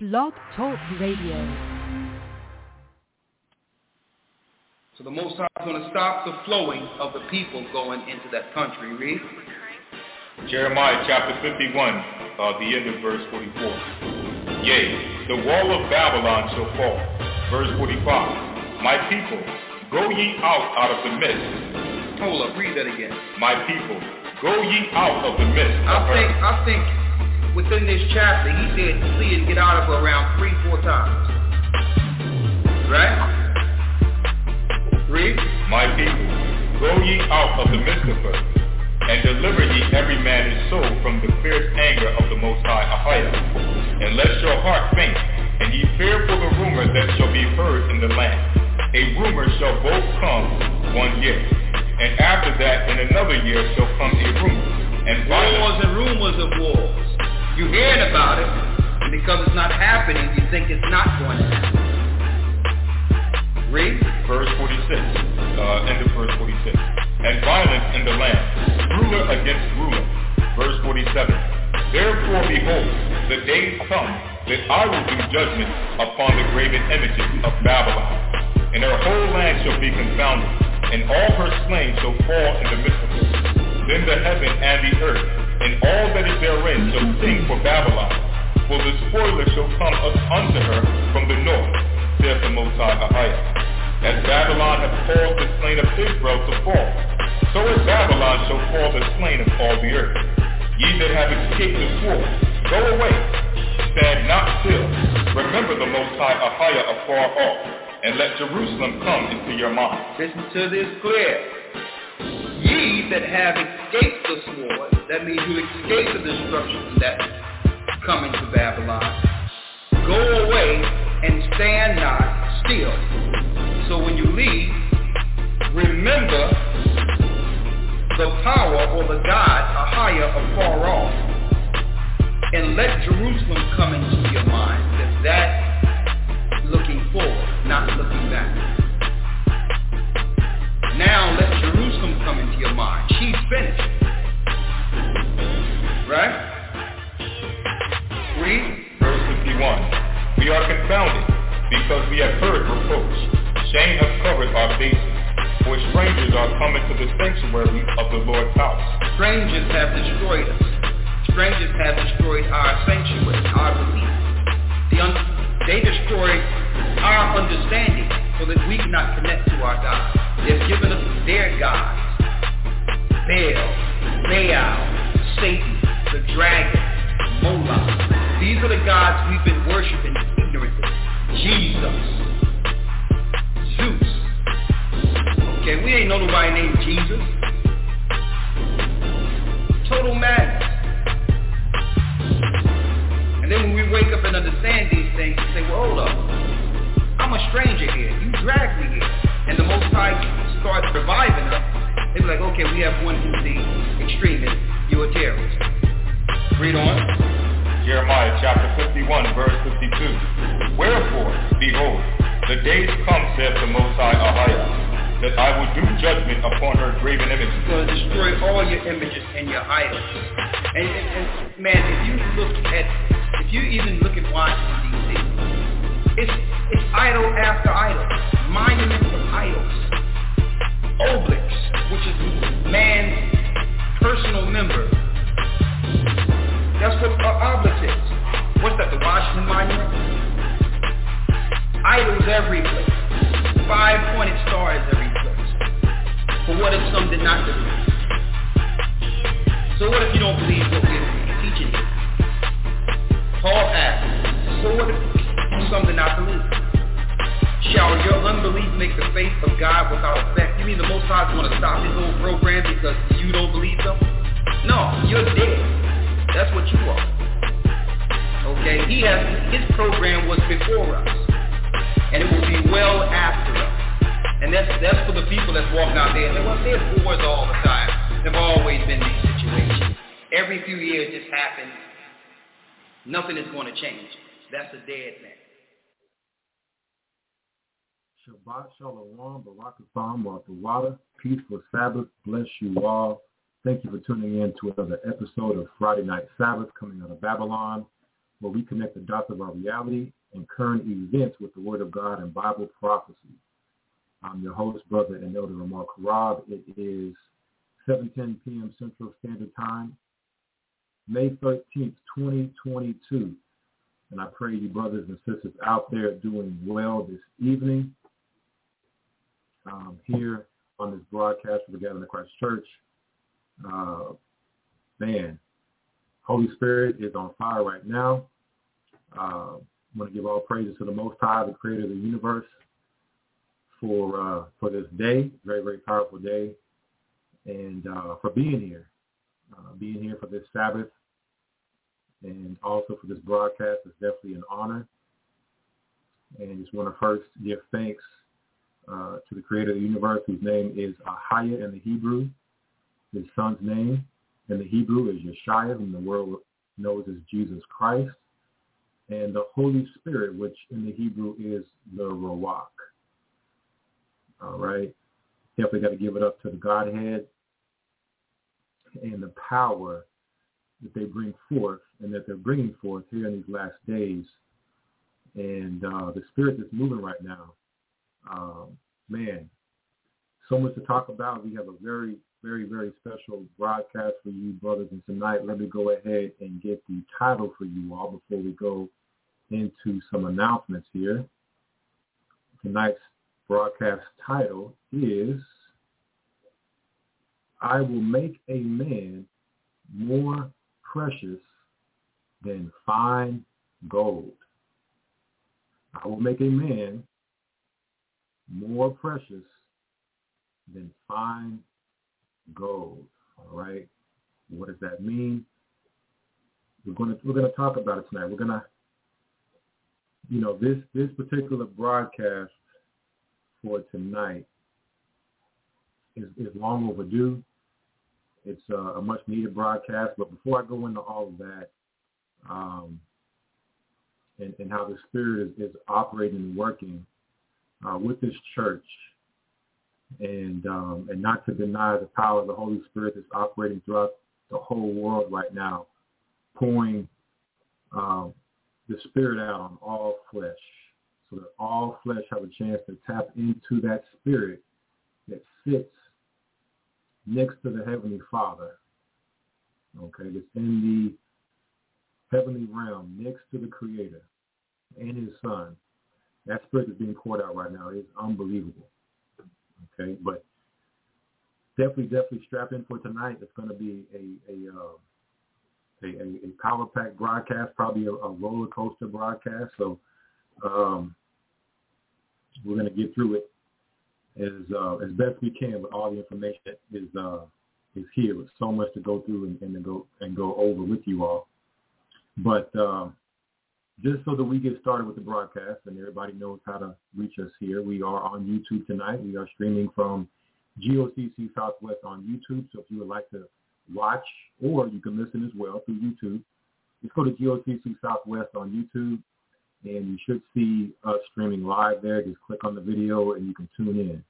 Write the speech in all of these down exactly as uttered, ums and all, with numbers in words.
Blog Talk Radio. So the Most High is going to stop the flowing of the people going into that country. Read. Jeremiah chapter fifty-one, uh, the end of verse forty-four. Yea, the wall of Babylon shall fall. Verse forty-five. My people, go ye out out of the midst. Hold up, read that again. My people, go ye out of the midst. I think, I think within this chapter, he said flee and get out of her around three, four times. Right? Read. My people, go ye out of the midst of her, and deliver ye every man his soul from the fierce anger of the Most High Ahijah. And let your heart faint, and ye fear for the rumor that shall be heard in the land. A rumor shall both come one year, and after that in another year shall come a rumor. And wars and rumors of wars. You're hearing about it, and because it's not happening, you think it's not going to happen. Read. Verse forty-six, uh, end of verse forty-six. And violence in the land, ruler against ruler. Verse forty-seven. Therefore, behold, the days come that I will do judgment upon the graven images of Babylon, and her whole land shall be confounded, and all her slain shall fall in the midst of her. Then the heaven and the earth, and all that is therein, shall sing for Babylon, for the spoiler shall come up unto her from the north, saith the Most High Ahijah. As Babylon hath caused the slain of Israel to fall, so as Babylon shall fall the slain of all the earth. Ye that have escaped the sword, go away, stand not still. Remember the Most High Ahijah afar off, and let Jerusalem come into your mind. Listen to this clear. Ye that have escaped the sword, that means you escaped the destruction that's coming to Babylon, go away and stand not still. So when you leave, remember the power or the God Ahijah afar off, and let Jerusalem come into your mind. Because that's looking forward, not looking back. Now let Jerusalem come into your mind. She's finished. Right? Read. Verse fifty-one. We are confounded because we have heard reproach. Shame has covered our faces, for strangers are coming to the sanctuary of the Lord's house. Strangers have destroyed us. Strangers have destroyed our sanctuary, our belief. The un- they destroyed our understanding so that we cannot connect to our God. They've given us their gods. Baal, Baal, Satan, the dragon, Moloch. These are the gods we've been worshiping ignorantly. Jesus. Zeus. Okay, we ain't know nobody named Jesus. Total madness. And then when we wake up and understand these things, we say, well, hold up. I'm a stranger here. You dragged me here. And the Most High starts reviving us. They be like, okay, we have one who's the extremist. You're a terrorist. Read on. Jeremiah chapter fifty-one, verse fifty-two. Wherefore, behold, the days come, saith the Most High Ahijah, that I will do judgment upon her graven images. He's going to destroy all your images and your idols. And, and, and man, if you look at, if you even look at Washington, D C, it's, it's idol after idol, monuments of idols, obelisks, which is man's personal member. That's what an obelisk is. What's that, the Washington Monument? Idols every place. Five-pointed stars every place. But what if some did not believe? So what if you don't believe what we're teaching you? Paul asked, so what if some did not believe? Shall your unbelief make the faith of God without effect? You mean the Most High is going to stop his whole program because you don't believe them? No, you're dead. That's what you are. Okay? He has, his program was before us. And it will be well after us. And that's that's for the people that's walking out there. Well, there's wars all the time. There've always been these situations. Every few years this happens. Nothing is going to change. That's a dead man. Shabbat Shalom, Barakatham, Watawata. Peaceful Sabbath. Bless you all. Thank you for tuning in to another episode of Friday Night Sabbath coming out of Babylon. where we connect the dots of our reality and current events with the Word of God and Bible prophecy. I'm your host, brother and elder Ramar Karab. It is seven ten p.m. Central Standard Time, May thirteenth, twenty twenty-two. And I pray you brothers and sisters out there doing well this evening. Um, here on this broadcast for the Gathering of Christ Church. Uh, man, Holy Spirit is on fire right now. Uh, I want to give all praises to the Most High, the Creator of the universe, for uh, for this day, very, very powerful day, and uh, for being here, uh, being here for this Sabbath, and also for this broadcast is definitely an honor. And just want to first give thanks uh, to the Creator of the universe, whose name is Ahaya in the Hebrew. His son's name in the Hebrew is Yeshua, whom the world knows as Jesus Christ. And the Holy Spirit, which in the Hebrew is the Ruach. All right. Definitely got to give it up to the Godhead and the power that they bring forth and that they're bringing forth here in these last days. And uh, the Spirit that's moving right now, um, man, so much to talk about. We have a very, very, very special broadcast for you, brothers. And tonight, let me go ahead and get the title for you all before we go into some announcements here. Tonight's broadcast title is, I Will Make a Man More Precious Than Fine Gold. I will make a man more precious than fine gold. All right. What does that mean? We're going to we're going to talk about it tonight. We're going to, you know, this this particular broadcast for tonight is, is long overdue. It's a, a much needed broadcast. But before I go into all of that, um, and, and how the Spirit is, is operating and working uh, with this church, and um, and not to deny the power of the Holy Spirit that's operating throughout the whole world right now, pouring um, the Spirit out on all flesh, so that all flesh have a chance to tap into that Spirit that sits next to the Heavenly Father, okay, that's in the heavenly realm next to the Creator and His Son. That Spirit that's being poured out right now is unbelievable, okay, but definitely, definitely strap in for tonight. It's going to be a a, uh, a, a, a power-packed broadcast, probably a, a roller coaster broadcast, so um, we're going to get through it as uh, as best we can with all the information that is uh, is here. With so much to go through and, and to go and go over with you all. But uh, just so that we get started with the broadcast and everybody knows how to reach us here, we are on YouTube tonight. We are streaming from G O C C Southwest on YouTube. So if you would like to watch, or you can listen as well through YouTube, just go to G O C C Southwest on YouTube, and you should see us streaming live there. Just click on the video and you can tune in.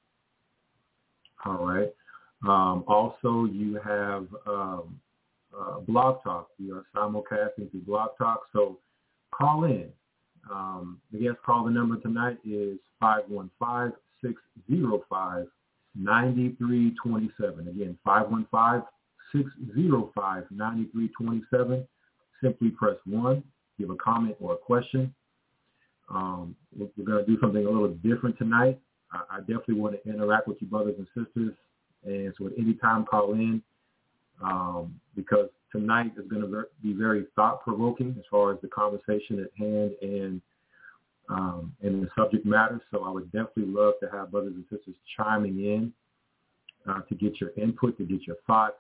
All right. Um, also, you have um, uh, Blog Talk. We are simulcasting through Blog Talk. So call in. Um, the guest call the number tonight is five one five, six zero five, nine three two seven. Again, five one five, six zero five, nine three two seven. Simply press one, give a comment or a question. Um, we're going to do something a little different tonight. I, I definitely want to interact with you brothers and sisters. And so at any time, call in um, because tonight is going to be very thought-provoking as far as the conversation at hand and um, and the subject matter. So I would definitely love to have brothers and sisters chiming in uh, to get your input, to get your thoughts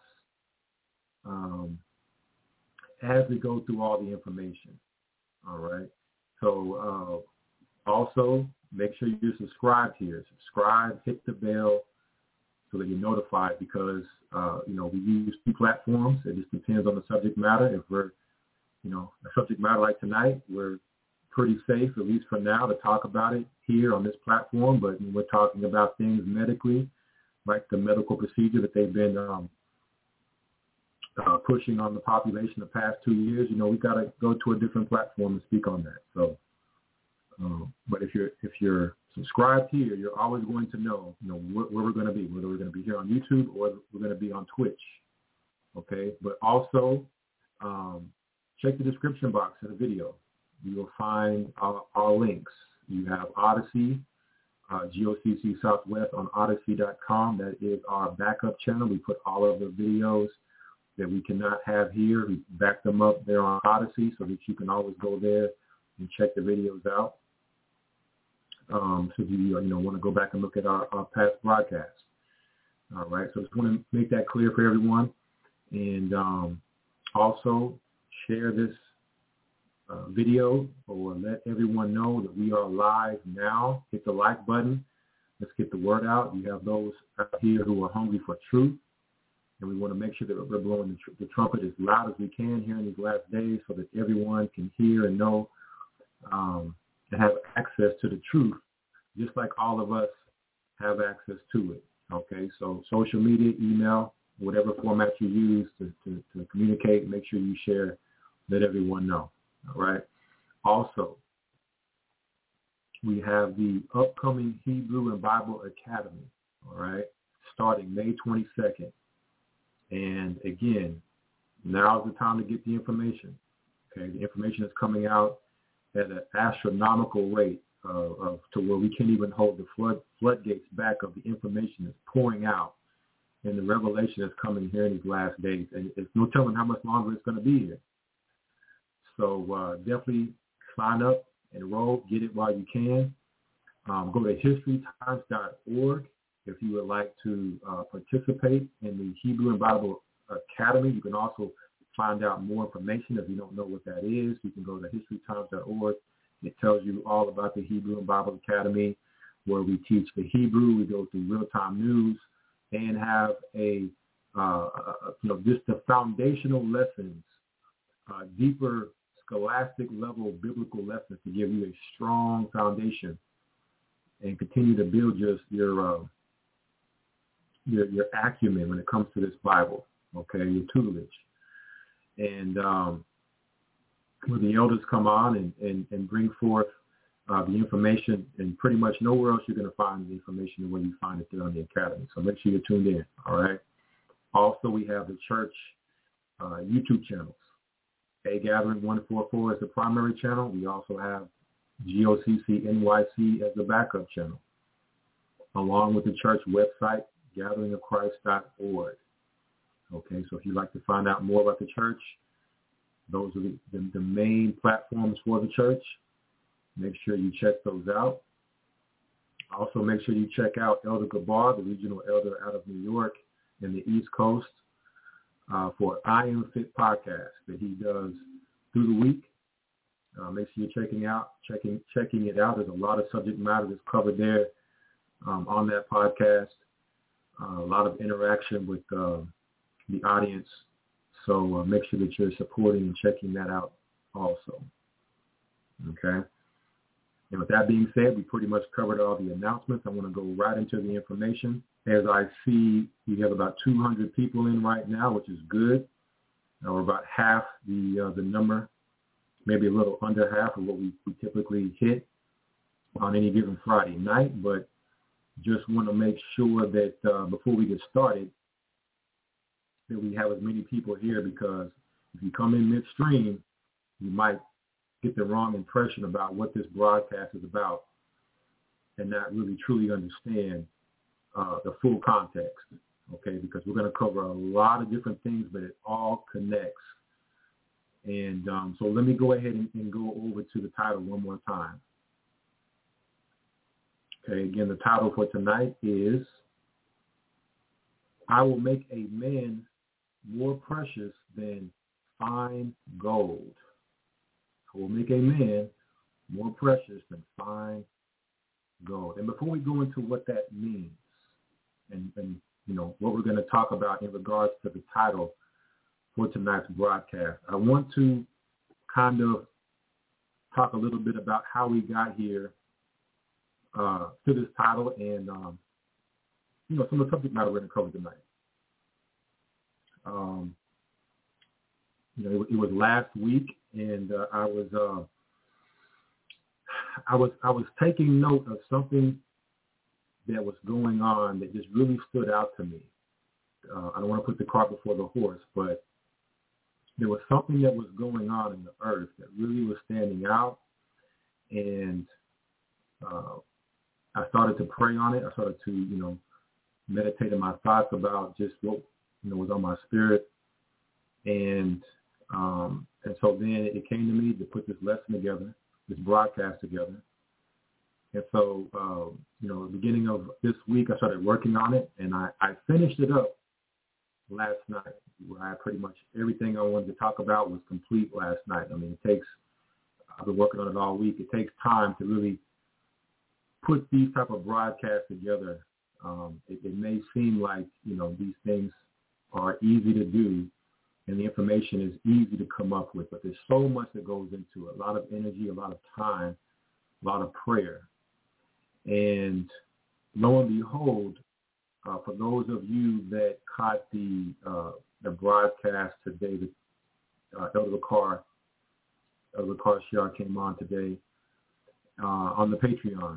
um, as we go through all the information. All right. So uh, also make sure you're subscribed here. Subscribe, hit the bell so that you're notified because, uh, you know, we use two platforms. It just depends on the subject matter. If we're, you know, a subject matter like tonight, we're pretty safe, at least for now, to talk about it here on this platform. But when we're talking about things medically, like the medical procedure that they've been um, uh, pushing on the population the past two years, you know, we got to go to a different platform and speak on that. So, um, but if you're if you're subscribed here, you're always going to know, you know, where, where we're going to be, whether we're going to be here on YouTube or we're going to be on Twitch. Okay, but also um, check the description box of the video. You will find our, our links. You have Odyssey, uh, G O C C Southwest on Odyssey dot com. That is our backup channel. We put all of the videos that we cannot have here. We back them up there on Odyssey so that you can always go there and check the videos out. Um, so if you, you know, want to go back and look at our, our past broadcasts. All right, so just want to make that clear for everyone. And um, also share this uh, video or let everyone know that we are live now. Hit the like button. Let's get the word out. You have those out here who are hungry for truth. And we want to make sure that we're blowing the, tr- the trumpet as loud as we can here in these last days so that everyone can hear and know um, and have access to the truth, just like all of us have access to it. Okay, so social media, email, whatever format you use to, to, to communicate, make sure you share, let everyone know. All right. Also, we have the upcoming Hebrew and Bible Academy, all right, starting May twenty-second. And again, now's the time to get the information. Okay, the information is coming out at an astronomical rate uh, of to where we can't even hold the flood floodgates back of the information that's pouring out, and the revelation that's coming here in these last days. And it's no telling how much longer it's going to be here. So uh, definitely sign up, enroll, get it while you can. Um, go to history times dot org. If you would like to uh, participate in the Hebrew and Bible Academy. You can also find out more information. If you don't know what that is, you can go to history times dot org. It tells you all about the Hebrew and Bible Academy, where we teach the Hebrew. We go through real-time news and have a, uh, you know, just the foundational lessons, uh, deeper scholastic level biblical lessons to give you a strong foundation and continue to build your, your, uh, your, your acumen when it comes to this Bible, okay, your tutelage. And um, when the elders come on and, and, and bring forth uh, the information, and pretty much nowhere else you're going to find the information the way you find it there on the Academy. So make sure you're tuned in, all right? Also, we have the church uh, YouTube channels. A Gathering one forty-four is the primary channel. We also have G O C C N Y C as the backup channel, along with the church website, gathering of christ dot org. Okay, so if you'd like to find out more about the church, those are the, the, the main platforms for the church. Make sure you check those out. Also, make sure you check out Elder Gabar, the regional elder out of New York and the East Coast, uh, for I Am Fit podcast that he does through the week. Uh, make sure you're checking out, checking, checking it out. There's a lot of subject matter that's covered there um, on that podcast. Uh, a lot of interaction with uh, the audience. So uh, make sure that you're supporting and checking that out also. Okay. And with that being said, we pretty much covered all the announcements. I want to go right into the information. As I see, we have about two hundred people in right now, which is good. Uh, we're about half the uh, the number, maybe a little under half of what we, we typically hit on any given Friday night. But just want to make sure that uh, before we get started, that we have as many people here, because if you come in midstream, you might get the wrong impression about what this broadcast is about and not really truly understand uh, the full context, okay, because we're going to cover a lot of different things, but it all connects. And um, so let me go ahead and, and go over to the title one more time. Okay, again, the title for tonight is I Will Make a Man More Precious Than Fine Gold. I will make a man more precious than fine gold. And before we go into what that means and, and you know, what we're going to talk about in regards to the title for tonight's broadcast, I want to kind of talk a little bit about how we got here uh, to this title and, um, you know, some of the subject matter we're going to cover tonight. Um, you know, it, it was last week, and uh, I was, uh, I was, I was taking note of something that was going on that just really stood out to me. Uh, I don't want to put the cart before the horse, but there was something that was going on in the earth that really was standing out, and uh, I started to pray on it. I started to, you know, meditate in my thoughts about just what, you know, was on my spirit, and um, and so then it came to me to put this lesson together, this broadcast together. And so, uh, you know, at the beginning of this week, I started working on it, and I, I finished it up last night, where I pretty much everything I wanted to talk about was complete last night. I mean, it takes, I've been working on it all week. It takes time to really put these type of broadcasts together. Um, it, it may seem like, you know, these things are easy to do, and the information is easy to come up with, but there's so much that goes into it, a lot of energy, a lot of time, a lot of prayer. And lo and behold, uh, for those of you that caught the uh, the broadcast today, the uh, Elder Ricard, Elder Ricard Shar came on today uh, on the Patreon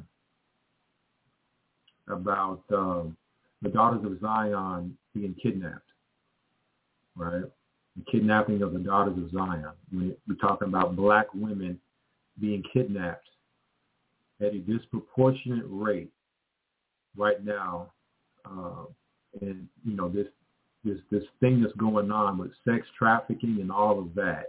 about um, the daughters of Zion being kidnapped, right? The kidnapping of the daughters of Zion. We're talking about black women being kidnapped at a disproportionate rate right now, uh, and you know this this this thing that's going on with sex trafficking and all of that,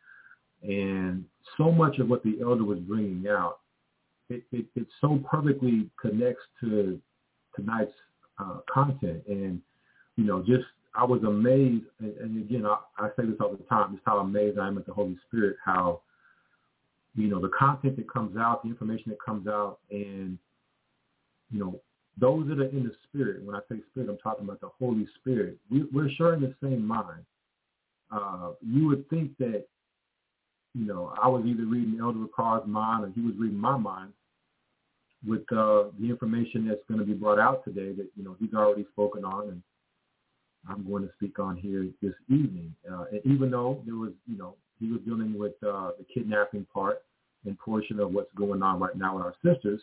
and so much of what the elder was bringing out, it it, it so perfectly connects to tonight's uh, content, and you know just I was amazed, and, and again I, I say this all the time, just how amazed I am at the Holy Spirit, how you know, the content that comes out, the information that comes out, and, you know, those that are in the Spirit, when I say Spirit, I'm talking about the Holy Spirit. We, we're sharing the same mind. Uh, you would think that, you know, I was either reading Elder Ricard's mind or he was reading my mind with uh, the information that's going to be brought out today that, you know, he's already spoken on and I'm going to speak on here this evening. Uh, and even though there was, you know, he was dealing with uh, the kidnapping part and portion of what's going on right now with our sisters.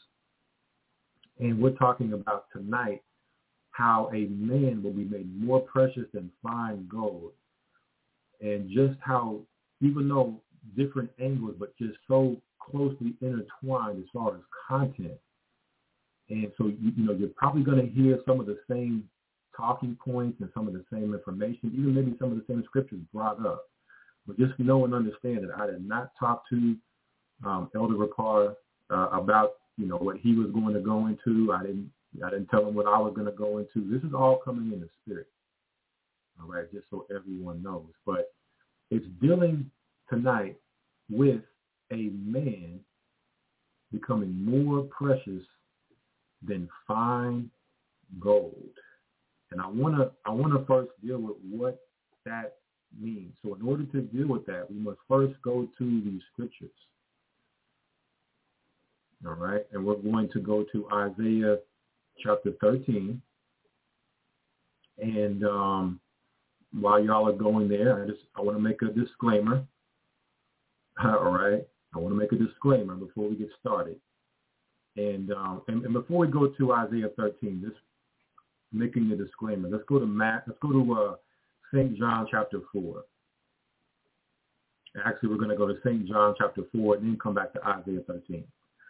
And we're talking about tonight how a man will be made more precious than fine gold. And just how, even though different angles, but just so closely intertwined as far as content. And so, you, you know, you're probably going to hear some of the same talking points and some of the same information, even maybe some of the same scriptures brought up. But just know and understand that I did not talk to um, Elder Ricard uh, about, you know, what he was going to go into. I didn't I didn't tell him what I was going to go into. This is all coming in the Spirit, all right, just so everyone knows. But it's dealing tonight with a man becoming more precious than fine gold. And I want to I want to first deal with what that means. So in order to deal with that, we must first go to these scriptures. All right, and we're going to go to Isaiah chapter thirteen. And um, while y'all are going there, I just I want to make a disclaimer. All right, I want to make a disclaimer before we get started. And um, and, and before we go to Isaiah thirteen, just making the disclaimer. Let's go to Matt. Let's go to uh, Saint John chapter four. Actually, we're going to go to Saint John chapter four and then come back to Isaiah thirteen.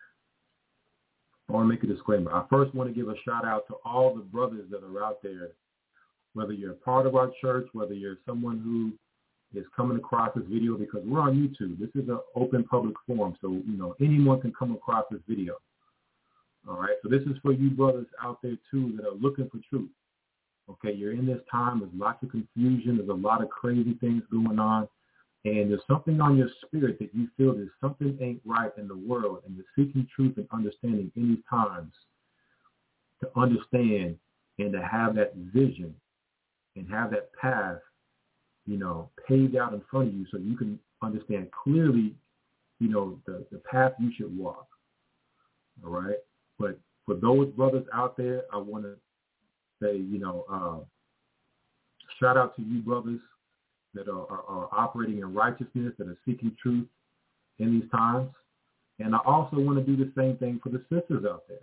I want to make a disclaimer. I first want to give a shout out to all the brothers that are out there, whether you're a part of our church, whether you're someone who is coming across this video, because we're on YouTube. This is an open public forum, so you know anyone can come across this video. All right, so this is for you brothers out there too that are looking for truth. Okay, you're in this time. There's lots of confusion. There's a lot of crazy things going on. And there's something on your spirit that you feel that something ain't right in the world, and you're seeking truth and understanding in these times to understand and to have that vision and have that path, you know, paved out in front of you so you can understand clearly, you know, the, the path you should walk. All right? But for those brothers out there, I want to say, you know, uh, shout out to you brothers. that are, are, are operating in righteousness, that are seeking truth in these times. And I also want to do the same thing for the sisters out there.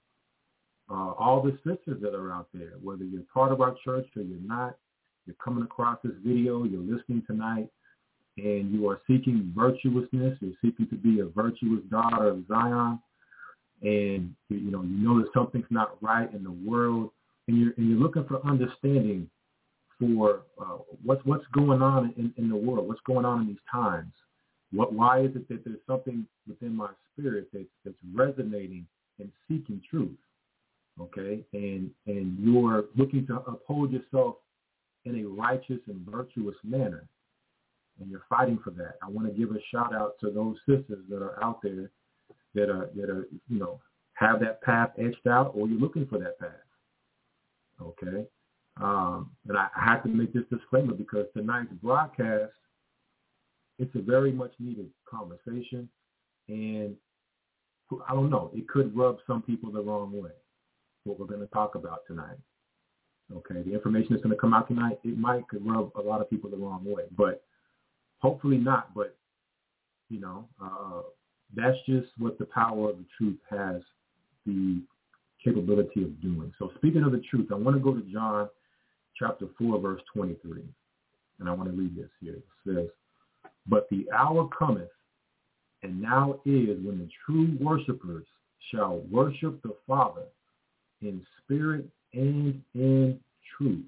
Uh, all the sisters that are out there, whether you're part of our church or you're not, you're coming across this video, you're listening tonight, and you are seeking virtuousness, you're seeking to be a virtuous daughter of Zion, and you know you know that something's not right in the world, and you're and you're looking for understanding for uh, what's what's going on in, in the world, what's going on in these times. What why is it that there's something within my spirit that's that's resonating and seeking truth? Okay, and and you're looking to uphold yourself in a righteous and virtuous manner, and you're fighting for that. I want to give a shout out to those sisters that are out there that are that are you know have that path etched out, or you're looking for that path. Okay, um, and I, I have to make this disclaimer because tonight's broadcast, it's a very much needed conversation, and I don't know, it could rub some people the wrong way. What we're going to talk about tonight. Okay, the information that's going to come out tonight, it might could rub a lot of people the wrong way, but hopefully not. But, you know, uh, that's just what the power of the truth has the capability of doing. So speaking of the truth, I want to go to John chapter four, verse twenty-three, and I want to read this here. It says, "But the hour cometh, and now is, when the true worshipers shall worship the Father in spirit and in truth.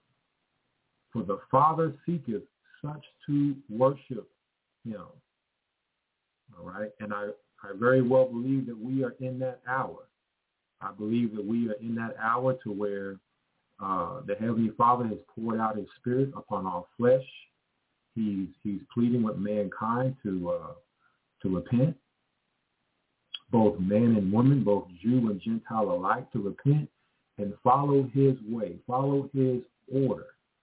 For the Father seeketh such to worship him." All right. And I, I very well believe that we are in that hour. I believe that we are in that hour to where uh, the Heavenly Father has poured out his spirit upon all flesh. He's he's pleading with mankind to uh, to repent. Both man and woman, both Jew and Gentile alike, to repent and follow his way, follow his order.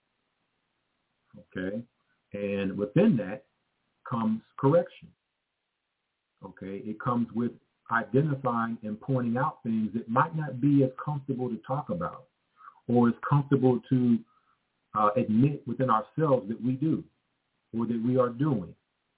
Okay? And within that comes correction. Okay? It comes with identifying and pointing out things that might not be as comfortable to talk about or as comfortable to uh, admit within ourselves that we do or that we are doing.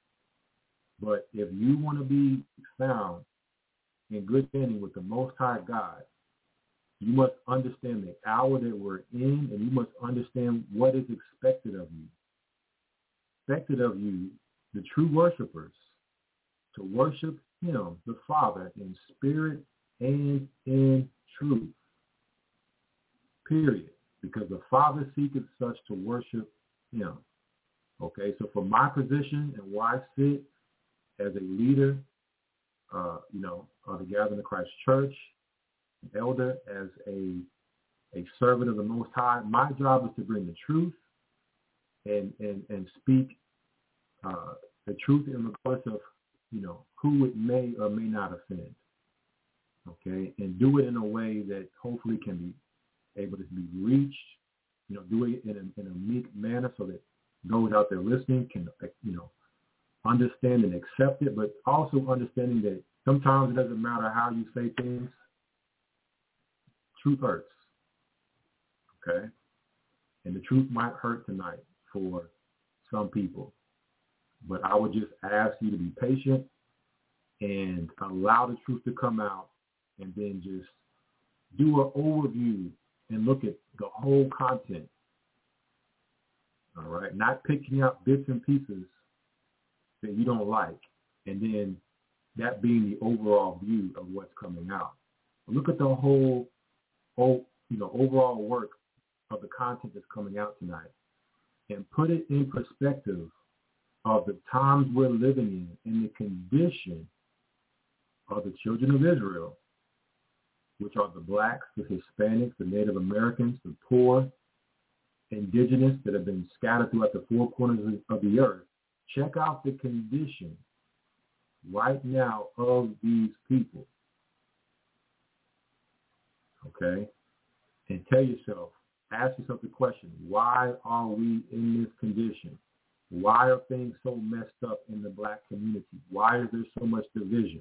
But if you want to be found in good standing with the Most High God, you must understand the hour that we're in, and you must understand what is expected of you. Expected of you, the true worshipers, to worship him, the Father, in spirit and in truth. Period. Because the Father seeketh such to worship him. Okay, so from my position and where I sit as a leader, Uh, you know, of the Gathering of Christ Church, an elder, as a a servant of the Most High, my job is to bring the truth and and and speak uh, the truth in regardless of, you know, who it may or may not offend. Okay, and do it in a way that hopefully can be able to be reached. You know, do it in a, in a meek manner so that those out there listening can, you know, understand and accept it, but also understanding that sometimes it doesn't matter how you say things. Truth hurts, okay? And the truth might hurt tonight for some people. But I would just ask you to be patient and allow the truth to come out, and then just do an overview and look at the whole content, all right? Not picking out bits and pieces that you don't like, and then that being the overall view of what's coming out. Look at the whole, whole, you know, overall work of the content that's coming out tonight, and put it in perspective of the times we're living in, and the condition of the children of Israel, which are the blacks, the Hispanics, the Native Americans, the poor, indigenous that have been scattered throughout the four corners of the earth. Check out the condition right now of these people, okay? And tell yourself, ask yourself the question, why are we in this condition? Why are things so messed up in the black community? Why is there so much division?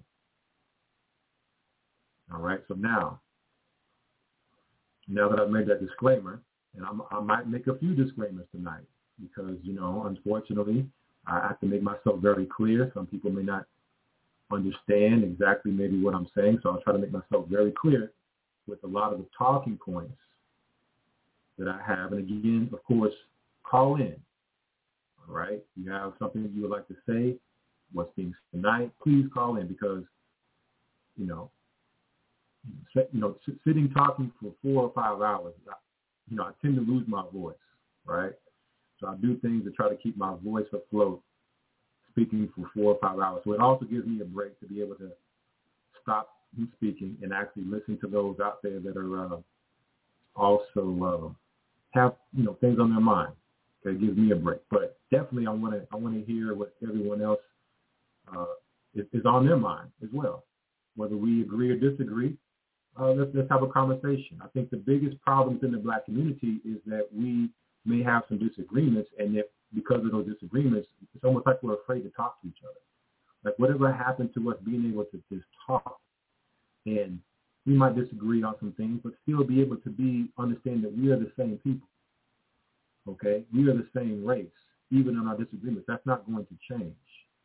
All right, so now, now that I've made that disclaimer, and I'm, I might make a few disclaimers tonight, because, you know, unfortunately, I have to make myself very clear. Some people may not understand exactly maybe what I'm saying, so I'll try to make myself very clear with a lot of the talking points that I have. And again, of course, call in, all right? You have something you would like to say, what's being said tonight, please call in because, you know, sit, you know, sitting talking for four or five hours, you know, I tend to lose my voice, right? So I do things to try to keep my voice afloat, speaking for four or five hours. So it also gives me a break to be able to stop speaking and actually listen to those out there that are uh, also uh, have, you know, things on their mind. Okay, it gives me a break. But definitely I want to I want to hear what everyone else uh, is, is on their mind as well. Whether we agree or disagree, uh, let's, let's have a conversation. I think the biggest problems in the black community is that we may have some disagreements, and that because of those disagreements, it's almost like we're afraid to talk to each other. Like whatever happened to us being able to just talk, and we might disagree on some things, but still be able to be understand that we are the same people. Okay, we are the same race, even in our disagreements. That's not going to change.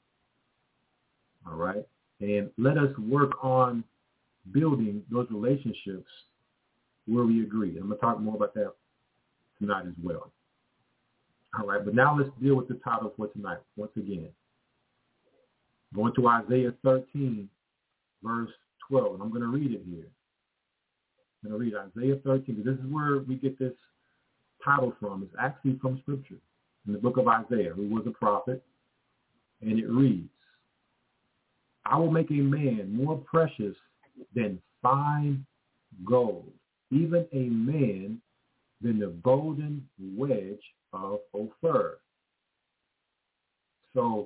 All right, and let us work on building those relationships where we agree. I'm going to talk more about that tonight as well. All right, but now let's deal with the title for tonight once again. Going to Isaiah thirteen, verse twelve, and I'm going to read it here. I'm going to read Isaiah thirteen, because this is where we get this title from. It's actually from Scripture, in the book of Isaiah, who was a prophet, and it reads, I will make a man more precious than fine gold, even a man than the golden wedge of Ophir. So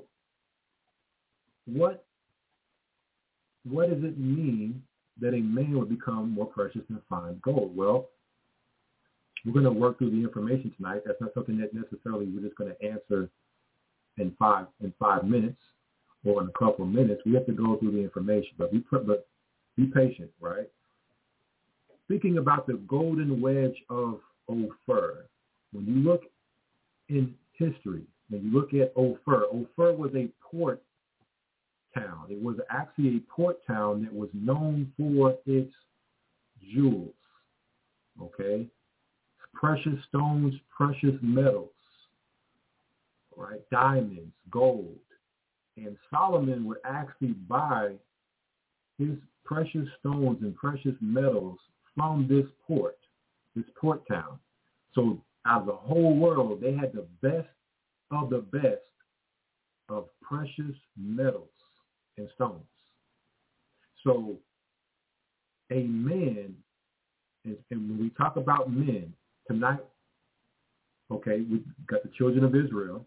what what does it mean that a man would become more precious than fine gold? Well, we're going to work through the information tonight. That's not something that necessarily we're just going to answer in five in five minutes or in a couple of minutes. We have to go through the information, but be but be patient, right? Speaking about the golden wedge of Ophir, when you look in history, when you look at Ophir, Ophir was a port town. It was actually a port town that was known for its jewels, okay? Precious stones, precious metals, right? Diamonds, gold. And Solomon would actually buy his precious stones and precious metals from this port, this port town. So out of the whole world, they had the best of the best of precious metals and stones. So a man, is, and when we talk about men tonight, okay, we've got the children of Israel,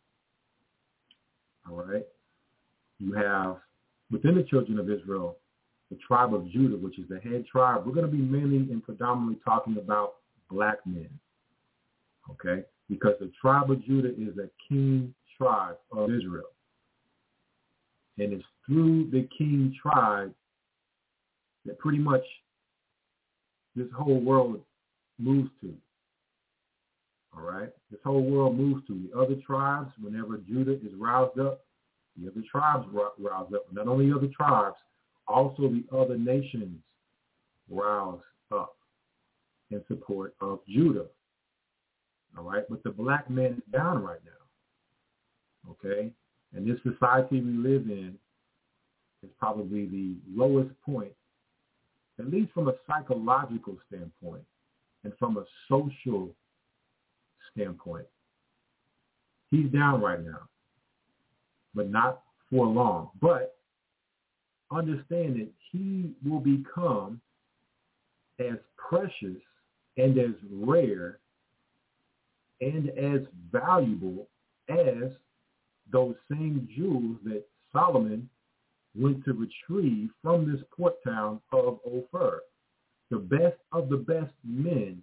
all right? You have, within the children of Israel, the tribe of Judah, which is the head tribe. We're going to be mainly and predominantly talking about black men, okay? Because the tribe of Judah is a king tribe of Israel. And it's through the king tribe that pretty much this whole world moves to, all right? This whole world moves to. The other tribes, whenever Judah is roused up, the other tribes rouse up. Not only other tribes, also the other nations rouse up in support of Judah. All right? But the black man is down right now. Okay? And this society we live in is probably the lowest point, at least from a psychological standpoint and from a social standpoint. He's down right now, but not for long. But understand that he will become as precious and as rare and as valuable as those same jewels that Solomon went to retrieve from this port town of Ophir. The best of the best men,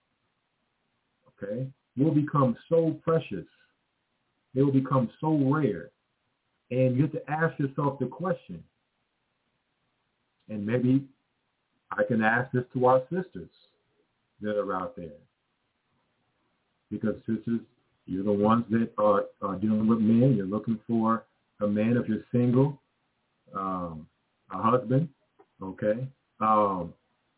okay, will become so precious. They will become so rare. And you have to ask yourself the question, and maybe I can ask this to our sisters that are out there, because sisters, You're the ones that are, are dealing with men. You're looking for a man if you're single, um, a husband, okay? Um,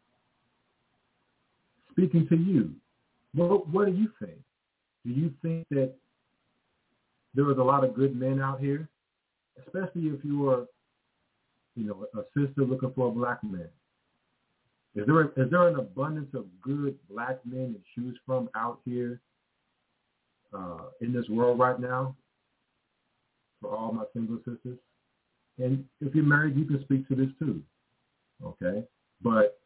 speaking to you, what, what do you think? Do you think that there is a lot of good men out here, especially if you are, you know, a sister looking for a black man? Is there, is there an abundance of good black men to choose from out here uh, in this world right now for all my single sisters? And if you're married, you can speak to this too, okay? But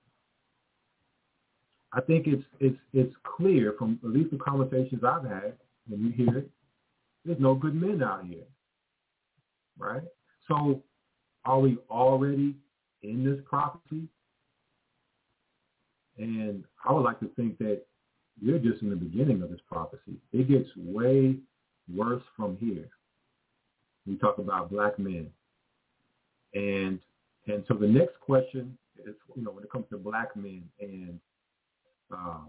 I think it's it's it's clear from at least the conversations I've had, when you hear it, there's no good men out here, right? So are we already in this prophecy? And I would like to think that you're just in the beginning of this prophecy. It gets way worse from here. We talk about black men. And and so the next question is, you know, when it comes to black men and, uh,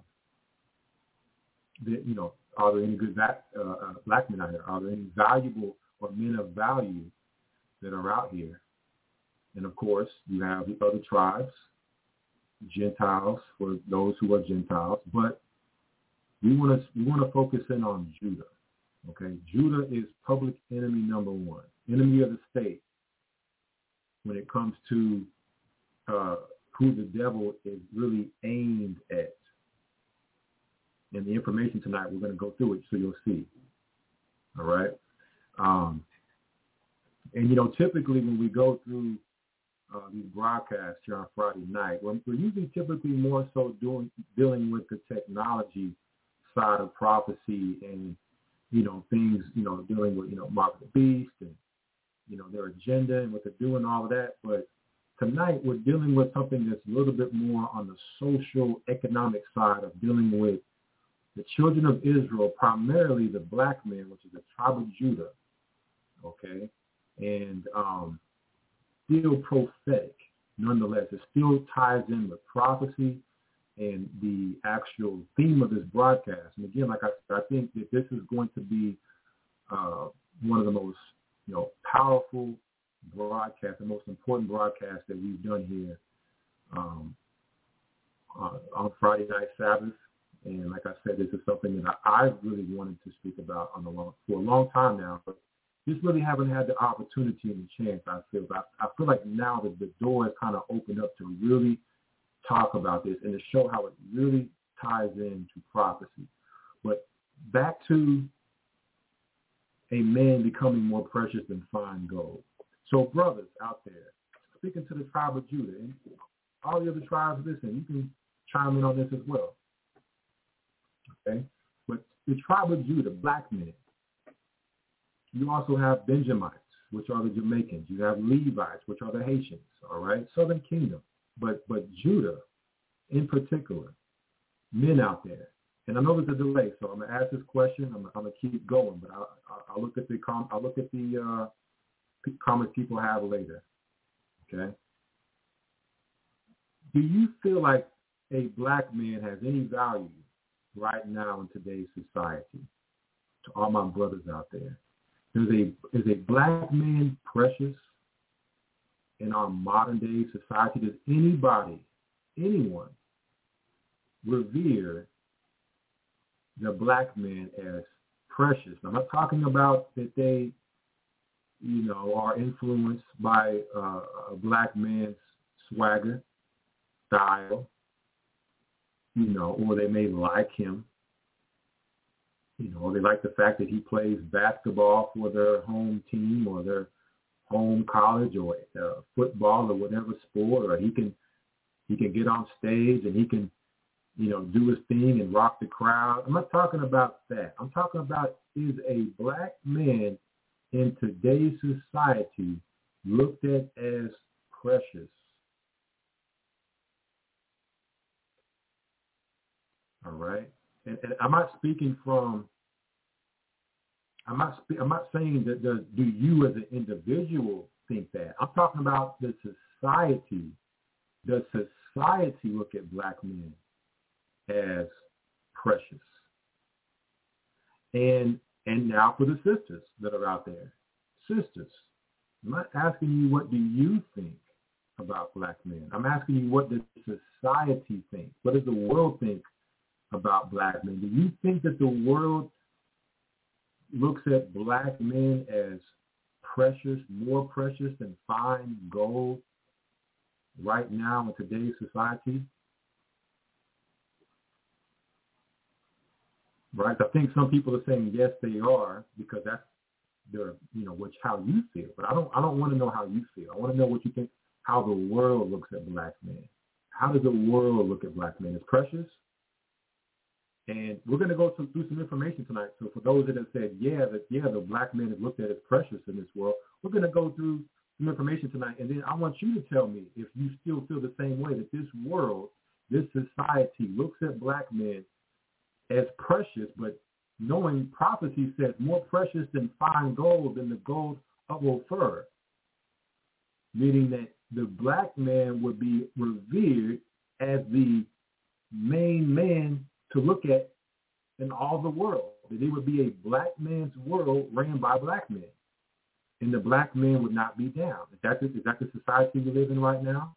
the, you know, are there any good black, uh, uh, black men out here? Are there any valuable or men of value that are out here? And, of course, you have the other tribes, Gentiles, for those who are Gentiles, but we want to we want to focus in on Judah. Okay, Judah is public enemy number one, enemy of the state. When it comes to uh, who the devil is really aimed at, and the information tonight, we're going to go through it so you'll see. All right, um, and you know, typically when we go through Uh, these broadcasts here on Friday night, we're, we're usually typically more so doing dealing with the technology side of prophecy and, you know, things, you know, dealing with, you know, Mark the Beast and, you know, their agenda and what they're doing, all of that. But tonight we're dealing with something that's a little bit more on the social, economic side of dealing with the children of Israel, primarily the black men, which is the tribe of Judah, okay? And, um, still prophetic, nonetheless. It still ties in with prophecy and the actual theme of this broadcast. And again, like I said, I think that this is going to be uh, one of the most, you know, powerful broadcasts, the most important broadcasts that we've done here um, uh, on Friday Night Sabbath. And like I said, this is something that I, I've really wanted to speak about on the long, for a long time now. But just really haven't had the opportunity and the chance, I feel. I, I feel like now that the door is kind of opened up to really talk about this and to show how it really ties into prophecy. But back to a man becoming more precious than fine gold. So brothers out there, speaking to the tribe of Judah, and all the other tribes, listen, you can chime in on this as well. Okay? But the tribe of Judah, black men. You also have Benjamites, which are the Jamaicans. You have Levites, which are the Haitians, all right? Southern Kingdom. But but Judah, in particular, men out there. And I know there's a delay, so I'm going to ask this question. I'm, I'm going to keep going, but I'll, I'll look at the com- I'll look at the uh, comments people have later, okay? Do you feel like a black man has any value right now in today's society? To all my brothers out there. Is a, is a black man precious in our modern day society? Does anybody, anyone, revere the black man as precious? I'm not talking about that they, you know, are influenced by uh, a black man's swagger, style, you know, or they may like him. You know, they like the fact that he plays basketball for their home team or their home college or uh, football or whatever sport, or he can he can get on stage and he can, you know, do his thing and rock the crowd. I'm not talking about that. I'm talking about, is a black man in today's society looked at as precious? All right. And, and I'm not speaking from, I'm not, spe- I'm not saying that the, do you as an individual think that. I'm talking about the society. Does society look at black men as precious? And And now for the sisters that are out there. Sisters, I'm not asking you what do you think about black men. I'm asking you what does society think? What does the world think about black men? Do you think that the world looks at black men as precious, more precious than fine gold right now in today's society? Right? I think some people are saying yes, they are, because that's their, you know, which how you feel. But I don't, I don't want to know how you feel. I want to know what you think, how the world looks at black men. How does the world look at black men? As precious? And we're going to go through, through some information tonight. So for those that have said, yeah, that yeah, the black man is looked at as precious in this world, we're going to go through some information tonight. And then I want you to tell me if you still feel the same way, that this world, this society looks at black men as precious, but knowing prophecy says more precious than fine gold than the gold of Ophir, meaning that the black man would be revered as the main man to look at in all the world. That it would be a black man's world ran by black men, and the black man would not be down. Is that the, is that the society we live in right now?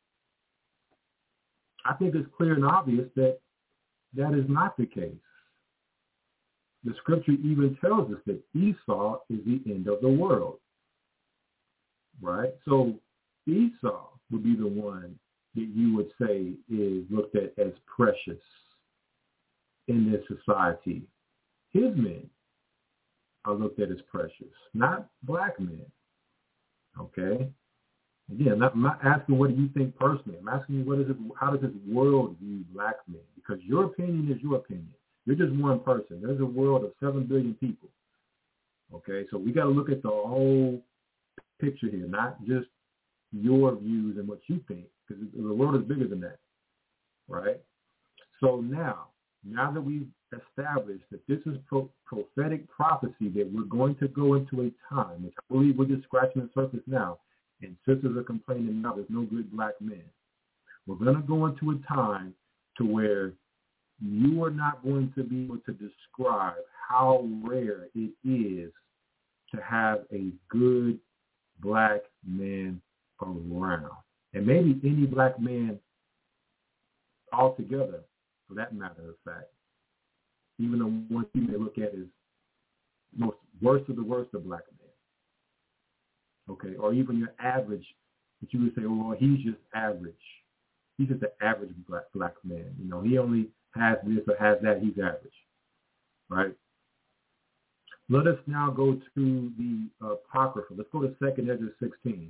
I think it's clear and obvious that that is not the case. The scripture even tells us that Esau is the end of the world, right? So Esau would be the one that you would say is looked at as precious in this society. His men are looked at as precious, not black men, okay? Again, I'm not, I'm not asking what do you think personally. I'm asking you what is it, how does this world view black men? Because your opinion is your opinion. You're just one person. There's a world of seven billion people. Okay, so we got to look at the whole picture here, not just your views and what you think, because the world is bigger than that, right? So now, now that we've established that this is pro- prophetic prophecy, that we're going to go into a time, which I believe we're just scratching the surface now, and sisters are complaining now there's no good black men. We're going to go into a time to where you are not going to be able to describe how rare it is to have a good black man around. And maybe any black man altogether, for that matter of fact. Even the one you may look at as most worst of the worst of black men. Okay, or even your average, that you would say, oh, well, he's just average. He's just an average black black man. You know, he only has this or has that. He's average, right? Let us now go to the uh, Apocrypha. Let's go to Second Ezra sixteen.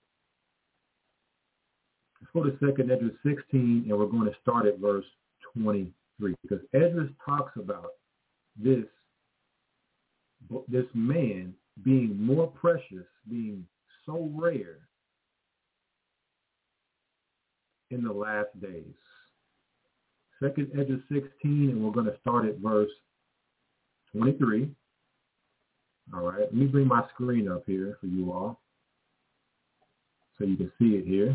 Let's go to Second Ezra sixteen, and we're going to start at verse twenty-three, because Ezra talks about this this man being more precious, being so rare in the last days. Second Ezra sixteen, and we're going to start at verse twenty-three. All right, let me bring my screen up here for you all so you can see it here.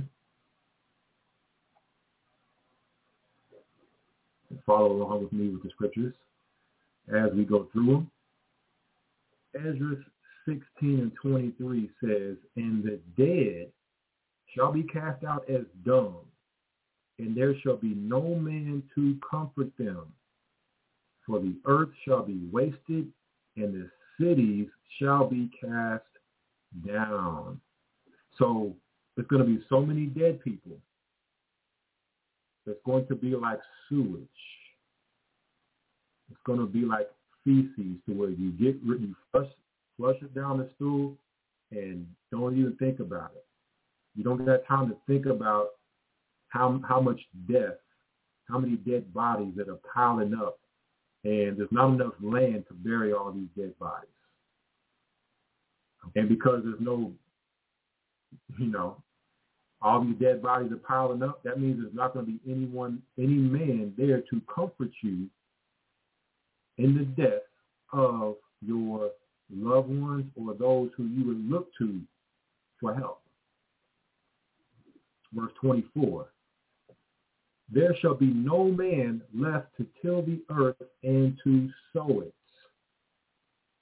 And follow along with me with the scriptures as we go through them. Ezra sixteen and twenty-three says, "And the dead shall be cast out as dung, and there shall be no man to comfort them. For the earth shall be wasted, and the cities shall be cast down." So there's going to be so many dead people. It's going to be like sewage. It's going to be like feces, to where you get you flush, flush it down the stool and don't even think about it. You don't get time to think about how how much death, how many dead bodies that are piling up, and there's not enough land to bury all these dead bodies. And because there's no, you know, all these dead bodies are piling up, that means there's not going to be anyone, any man there to comfort you in the death of your loved ones or those who you would look to for help. Verse twenty-four, "There shall be no man left to till the earth and to sow it."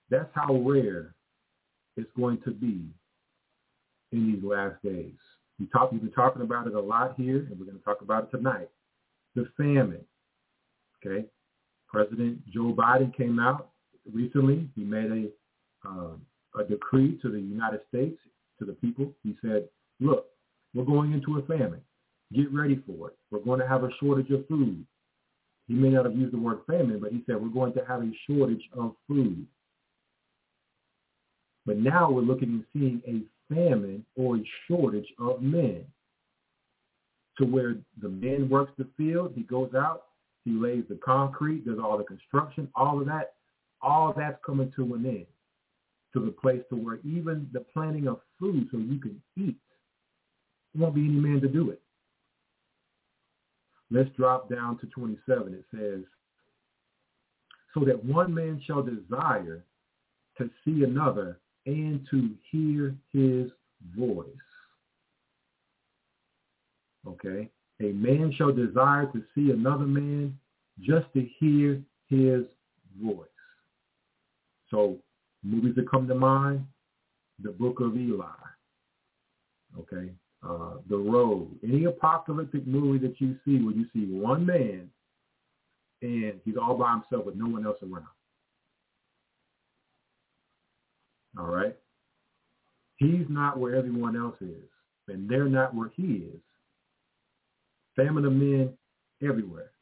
That's how rare it's going to be in these last days. We talk, we've been talking about it a lot here, and we're going to talk about it tonight. The famine, okay? President Joe Biden came out recently. He made a, um, a decree to the United States, to the people. He said, look, we're going into a famine. Get ready for it. We're going to have a shortage of food. He may not have used the word famine, but he said we're going to have a shortage of food. But now we're looking and seeing a famine or a shortage of men, to where the man works the field, he goes out, he lays the concrete, does all the construction, all of that, all of that's coming to an end, to the place to where even the planting of food so you can eat, there won't be any man to do it. Let's drop down to twenty-seven. It says, so that one man shall desire to see another and to hear his voice. Okay? A man shall desire to see another man just to hear his voice. So movies that come to mind, The Book of Eli. Okay? Uh, The Road. Any apocalyptic movie that you see where you see one man and he's all by himself with no one else around. All right? He's not where everyone else is, and they're not where he is. Famine of men everywhere.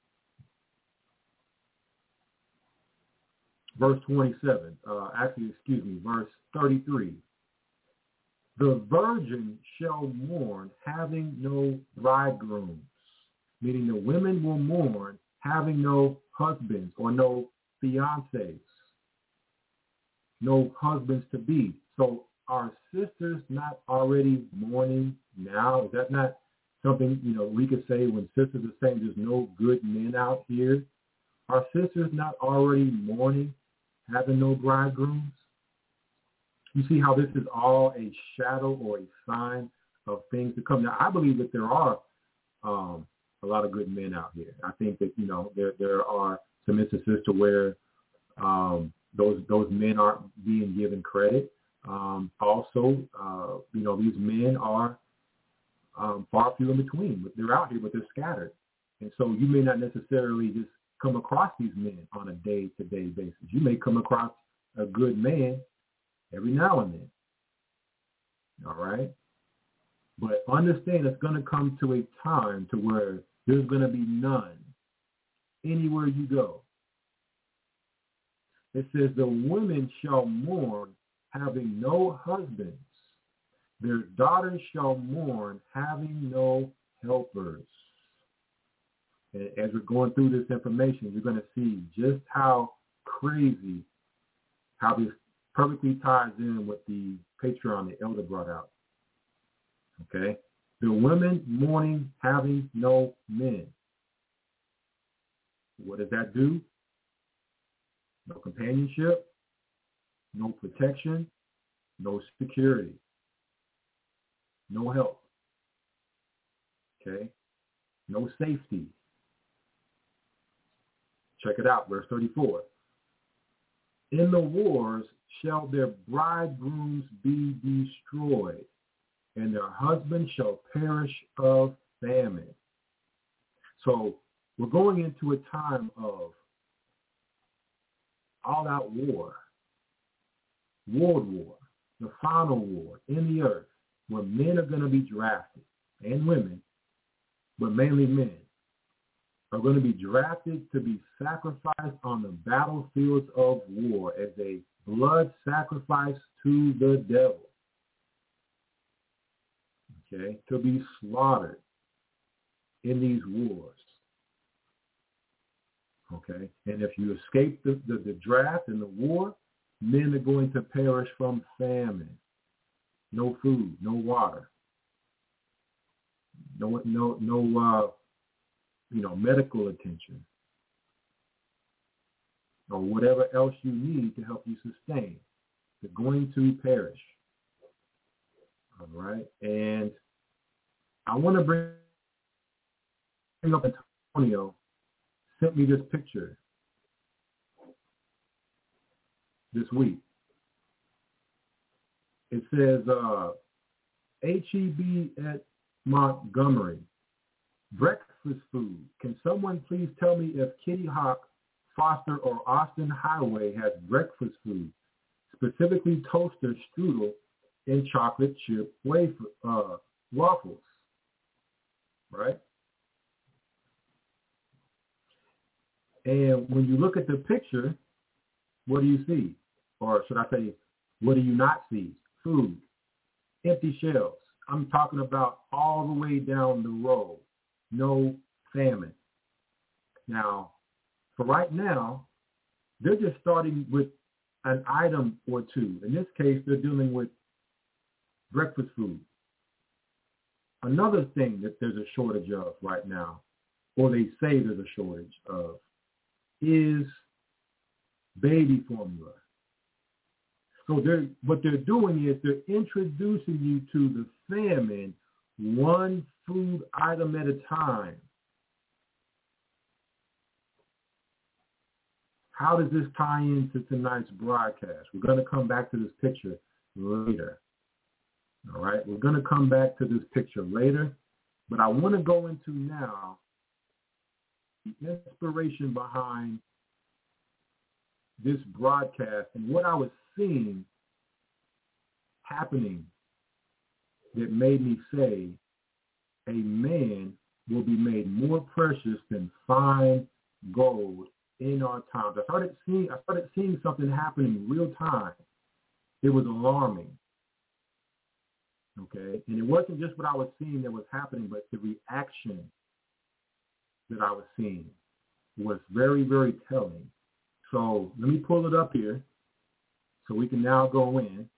Verse twenty-seven, uh, actually, excuse me, verse thirty-three. The virgin shall mourn, having no bridegrooms, meaning the women will mourn, having no husbands or no fiancés, no husbands to be. So are sisters not already mourning now? Is that not something, you know, we could say when sisters are saying there's no good men out here? Are sisters not already mourning, having no bridegrooms? You see how this is all a shadow or a sign of things to come. Now, I believe that there are um, a lot of good men out here. I think that, you know, there there are some instances to where um, those those men aren't being given credit. Um, also, uh, you know, these men are um, far few in between. But they're out here, but they're scattered. And so you may not necessarily just come across these men on a day-to-day basis. You may come across a good man every now and then. All right? But understand it's going to come to a time to where there's going to be none anywhere you go. It says the women shall mourn, having no husbands. Their daughters shall mourn, having no helpers. And as we're going through this information, you're going to see just how crazy, how this perfectly ties in with the Patreon the elder brought out. Okay? The women mourning, having no men. What does that do? No companionship, no protection, no security, no help. Okay? No safety. Check it out, verse thirty-four. In the wars shall their bridegrooms be destroyed, and their husbands shall perish of famine. So we're going into a time of all-out war, world war, the final war in the earth, where men are going to be drafted, and women, but mainly men, are going to be drafted to be sacrificed on the battlefields of war as a blood sacrifice to the devil. Okay, to be slaughtered in these wars. Okay, and if you escape the, the, the draft and the war, men are going to perish from famine. No food, no water, no no no uh, you know, medical attention, or whatever else you need to help you sustain. They're going to perish. All right, and I want to bring up Antonio sent me this picture. this week. It says uh, H E B at Montgomery, breakfast food. Can someone please tell me if Kitty Hawk, Foster, or Austin Highway has breakfast food, specifically toaster strudel and chocolate chip wafer, uh, waffles, right? And when you look at the picture, what do you see? Or should I say, what do you not see? Food, empty shelves. I'm talking about all the way down the road. No famine. Now, for right now, they're just starting with an item or two. In this case, they're dealing with breakfast food. Another thing that there's a shortage of right now, or they say there's a shortage of, is baby formula. So they're, what they're doing is they're introducing you to the famine one food item at a time. How does this tie into tonight's broadcast? We're going to come back to this picture later. All right, we're going to come back to this picture later, but I want to go into now the inspiration behind this broadcast and what I was seeing happening that made me say a man will be made more precious than fine gold in our times. I started seeing I started seeing something happening in real time. It was alarming. Okay? And it wasn't just what I was seeing that was happening, but the reaction that I was seeing was very, very telling. So let me pull it up here so we can now go in.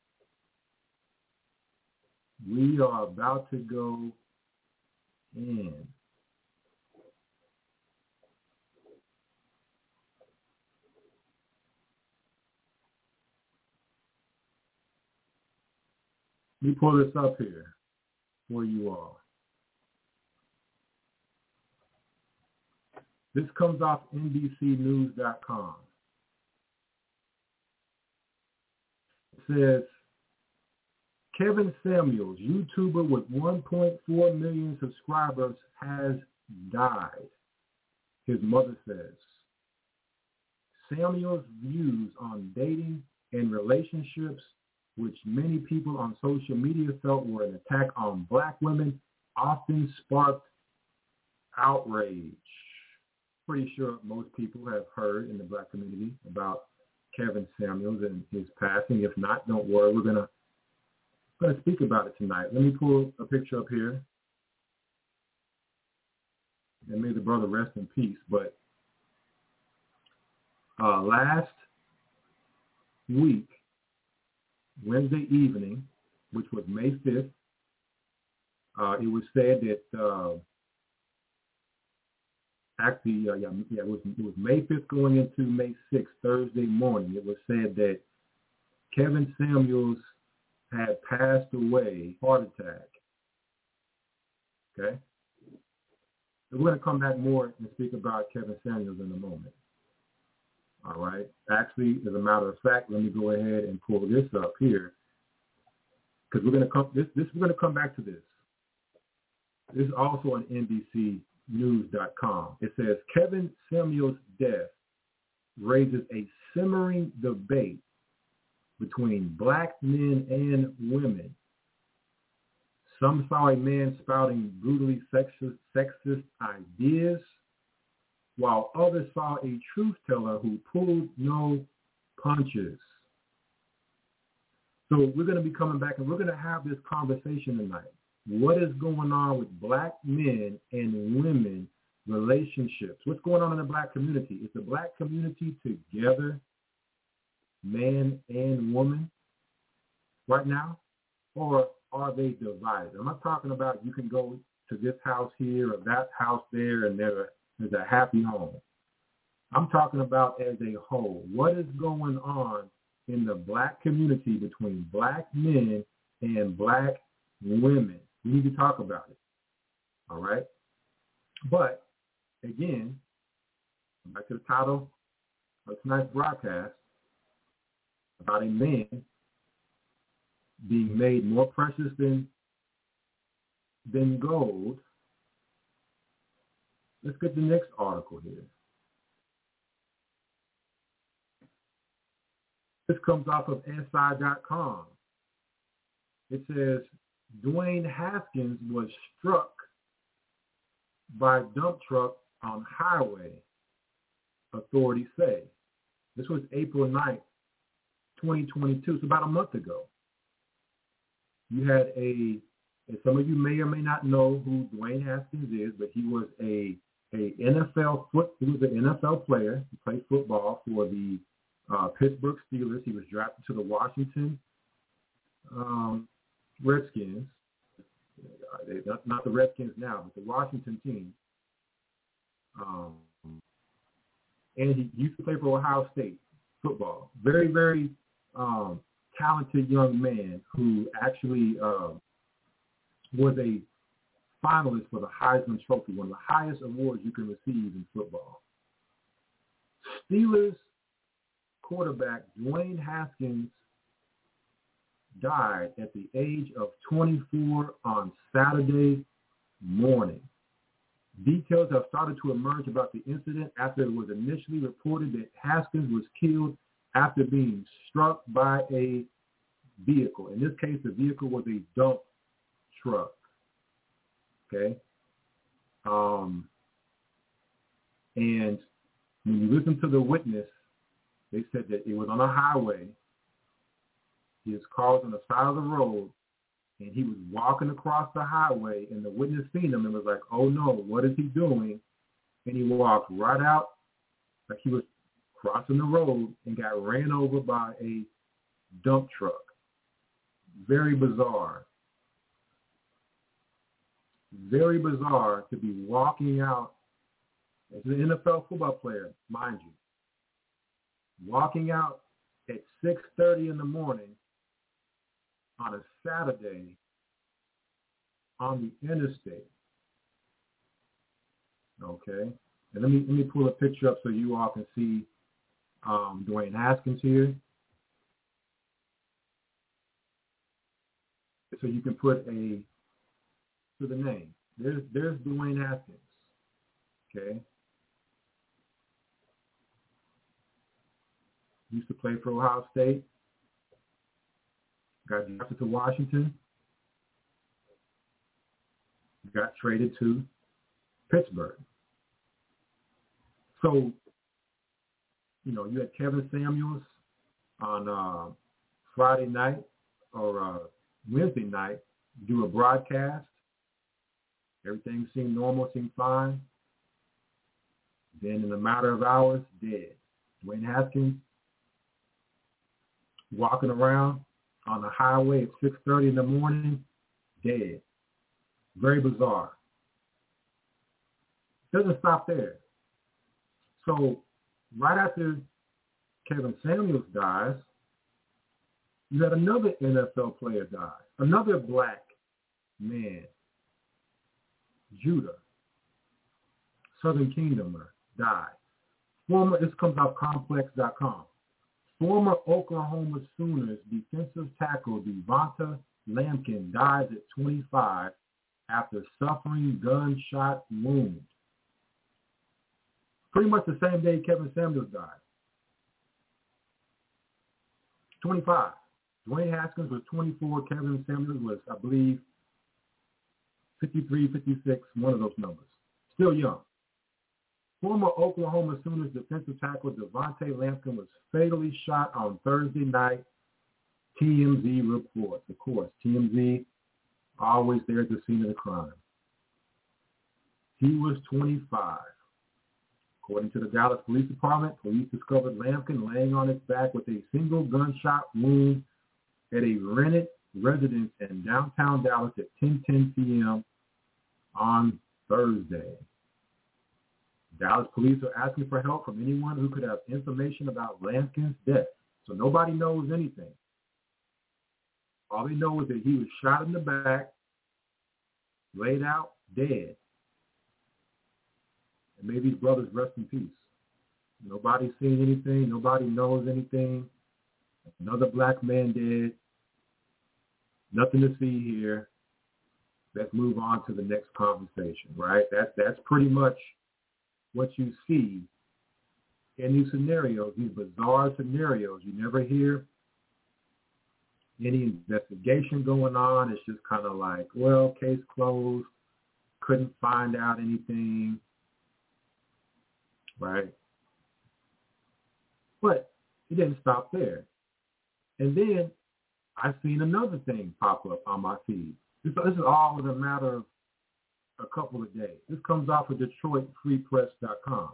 We are about to go in. Let me pull this up here for you all. This comes off N B C news dot com. It says, Kevin Samuels, YouTuber with one point four million subscribers, has died, his mother says. Samuels' views on dating and relationships, which many people on social media felt were an attack on black women, often sparked outrage. Pretty sure most people have heard in the black community about Kevin Samuels and his passing. If not, don't worry. We're gonna gonna speak about it tonight. Let me pull a picture up here, and may the brother rest in peace. But uh, last week, Wednesday evening, which was May fifth, uh, it was said that uh, actually, uh, yeah, yeah, it was it was May fifth going into May sixth, Thursday morning. It was said that Kevin Samuels had passed away, heart attack. Okay? We're going to come back more and speak about Kevin Samuels in a moment. All right? Actually, as a matter of fact, let me go ahead and pull this up here, because we're going to come. This, this we're going to come back to this. This is also on N B C news dot com. It says Kevin Samuels' death raises a simmering debate between black men and women. Some saw a man spouting brutally sexist, sexist ideas, while others saw a truth teller who pulled no punches. So we're going to be coming back and we're going to have this conversation tonight. What is going on with black men and women relationships? What's going on in the black community? Is the black community together, man and woman, right now? Or are they divided? I'm not talking about you can go to this house here or that house there and there, there's a happy home. I'm talking about as a whole. What is going on in the black community between black men and black women? We need to talk about it. All right? But, again, back to the title of tonight's broadcast, about a man being made more precious than, than gold. Let's get the next article here. This comes off of S I dot com. It says, Dwayne Haskins was struck by dump truck on highway, authorities say. This was April ninth, twenty twenty-two, so about a month ago. You had a, and some of you may or may not know who Dwayne Haskins is, but he was a, a N F L foot, he was an N F L player. He played football for the uh, Pittsburgh Steelers. He was drafted to the Washington um, Redskins. They, not, not the Redskins now, but the Washington team. Um, and he used to play for Ohio State football. Very, very um, talented young man who actually uh, was a finalist for the Heisman Trophy, one of the highest awards you can receive in football. Steelers quarterback Dwayne Haskins died at the age of twenty-four on Saturday morning. Details have started to emerge about the incident after it was initially reported that Haskins was killed after being struck by a vehicle. In this case, the vehicle was a dump truck. Okay? Um, and when you listen to the witness, they said that it was on a highway. His car was on the side of the road, and he was walking across the highway, and the witness seen him and was like, oh, no, what is he doing? And he walked right out like he was crossing the road and got ran over by a dump truck. Very bizarre. Very bizarre to be walking out as an N F L football player, mind you, walking out at six thirty in the morning on a Saturday on the interstate. Okay? And let me let me pull a picture up so you all can see um, Dwayne Haskins here. So you can put a to the name. There's there's Dwayne Haskins. Okay? Used to play for Ohio State. Got drafted to Washington. Got traded to Pittsburgh. So, you know, you had Kevin Samuels on uh, Friday night or uh, Wednesday night do a broadcast. Everything seemed normal, seemed fine. Then in a matter of hours, dead. Dwayne Haskins walking around on the highway at six thirty in the morning, dead. Very bizarre. Doesn't stop there. So right after Kevin Samuels dies, you had another N F L player die. Another black man, Judah, Southern Kingdomer, died. Former, this comes off complex dot com. Former Oklahoma Sooners defensive tackle Devonta Lampkin dies at twenty-five after suffering gunshot wound. Pretty much the same day Kevin Samuels died. twenty-five. Dwayne Haskins was twenty-four. Kevin Samuels was, I believe, fifty-three, fifty-six, one of those numbers. Still young. Former Oklahoma Sooners defensive tackle Devonta Lampkin was fatally shot on Thursday night, T M Z reports. Of course, T M Z always there at the scene of the crime. He was twenty-five. According to the Dallas Police Department, police discovered Lampkin laying on his back with a single gunshot wound at a rented residence in downtown Dallas at ten ten p.m. on Thursday. Dallas police are asking for help from anyone who could have information about Lampkin's death. So nobody knows anything. All they know is that he was shot in the back, laid out, dead. And may these brothers rest in peace. Nobody's seen anything. Nobody knows anything. Another black man dead. Nothing to see here. Let's move on to the next conversation, right? That's that's pretty much what you see in these scenarios, these bizarre scenarios. You never hear any investigation going on. It's just kind of like, well, case closed. Couldn't find out anything, right? But it didn't stop there. And then I seen another thing pop up on my feed. This, this is all in a matter of a couple of days. This comes off of Detroit Free Press dot com.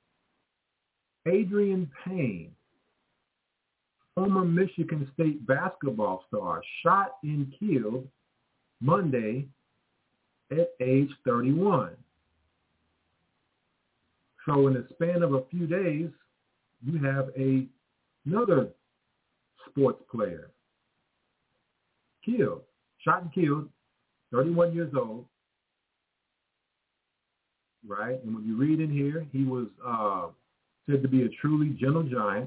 Adrian Payne, former Michigan State basketball star, shot and killed Monday at age thirty-one. So in the span of a few days, you have a, another sports player killed, shot and killed, thirty-one years old, right? And when you read in here, he was uh, said to be a truly gentle giant.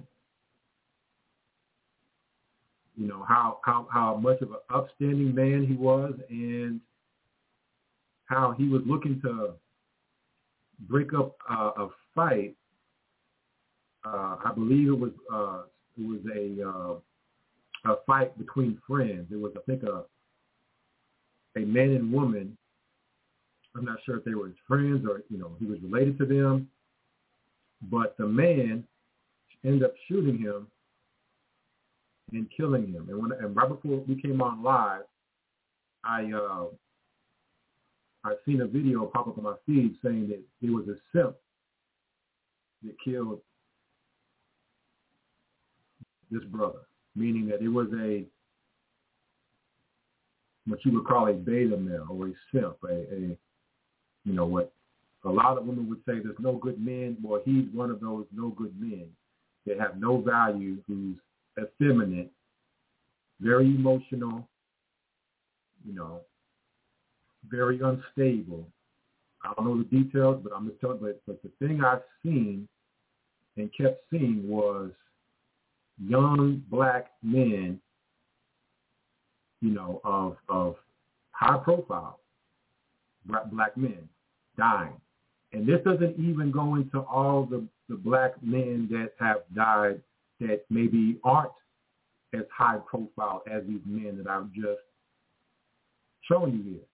You know, how, how, how much of an upstanding man he was, and how he was looking to break up uh, a fight. Uh, I believe it was uh, it was a uh, a fight between friends. It was, I think, a a man and woman. I'm not sure if they were his friends or, you know, he was related to them. But the man ended up shooting him and killing him. And when and right before we came on live, I uh, I seen a video pop up on my feed saying that it was a simp that killed this brother, meaning that it was a, what you would call a beta male or a simp, a, a you know, what a lot of women would say, there's no good men. Well, he's one of those no good men that have no value, who's effeminate, very emotional, you know, very unstable. I don't know the details, but I'm just telling you, but, but the thing I've seen and kept seeing was young black men, you know, of of high profile black men dying. And this doesn't even go into all the, the black men that have died that maybe aren't as high profile as these men that I've just shown you here.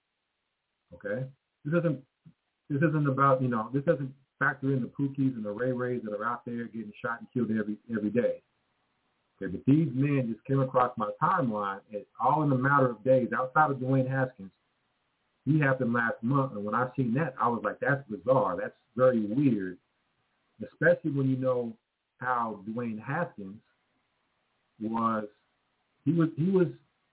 Okay? This isn't this isn't about, you know, this doesn't factor in the Pookies and the Ray Rays that are out there getting shot and killed every every day. Okay, but these men just came across my timeline, and all in a matter of days, outside of Dwayne Haskins. He happened last month, and when I seen that, I was like, that's bizarre. That's very weird, especially when you know how Dwayne Haskins was. He was he was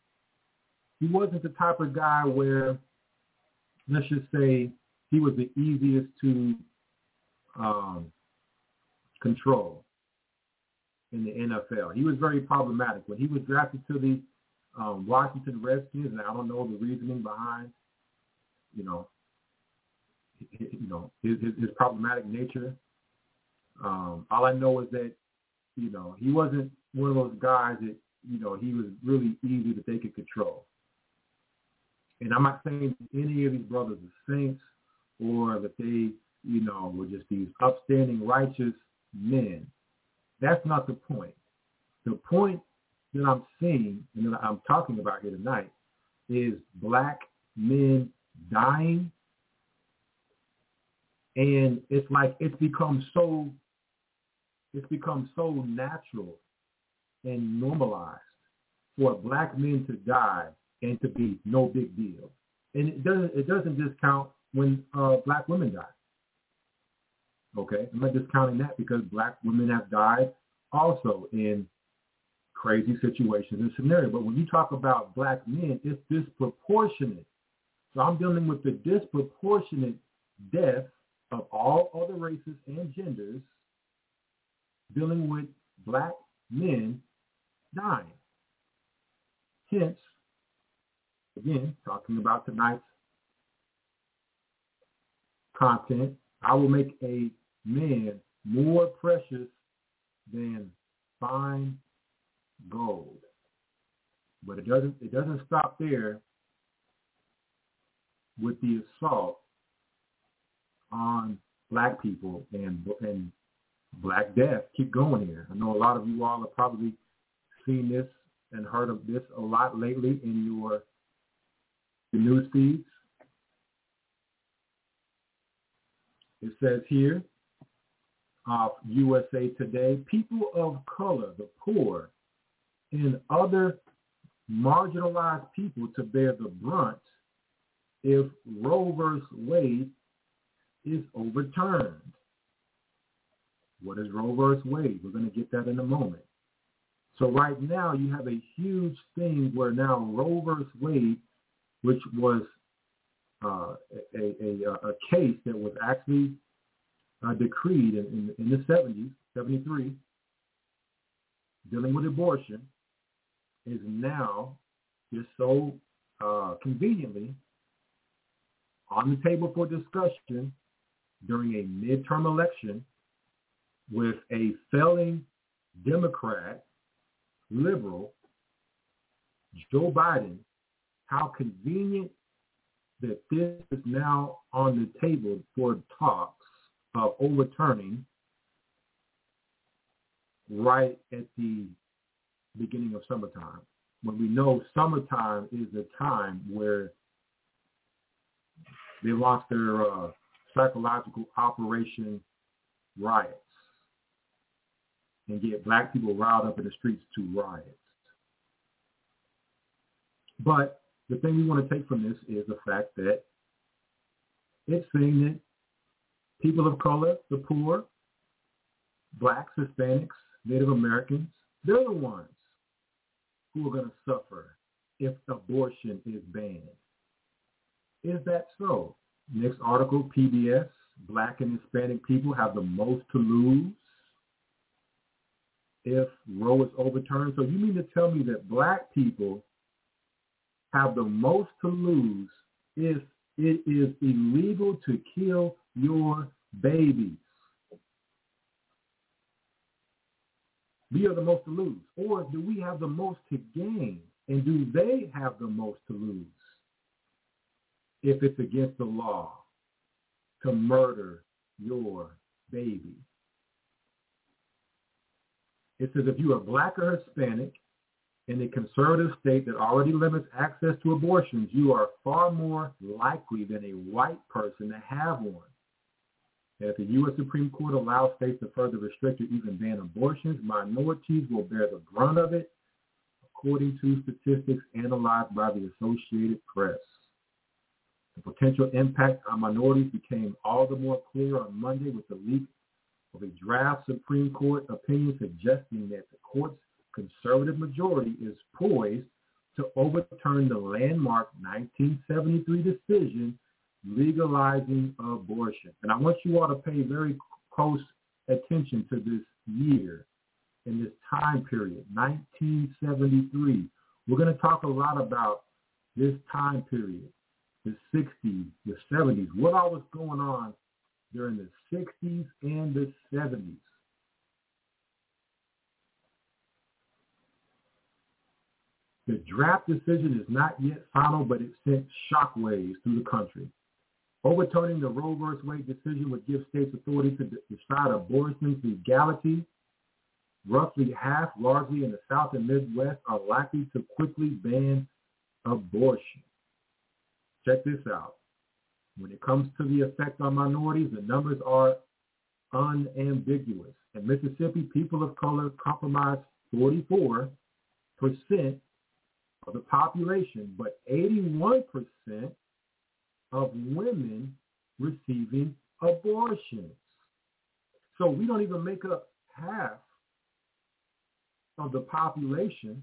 he wasn't the type of guy where, let's just say, he was the easiest to um, control in the N F L. He was very problematic. When he was drafted to the um, Washington Redskins, and I don't know the reasoning behind, you know, you know his, his, his problematic nature. Um, all I know is that, you know, he wasn't one of those guys that, you know, he was really easy that they could control. And I'm not saying any of these brothers are saints or that they, you know, were just these upstanding, righteous men. That's not the point. The point that I'm seeing and that I'm talking about here tonight is black men dying, and it's like it's become so it's become so natural and normalized for black men to die and to be no big deal. And it doesn't it doesn't discount when uh, black women die. Okay, I'm not discounting that, because black women have died also in crazy situations and scenarios. But when you talk about black men, it's disproportionate. So I'm dealing with the disproportionate death of all other races and genders, dealing with black men dying. Hence, again, talking about tonight's content, I will make a man more precious than fine gold. But it doesn't it doesn't stop there with the assault on black people and and Black Death. Keep going here. I know a lot of you all have probably seen this and heard of this a lot lately in your, your news feeds. It says here, of U S A Today, people of color, the poor, and other marginalized people to bear the brunt if Roe versus Wade is overturned. What is Roe versus Wade? We're going to get that in a moment. So right now you have a huge thing where now Roe versus Wade, which was uh, a, a, a case that was actually uh, decreed in, in, in the seventies, seventy-three, dealing with abortion, is now just so uh, conveniently on the table for discussion during a midterm election with a failing Democrat, liberal, Joe Biden. How convenient that this is now on the table for talks of overturning right at the beginning of summertime, when we know summertime is the time where they launched their uh, psychological operation riots and get black people riled up in the streets to riots. But the thing we want to take from this is the fact that it's saying that people of color, the poor, blacks, Hispanics, Native Americans, they're the ones who are going to suffer if abortion is banned. Is that so? Next article, P B S, black and Hispanic people have the most to lose if Roe is overturned. So you mean to tell me that black people have the most to lose if it is illegal to kill your babies? We are the most to lose. Or do we have the most to gain? And do they have the most to lose if it's against the law to murder your baby? It says if you are black or Hispanic in a conservative state that already limits access to abortions, you are far more likely than a white person to have one. And if the U S Supreme Court allows states to further restrict or even ban abortions, minorities will bear the brunt of it, according to statistics analyzed by the Associated Press. The potential impact on minorities became all the more clear on Monday with the leak of a draft Supreme Court opinion suggesting that the court's conservative majority is poised to overturn the landmark nineteen seventy-three decision legalizing abortion. And I want you all to pay very close attention to this year and this time period, nineteen seventy-three. We're going to talk a lot about this time period, the sixties, the seventies, what all was going on during the sixties and the seventies. The draft decision is not yet final, but it sent shockwaves through the country. Overturning the Roe versus Wade decision would give states authority to decide abortion's legality. Roughly half, largely in the South and Midwest, are likely to quickly ban abortion. Check this out. When it comes to the effect on minorities, the numbers are unambiguous. In Mississippi, people of color comprise forty-four percent of the population, but eighty-one percent of women receiving abortions. So we don't even make up half of the population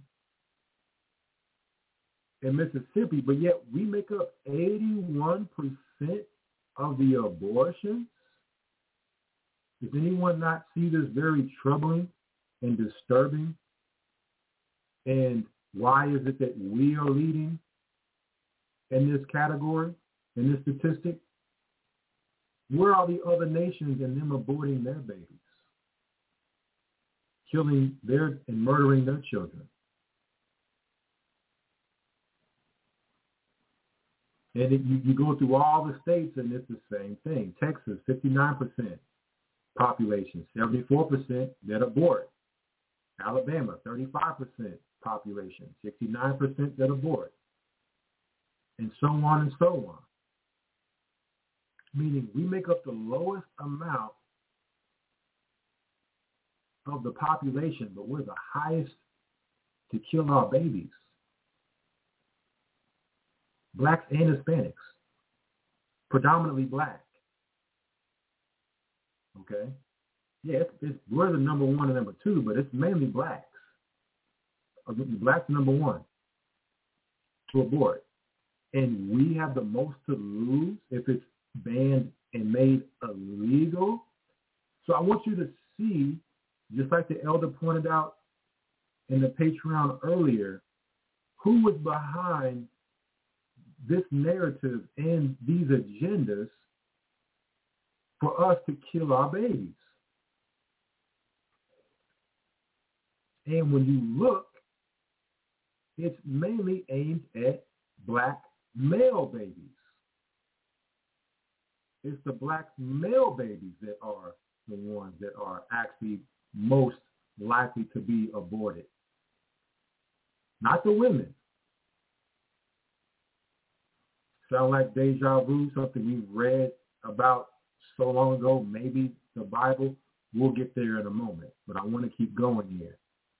in Mississippi, but yet we make up eighty-one percent of the abortions. Does anyone not see this very troubling and disturbing? And why is it that we are leading in this category, in this statistic? Where are the other nations and them aborting their babies? killing their and murdering their children. And it, you, you go through all the states, and it's the same thing. Texas, fifty-nine percent population, seventy-four percent that abort. Alabama, thirty-five percent population, sixty-nine percent that abort. And so on and so on. Meaning we make up the lowest amount of the population, but we're the highest to kill our babies. Blacks and Hispanics, predominantly black. Okay? Yeah, it's, it's, we're the number one and number two, but it's mainly blacks. Blacks are number one to abort. And we have the most to lose if it's banned and made illegal. So I want you to see, just like the elder pointed out in the Patreon earlier, who was behind this narrative and these agendas for us to kill our babies. And when you look, it's mainly aimed at black male babies. It's the black male babies that are the ones that are actually most likely to be aborted, not the women. Sound like deja vu, something we've read about so long ago, maybe the Bible. We'll get there in a moment, but I want to keep going here.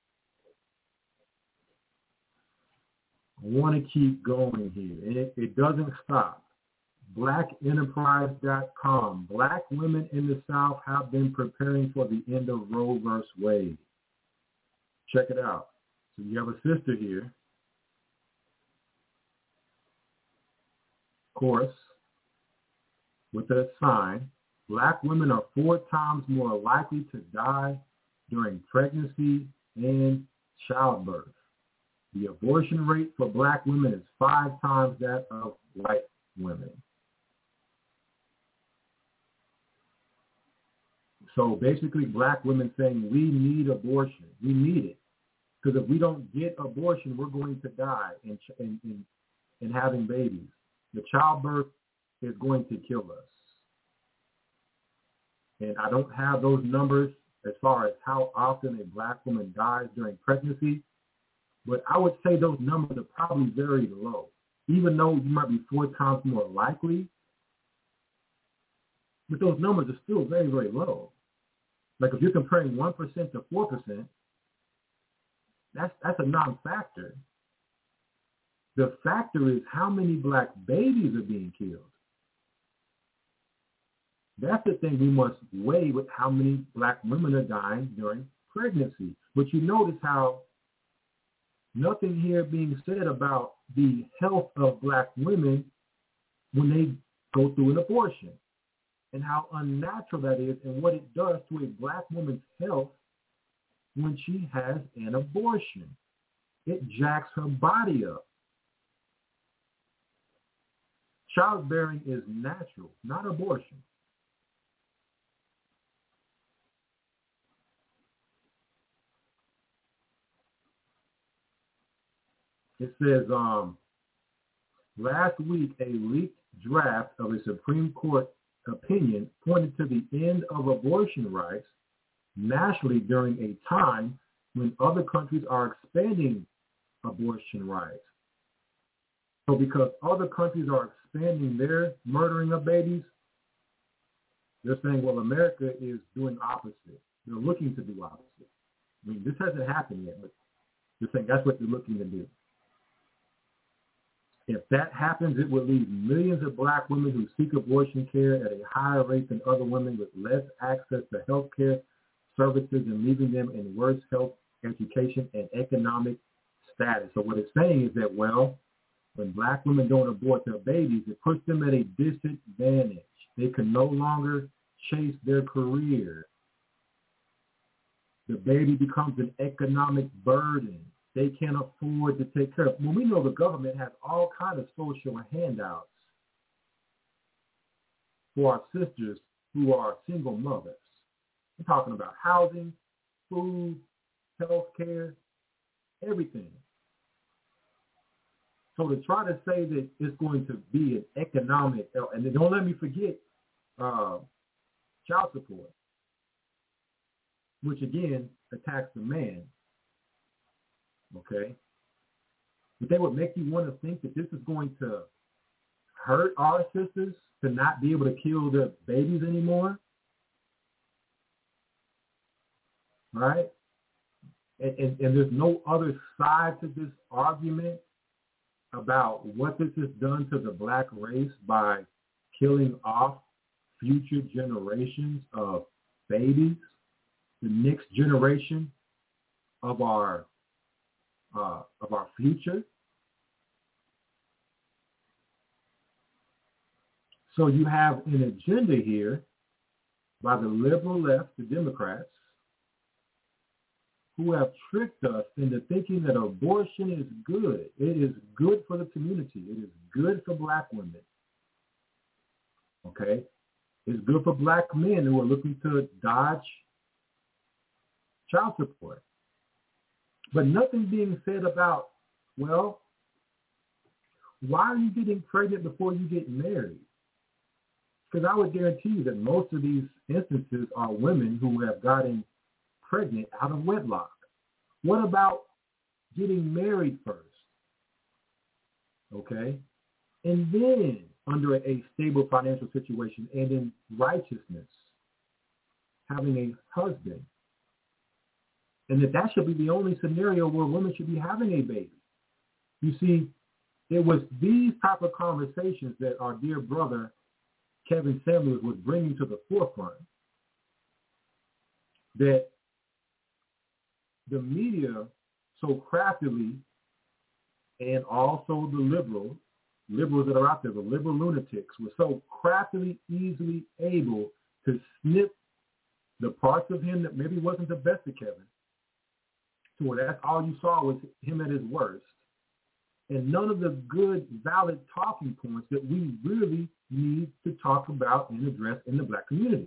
I want to keep going here. It, it doesn't stop. black enterprise dot com. Black women in the South have been preparing for the end of Roe versus Wade. Check it out. So you have a sister here. Course, with that sign, black women are four times more likely to die during pregnancy and childbirth. The abortion rate for black women is five times that of white women. So basically, black women saying we need abortion. We need it. Because if we don't get abortion, we're going to die in, in, in, in having babies. The childbirth is going to kill us. And I don't have those numbers as far as how often a black woman dies during pregnancy, but I would say those numbers are probably very low. Even though you might be four times more likely, but those numbers are still very, very low. Like if you're comparing one percent to four percent, that's, that's a non-factor. The factor is how many black babies are being killed. That's the thing we must weigh with how many black women are dying during pregnancy. But you notice how nothing here being said about the health of black women when they go through an abortion and how unnatural that is and what it does to a black woman's health when she has an abortion. It jacks her body up. Childbearing is natural, not abortion. It says, um, last week, a leaked draft of a Supreme Court opinion pointed to the end of abortion rights nationally during a time when other countries are expanding abortion rights. So because other countries are expanding their murdering of babies, they're saying, well, America is doing opposite. They're looking to do opposite. I mean, this hasn't happened yet, but they're saying that's what they're looking to do. If that happens, it will leave millions of black women who seek abortion care at a higher rate than other women with less access to health care services and leaving them in worse health, education, and economic status. So what it's saying is that, well, when black women don't abort their babies, it puts them at a disadvantage. They can no longer chase their career. The baby becomes an economic burden. They can't afford to take care of. When we know the government has all kinds of social handouts for our sisters who are single mothers. We're talking about housing, food, health care, everything. So to try to say that it's going to be an economic, and then don't let me forget uh, child support, which again attacks the man, okay? But they would make you want to think that this is going to hurt our sisters to not be able to kill their babies anymore, right? And, and, and there's no other side to this argument about what this has done to the black race by killing off future generations of babies, the next generation of our uh, of our future. So you have an agenda here by the liberal left, the Democrats, who have tricked us into thinking that abortion is good. It is good for the community. It is good for black women. Okay? It's good for black men who are looking to dodge child support. But nothing being said about, well, why are you getting pregnant before you get married? Because I would guarantee you that most of these instances are women who have gotten pregnant out of wedlock. What about getting married first? Okay? And then under a stable financial situation and in righteousness, having a husband. And that that should be the only scenario where women should be having a baby. You see, it was these type of conversations that our dear brother Kevin Samuels was bringing to the forefront, that the media so craftily, and also the liberals, liberals that are out there, the liberal lunatics, were so craftily, easily able to snip the parts of him that maybe wasn't the best of Kevin, to where that's all you saw was him at his worst, and none of the good, valid talking points that we really need to talk about and address in the black community.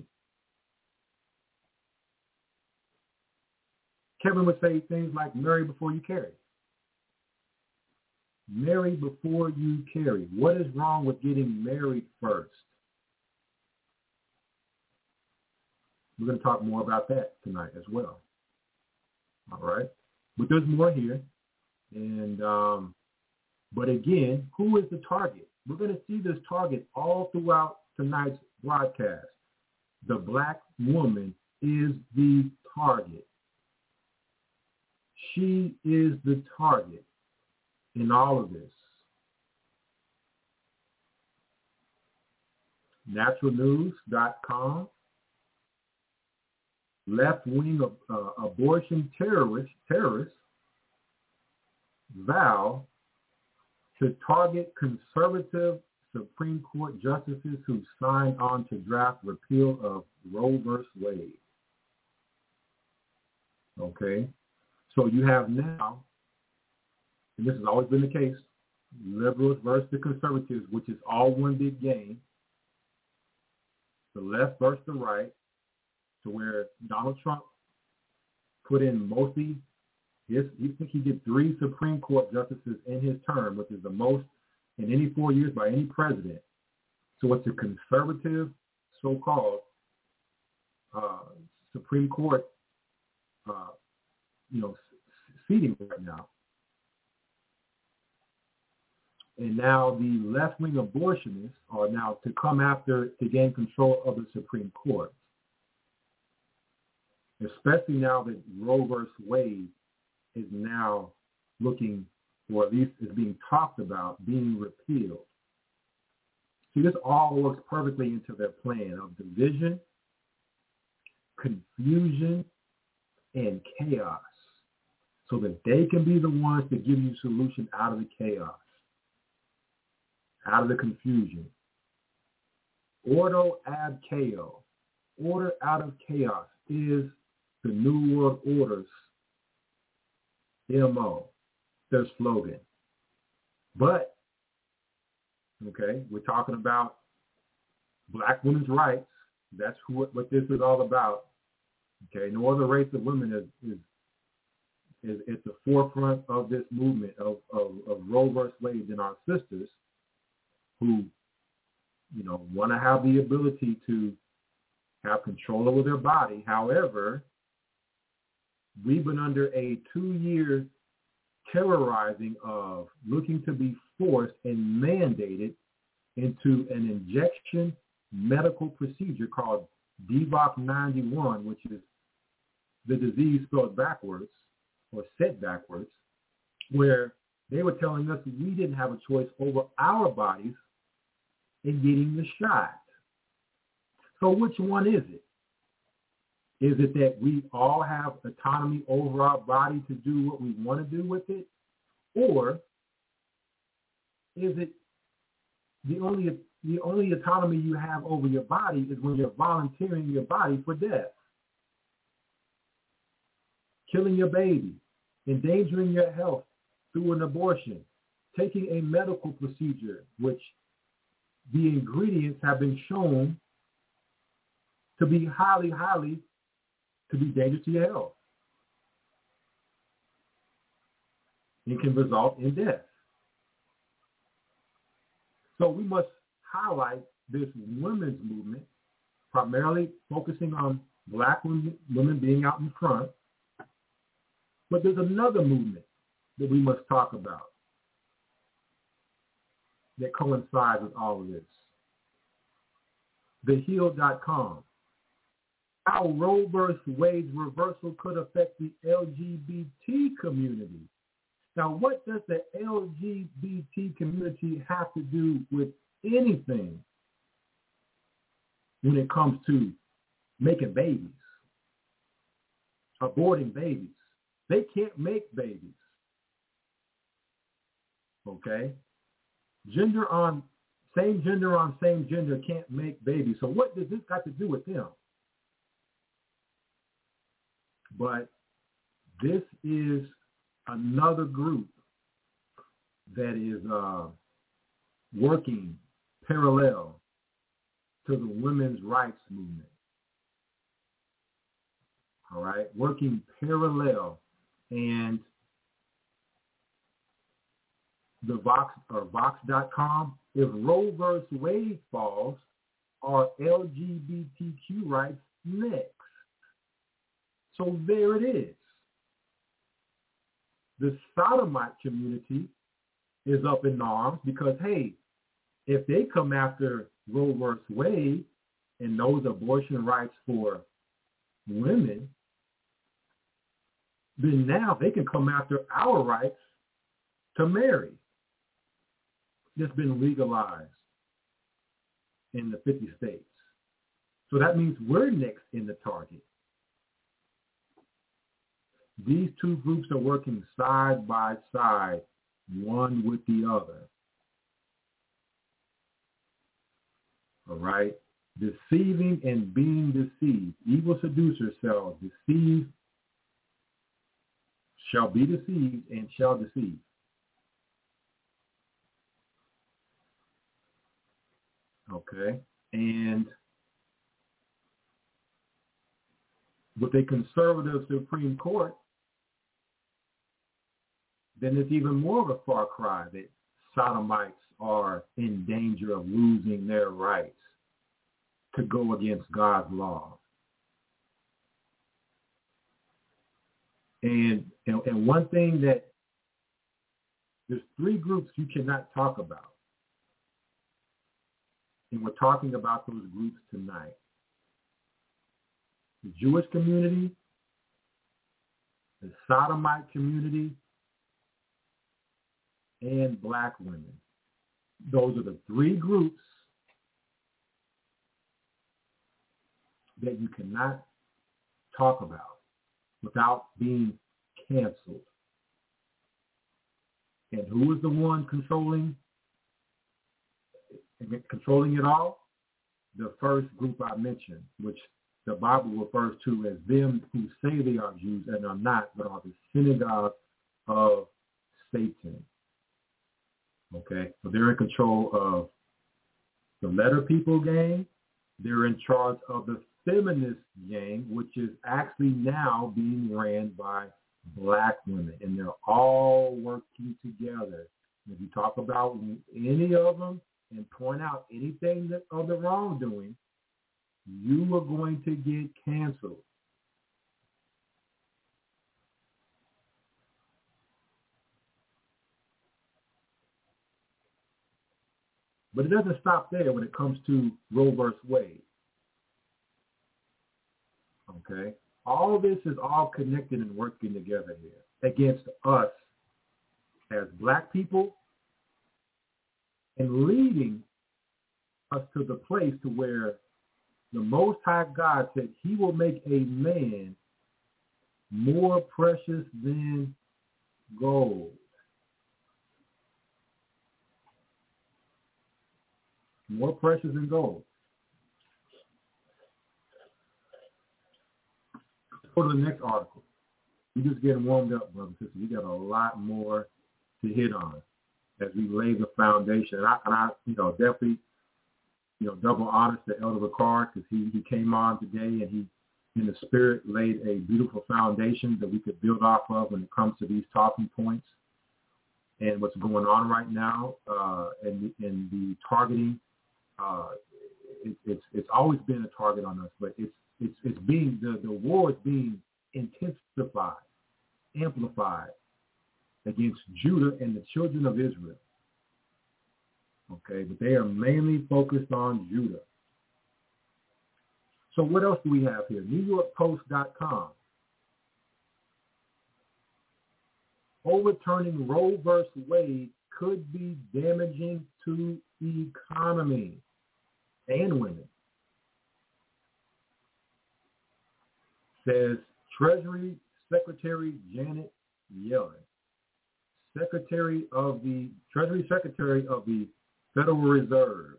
Kevin would say things like, marry before you carry. Marry before you carry. What is wrong with getting married first? We're going to talk more about that tonight as well. All right? But there's more here. And, um, but again, who is the target? We're going to see this target all throughout tonight's broadcast. The black woman is the target. She is the target in all of this. natural news dot com, left-wing uh, abortion terrorists, terrorists vow to target conservative Supreme Court justices who signed on to draft repeal of Roe versus Wade. Okay? So you have now, and this has always been the case, liberals versus the conservatives, which is all one big game. The left versus the right, to where Donald Trump put in mostly, his, you think he did three Supreme Court justices in his term, which is the most in any four years by any president. So it's a conservative, so-called uh, Supreme Court, uh, you know, seating right now. And now the left-wing abortionists are now to come after, to gain control of the Supreme Court. Especially now that Roe versus Wade is now looking, or at least is being talked about, being repealed. See, this all works perfectly into their plan of division, confusion, and chaos, so that they can be the ones to give you solution out of the chaos, out of the confusion. Ordo ad chaos, order out of chaos, is the New World Order's M O, their slogan. But, okay, we're talking about black women's rights. That's who, what this is all about. Okay, no other race of women is, is is at the forefront of this movement of, of, of Roe versus Wade, and our sisters who, you know, want to have the ability to have control over their body. However, we've been under a two-year terrorizing of looking to be forced and mandated into an injection medical procedure called D V O C ninety-one, which is the disease spelled backwards or said backwards, where they were telling us we didn't have a choice over our bodies in getting the shot. So which one is it? Is it that we all have autonomy over our body to do what we want to do with it? Or is it the only the only autonomy you have over your body is when you're volunteering your body for death? Killing your baby, endangering your health through an abortion, taking a medical procedure, which the ingredients have been shown to be highly, highly, to be dangerous to your health. It can result in death. So we must highlight this women's movement, primarily focusing on black women, women being out in front. But there's another movement that we must talk about that coincides with all of this. The heal dot com. How Roe versus Wade's reversal could affect the L G B T community. Now, what does the L G B T community have to do with anything when it comes to making babies, aborting babies? They can't make babies. Okay? Gender on, same gender on same gender can't make babies. So what does this got to do with them? But this is another group that is uh, working parallel to the women's rights movement. All right? Working parallel. And the Vox or Vox dot com, if Roe versus Wade falls, are L G B T Q rights next? So there it is. The sodomite community is up in arms because, hey, if they come after Roe versus Wade and those abortion rights for women, then now they can come after our rights to marry. That's been legalized in the fifty states. So that means we're next in the target. These two groups are working side by side, one with the other. All right? Deceiving and being deceived. Evil seducer shall deceive, shall be deceived, and shall deceive. Okay? And with a conservative Supreme Court, then it's even more of a far cry that sodomites are in danger of losing their rights to go against God's law. And, and, and one thing that, there's three groups you cannot talk about. And we're talking about those groups tonight. The Jewish community, the sodomite community, and black women. Those are the three groups that you cannot talk about without being canceled. And who is the one controlling controlling it all? The first group I mentioned, which the Bible refers to as them who say they are Jews and are not, but are the synagogue of Satan. Okay, so they're in control of the letter people gang. They're in charge of the feminist gang, which is actually now being ran by black women, and they're all working together. If you talk about any of them and point out anything that of the wrongdoing, you are going to get canceled. But it doesn't stop there when it comes to Roe versus Wade. Okay? All this is all connected and working together here against us as black people and leading us to the place to where the Most High God said he will make a man more precious than gold. More precious than gold. Let's go to the next article. We're just getting warmed up, brother and sister. We got a lot more to hit on as we lay the foundation. And I, and I you know, definitely, you know, double honors to Elder Ricard because he, he came on today and he, in the spirit, laid a beautiful foundation that we could build off of when it comes to these talking points and what's going on right now uh, and, and the targeting. Uh, it, it's it's always been a target on us, but it's it's it's being the, the war is being intensified, amplified against Judah and the children of Israel. Okay, but they are mainly focused on Judah. So what else do we have here? New York Post dot com. Overturning Roe versus Wade could be damaging to the economy and women. Says Treasury Secretary Janet Yellen, Secretary of the Treasury Secretary of the Federal Reserve.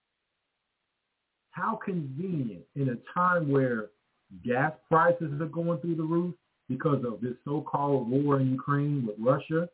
How convenient in a time where gas prices are going through the roof because of this so-called war in Ukraine with Russia,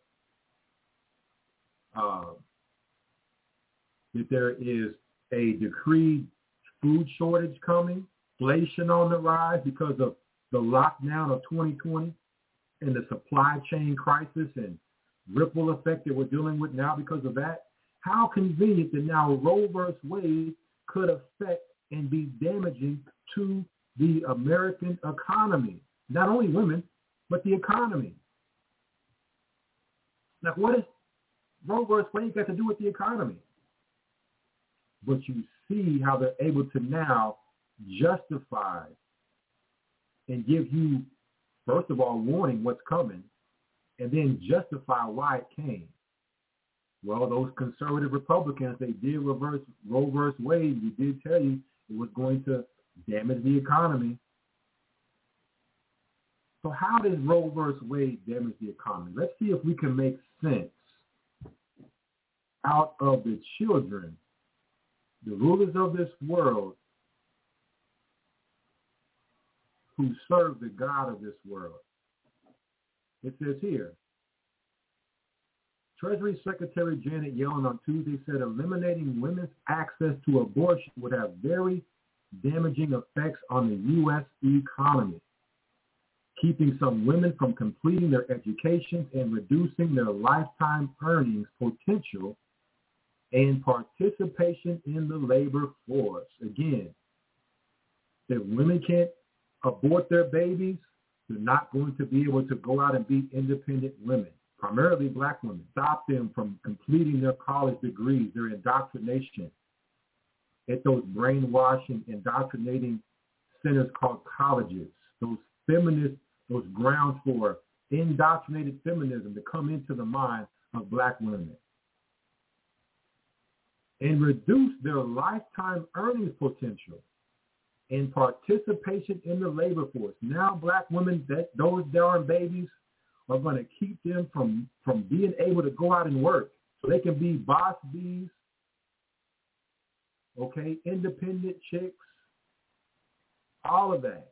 uh, that there is a decreed food shortage coming, inflation on the rise because of the lockdown of twenty twenty and the supply chain crisis and ripple effect that we're dealing with now because of that. How convenient that now Roe versus Wade could affect and be damaging to the American economy. Not only women, but the economy. Now, what does Roe versus Wade got to do with the economy? But you see how they're able to now justify and give you, first of all, warning what's coming, and then justify why it came. Well, those conservative Republicans, they did reverse Roe versus Wade. We did tell you it was going to damage the economy. So how does Roe versus Wade damage the economy? Let's see if we can make sense out of the children, the rulers of this world, who serve the God of this world. It says here, Treasury Secretary Janet Yellen on Tuesday said eliminating women's access to abortion would have very damaging effects on the U S economy, keeping some women from completing their education and reducing their lifetime earnings potential and participation in the labor force. Again, if women can't abort their babies, they're not going to be able to go out and be independent women, primarily black women. Stop them from completing their college degrees, their indoctrination at those brainwashing, indoctrinating centers called colleges, those feminist, those grounds for indoctrinated feminism to come into the mind of black women and reduce their lifetime earnings potential and participation in the labor force. Now black women, that those darn babies are going to keep them from, from being able to go out and work so they can be boss bees, okay, independent chicks, all of that.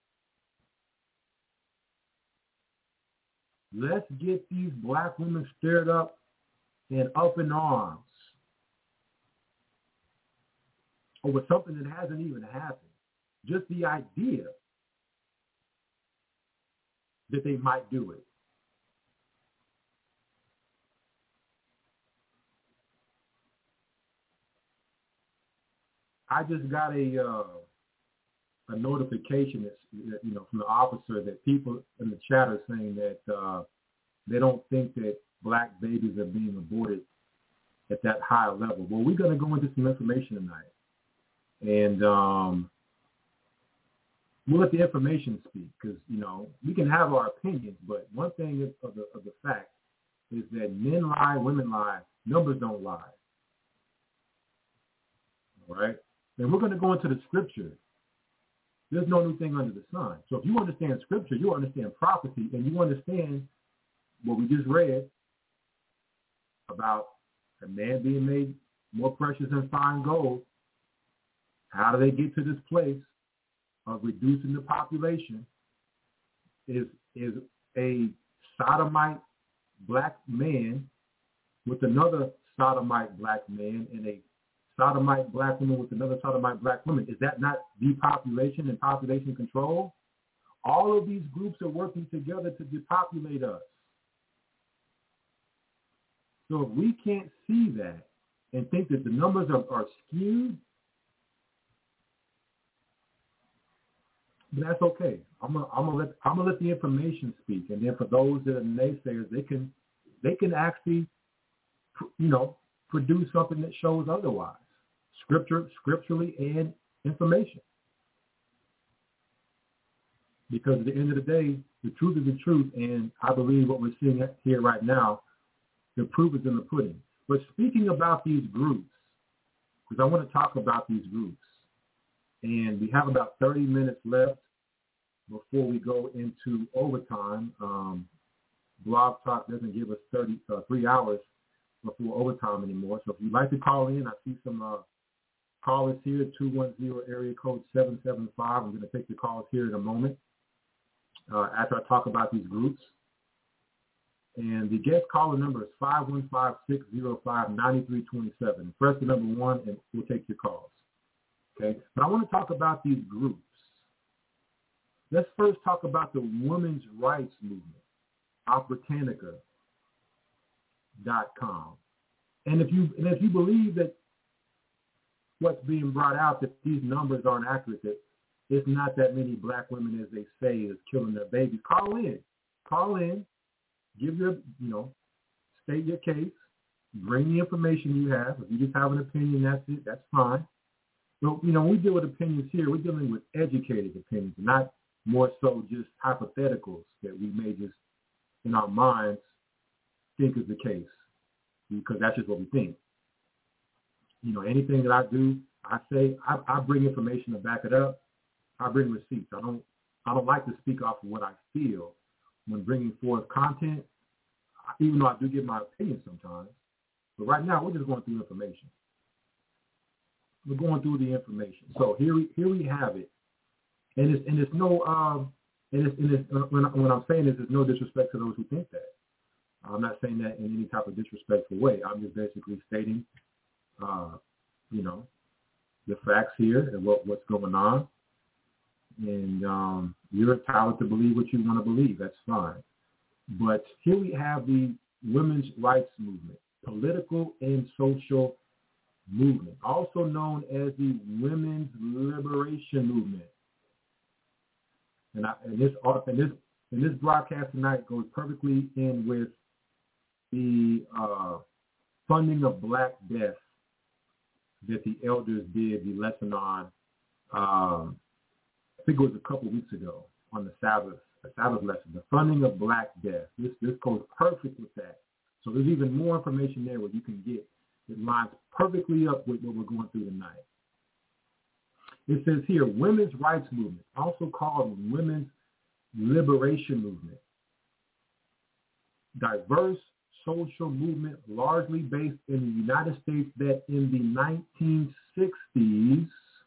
Let's get these black women stirred up and up in arms over something that hasn't even happened. Just the idea that they might do it. I just got a uh, a notification that's, you know, from the officer that people in the chat are saying that uh, they don't think that black babies are being aborted at that high level. Well, we're going to go into some information tonight, and um, we'll let the information speak, because, you know, we can have our opinions, but one thing of the of the fact is that men lie, women lie, numbers don't lie. All right? And we're going to go into the scripture. There's no new thing under the sun. So if you understand scripture, you understand prophecy, and you understand what we just read about a man being made more precious than fine gold. How do they get to this place of reducing the population? Is is a sodomite black man with another sodomite black man and a sodomite black woman with another sodomite black woman. Is that not depopulation and population control? All of these groups are working together to depopulate us. So if we can't see that and think that the numbers are, are skewed, then that's okay. I'm gonna I'm gonna let I'm gonna let the information speak, and then for those that are naysayers, they can they can actually, you know, produce something that shows otherwise, scripture, scripturally, and information. Because at the end of the day, the truth is the truth, and I believe what we're seeing here right now, the proof is in the pudding. But speaking about these groups, because I want to talk about these groups, and we have about thirty minutes left before we go into overtime. Um, Blog Talk doesn't give us thirty, uh, three hours before overtime anymore. So if you'd like to call in, I see some uh, callers here, two one zero area code seven seven five. I'm going to take the calls here in a moment uh, after I talk about these groups. And the guest caller number is five one five, six zero five, nine three two seven. Press the number one and we'll take your calls. Okay? But I want to talk about these groups. Let's first talk about the women's rights movement, Opportunica dot com. And if you and if you believe that what's being brought out, that these numbers aren't accurate, that it's not that many black women as they say is killing their babies, call in. Call in, give your, you know, state your case, bring the information you have. If you just have an opinion, that's it, that's fine. So, you know, when we deal with opinions here, we're dealing with educated opinions, not more so just hypotheticals that we may just, in our minds, think is the case, because that's just what we think. You know, anything that I do, I say, I, I bring information to back it up. I bring receipts. I don't, I don't like to speak off of what I feel when bringing forth content, even though I do give my opinion sometimes. But right now, we're just going through information. We're going through the information. So here we here we have it, and it's and it's no um and it's, and it's uh, when, I, when I'm saying this, there's no disrespect to those who think that. I'm not saying that in any type of disrespectful way. I'm just basically stating, uh, you know, the facts here and what, what's going on. And um, you're entitled to believe what you want to believe. That's fine. But here we have the women's rights movement, political and social movement, also known as the Women's Liberation Movement. And, I, and this and this and this broadcast tonight goes perfectly in with the uh, funding of Black Death that the elders did the lesson on. Um, I think it was a couple of weeks ago on the Sabbath, the Sabbath lesson, the funding of Black Death. This this goes perfect with that. So there's even more information there where you can get. It lines perfectly up with what we're going through tonight. It says here, women's rights movement, also called women's liberation movement. Diverse social movement largely based in the United States that in the nineteen sixties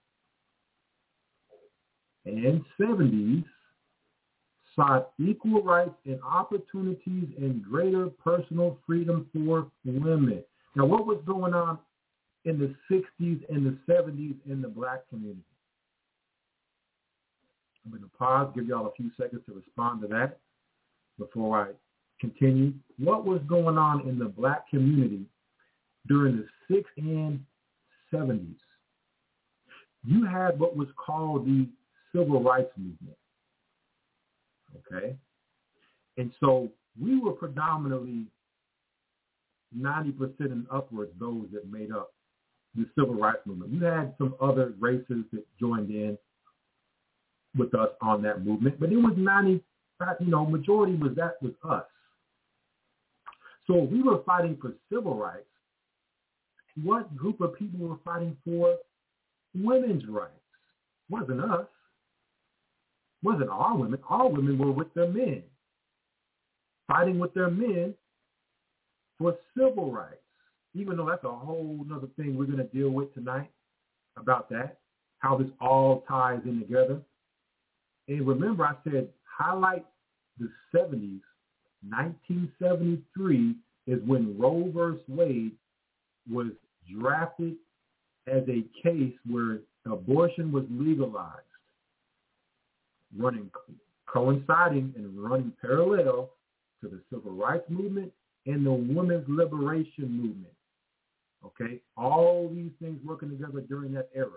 and seventies sought equal rights and opportunities and greater personal freedom for women. Now, what was going on in the sixties and the seventies in the black community? I'm going to pause, give y'all a few seconds to respond to that. before I continue, what was going on in the black community during the sixties and seventies? You had what was called the Civil Rights Movement, okay? And so we were predominantly ninety percent and upwards those that made up the Civil Rights Movement. You had some other races that joined in with us on that movement, but it was ninety, you know, majority was that was us. So we were fighting for civil rights. What group of people were fighting for women's rights? Wasn't us. Wasn't our women. Our women were with their men, fighting with their men for civil rights, even though that's a whole other thing we're going to deal with tonight about that, how this all ties in together. And remember, I said highlight the seventies. nineteen seventy-three is when Roe versus Wade was drafted as a case where abortion was legalized, running, coinciding and running parallel to the Civil Rights Movement and the Women's Liberation Movement. Okay, all these things working together during that era.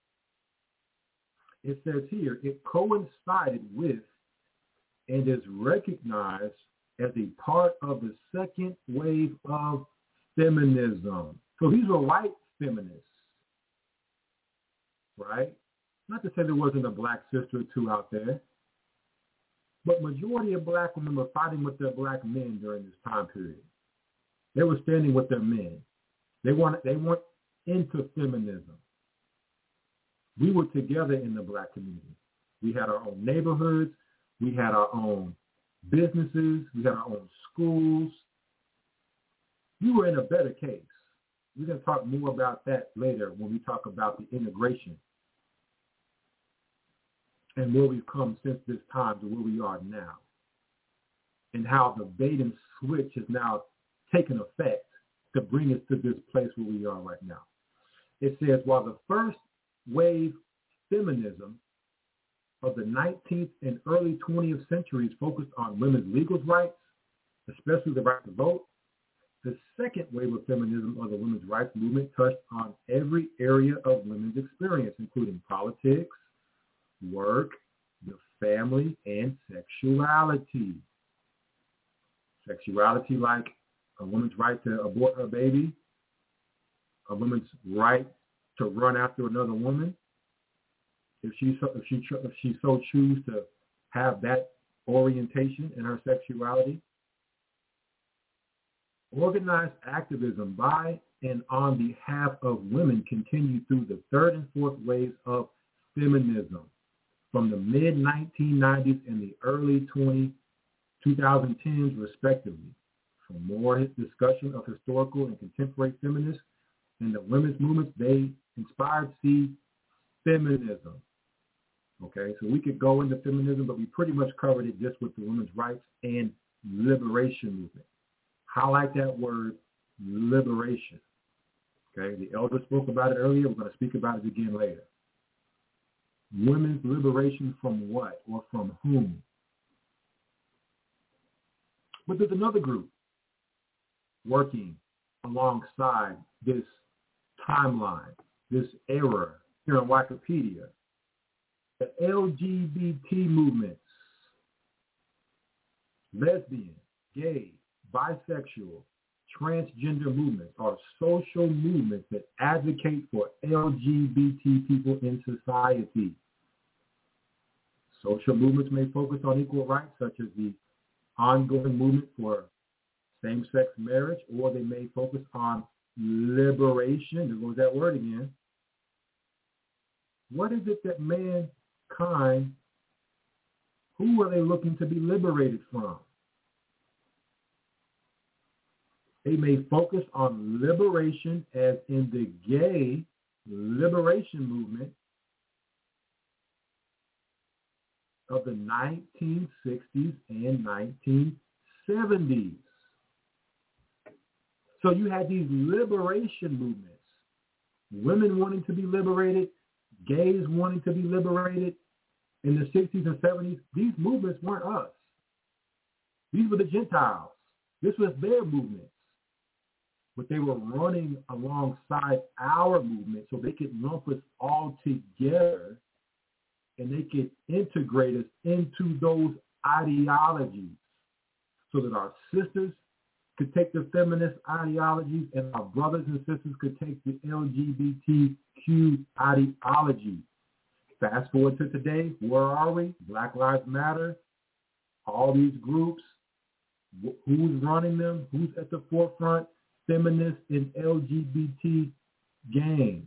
It says here, it coincided with and is recognized as a part of the second wave of feminism. So these were white feminists, right? Not to say there wasn't a black sister or two out there, but majority of black women were fighting with their black men during this time period. They were standing with their men. They weren't, they weren't into feminism. We were together in the black community. We had our own neighborhoods. We had our own businesses. We had our own schools. We were in a better case. We're going to talk more about that later when we talk about the integration and where we've come since this time to where we are now, and how the bait and switch has now taken effect to bring us to this place where we are right now. It says, while the first wave feminism of the nineteenth and early twentieth centuries focused on women's legal rights, especially the right to vote, the second wave of feminism of the women's rights movement touched on every area of women's experience, including politics, work, the family, and sexuality. Sexuality like a woman's right to abort her baby, a woman's right to run after another woman, if she so, if she if she so choose to have that orientation in her sexuality. Organized activism by and on behalf of women continued through the third and fourth waves of feminism from the mid nineteen nineties and the early twenty tens, respectively. For more discussion of historical and contemporary feminists and the women's movements, they inspired see feminism. Okay, so we could go into feminism, but we pretty much covered it just with the women's rights and liberation movement. Highlight that word, liberation. Okay, the elder spoke about it earlier. We're going to speak about it again later. Women's liberation from what or from whom? But there's another group working alongside this timeline, this era here on Wikipedia. The L G B T movements, lesbian, gay, bisexual, transgender movements are social movements that advocate for L G B T people in society. Social movements may focus on equal rights, such as the ongoing movement for same-sex marriage, or they may focus on liberation. There goes that word again. What is it that mankind, who are they looking to be liberated from? They may focus on liberation as in the gay liberation movement of the nineteen sixties and nineteen seventies. So you had these liberation movements, women wanting to be liberated, gays wanting to be liberated in the sixties and seventies. These movements weren't us. These were the Gentiles. This was their movements. But they were running alongside our movement so they could lump us all together and they could integrate us into those ideologies so that our sisters could take the feminist ideologies and our brothers and sisters could take the L G B T Q ideology. Fast forward to today, where are we? Black Lives Matter, all these groups, who's running them, who's at the forefront? Feminist and L G B T gang.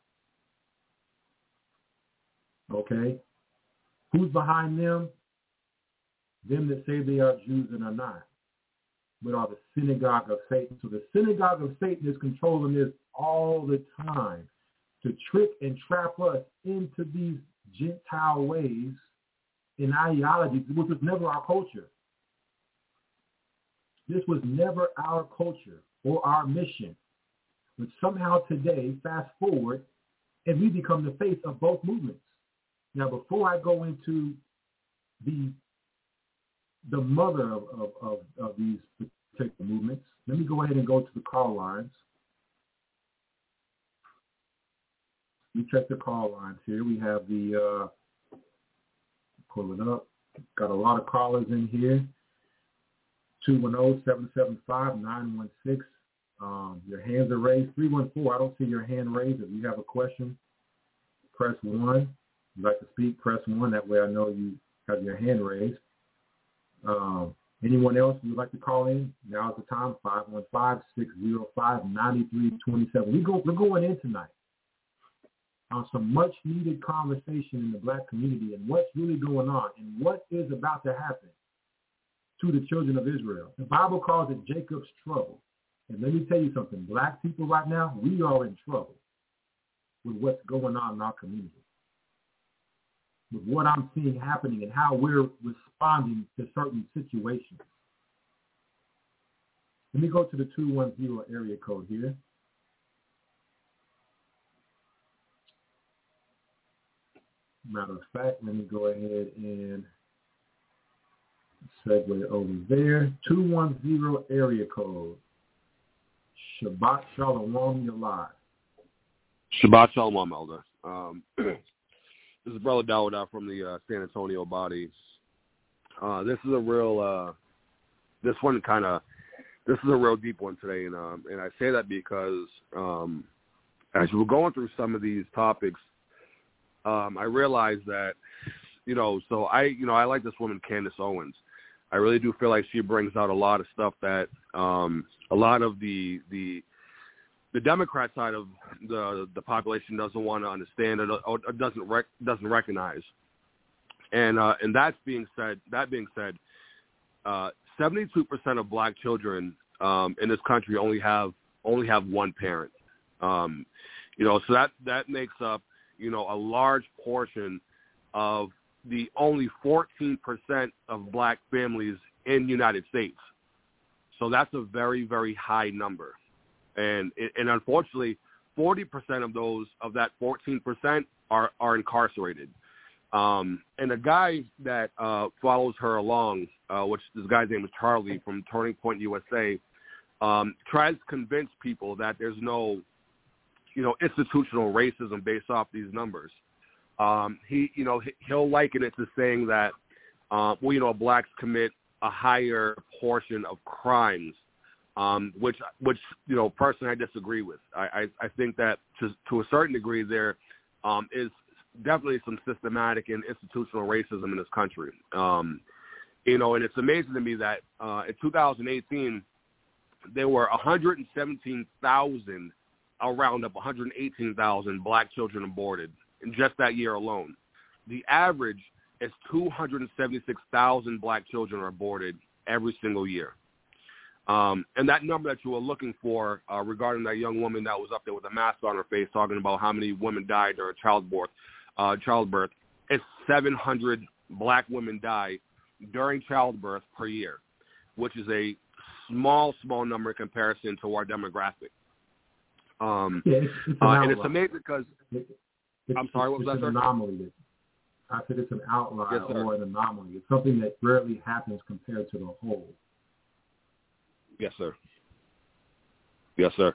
Okay? Who's behind them? Them that say they are Jews and are not, but are the synagogue of Satan. So the synagogue of Satan is controlling this all the time to trick and trap us into these Gentile ways and ideologies, which was never our culture. This was never our culture or our mission. But somehow today, fast forward, and we become the face of both movements. Now, before I go into the the mother of, of, of, of these particular movements, let me go ahead and go to the call lines. We check the call lines here. We have the, uh, pull it up, got a lot of callers in here. two one zero, seven seven five, nine one six. Um, your hands are raised. three one four, I don't see your hand raised. If you have a question, press one. If you'd like to speak, press one. That way I know you have your hand raised. Um, anyone else who would like to call in, now is the time, five one five, six zero five, nine three two seven. We go, we're going in tonight on some much-needed conversation in the black community and what's really going on and what is about to happen to the children of Israel. The Bible calls it Jacob's trouble. And let me tell you something, black people right now, we are in trouble with what's going on in our community, with what I'm seeing happening and how we're responding to certain situations. Let me go to the two one zero area code here. Matter of fact, let me go ahead and segue over there. two one zero area code. Shabbat Shalom, you're live. Shabbat Shalom, Elder. Um, this is Brother Dawuda from the uh, San Antonio body. Uh, this is a real, uh, this one kind of, this is a real deep one today, and um, and I say that because um, as we were going through some of these topics, um, I realized that, you know, so I, you know, I like this woman, Candace Owens. I really do feel like she brings out a lot of stuff that um, a lot of the the the Democrat side of the the population doesn't want to understand or, or doesn't rec- doesn't recognize. And uh, and that's being said. That being said, uh, seventy-two percent of black children um, in this country only have only have one parent. Um, you know, so that that makes up you know a large portion of the only fourteen percent of black families in the United States. So that's a very, very high number. And and unfortunately, forty percent of those, of that fourteen percent are, are incarcerated. Um, and a guy that uh, follows her along, uh, which this guy's name is Charlie from Turning Point U S A, um, tries to convince people that there's no, you know, institutional racism based off these numbers. Um, he, you know, he'll liken it to saying that, uh, well, you know, blacks commit a higher portion of crimes, um, which, which, you know, personally I disagree with. I, I, I think that to, to a certain degree there um, is definitely some systematic and institutional racism in this country. Um, you know, and it's amazing to me that uh, in two thousand eighteen, there were one hundred seventeen thousand, I'll round up one hundred eighteen thousand black children aborted in just that year alone. The average is two hundred seventy-six thousand black children are aborted every single year. Um, and that number that you were looking for uh, regarding that young woman that was up there with a mask on her face talking about how many women died during childbirth, uh, childbirth, is seven hundred black women die during childbirth per year, which is a small, small number in comparison to our demographic. Um, yeah, it's, it's uh, and it's amazing because... It, It's, I'm sorry, what was it's that, an sir? anomaly. I said it's an outlier yes, or an anomaly. It's something that rarely happens compared to the whole. Yes, sir. Yes, sir.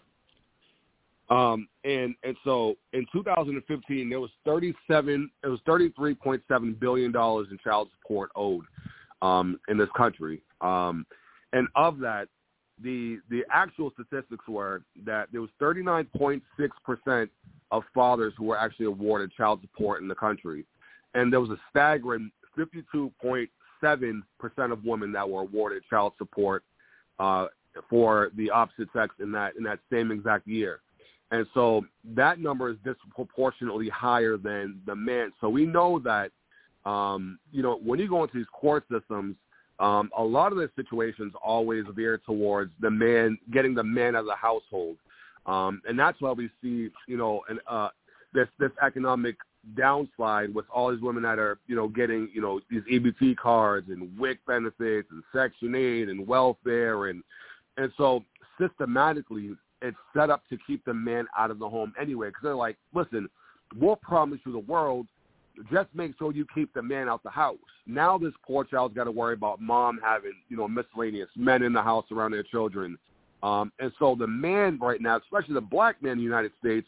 Um, and and so in two thousand fifteen, there was thirty-seven. It was thirty-three point seven billion dollars in child support owed um, in this country. Um, and of that, the the actual statistics were that there was thirty-nine point six percent of fathers who were actually awarded child support in the country, and there was a staggering fifty-two point seven percent of women that were awarded child support uh, for the opposite sex in that in that same exact year. And so that number is disproportionately higher than the men. So we know that, um, you know, when you go into these court systems, um, a lot of the situations always veer towards the man, getting the man of the household. Um, and that's why we see, you know, an, uh, this this economic downslide with all these women that are, you know, getting, you know, these E B T cards and W I C benefits and Section eight and welfare. And, and so systematically, it's set up to keep the man out of the home anyway, because they're like, listen, we'll promise you the world, just make sure you keep the man out the house. Now this poor child's got to worry about mom having, you know, miscellaneous men in the house around their children. Um, and so the man right now, especially the black man in the United States,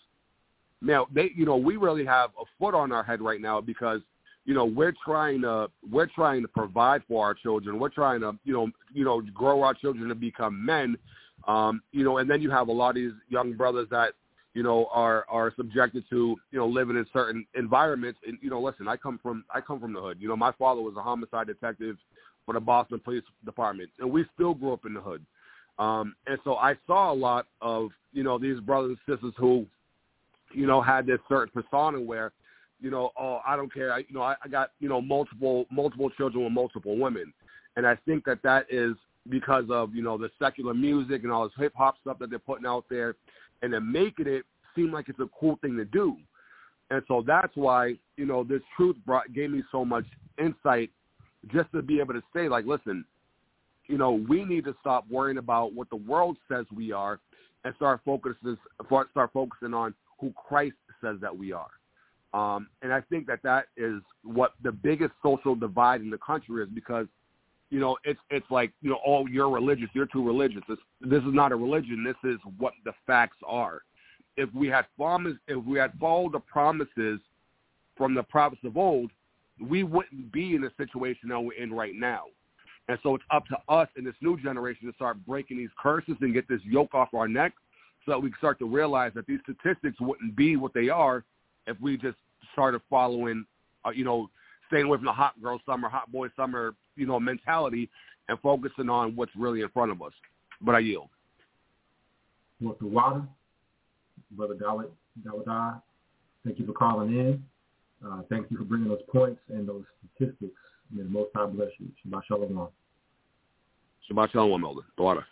now they, you know, we really have a foot on our head right now because, you know, we're trying to we're trying to provide for our children. We're trying to, you know, you know, grow our children to become men. Um, you know, and then you have a lot of these young brothers that, you know, are, are subjected to, you know, living in certain environments. And, you know, listen, I come from I come from the hood. You know, my father was a homicide detective for the Boston Police Department, and we still grew up in the hood. Um, and so I saw a lot of, you know, these brothers and sisters who, you know, had this certain persona where, you know, oh, I don't care. I, you know, I, I got, you know, multiple multiple children with multiple women. And I think that that is because of, you know, the secular music and all this hip-hop stuff that they're putting out there, and they're making it seem like it's a cool thing to do. And so that's why, you know, this truth brought, gave me so much insight just to be able to say, like, listen, you know, we need to stop worrying about what the world says we are and start focusing, start focusing on who Christ says that we are. Um, and I think that that is what the biggest social divide in the country is, because you know, it's it's like, you know, oh, you're religious, you're too religious. This, this is not a religion. This is what the facts are. If we had promised, if we had followed the promises from the prophets of old, we wouldn't be in the situation that we're in right now. And so it's up to us in this new generation to start breaking these curses and get this yoke off our neck, so that we can start to realize that these statistics wouldn't be what they are if we just started following, uh, you know, staying away from the hot girl summer, hot boy summer, you know, mentality, and focusing on what's really in front of us. But I yield. Want the water, Brother Dawud, Dawud, thank you for calling in. Uh, thank you for bringing those points and those statistics. May the Most High bless you. Shabbat Shalom. Shabbat Shalom, Elder. The water.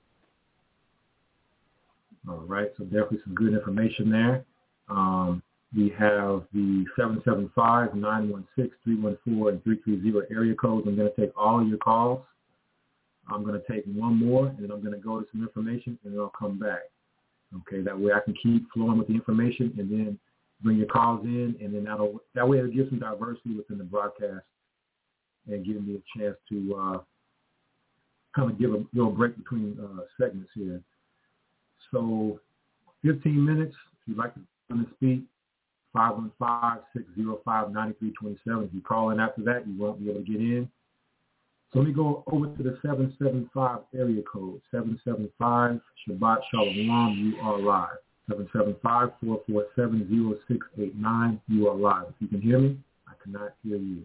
All right, so definitely some good information there. Um, We have the seven seven five, nine one six, three one four and three three zero area codes. I'm going to take all of your calls. I'm going to take one more, and then I'm going to go to some information, and then I'll come back. Okay, that way I can keep flowing with the information, and then bring your calls in, and then that'll, that way it'll give some diversity within the broadcast and give me a chance to uh, kind of give a little break between uh, segments here. So fifteen minutes, if you'd like to come and speak, five one five, six zero five, nine three two seven. If you call in after that, you won't be able to get in. So let me go over to the seven seven five area code, seven seven five, Shabbat Shalom, you are live. seven seven five, four four seven, zero six eight nine, you are live. If you can hear me, I cannot hear you.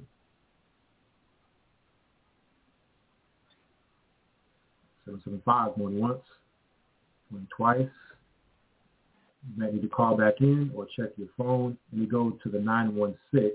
seven seven five, going once, going twice. You might need to call back in or check your phone. Let me go to the nine one six,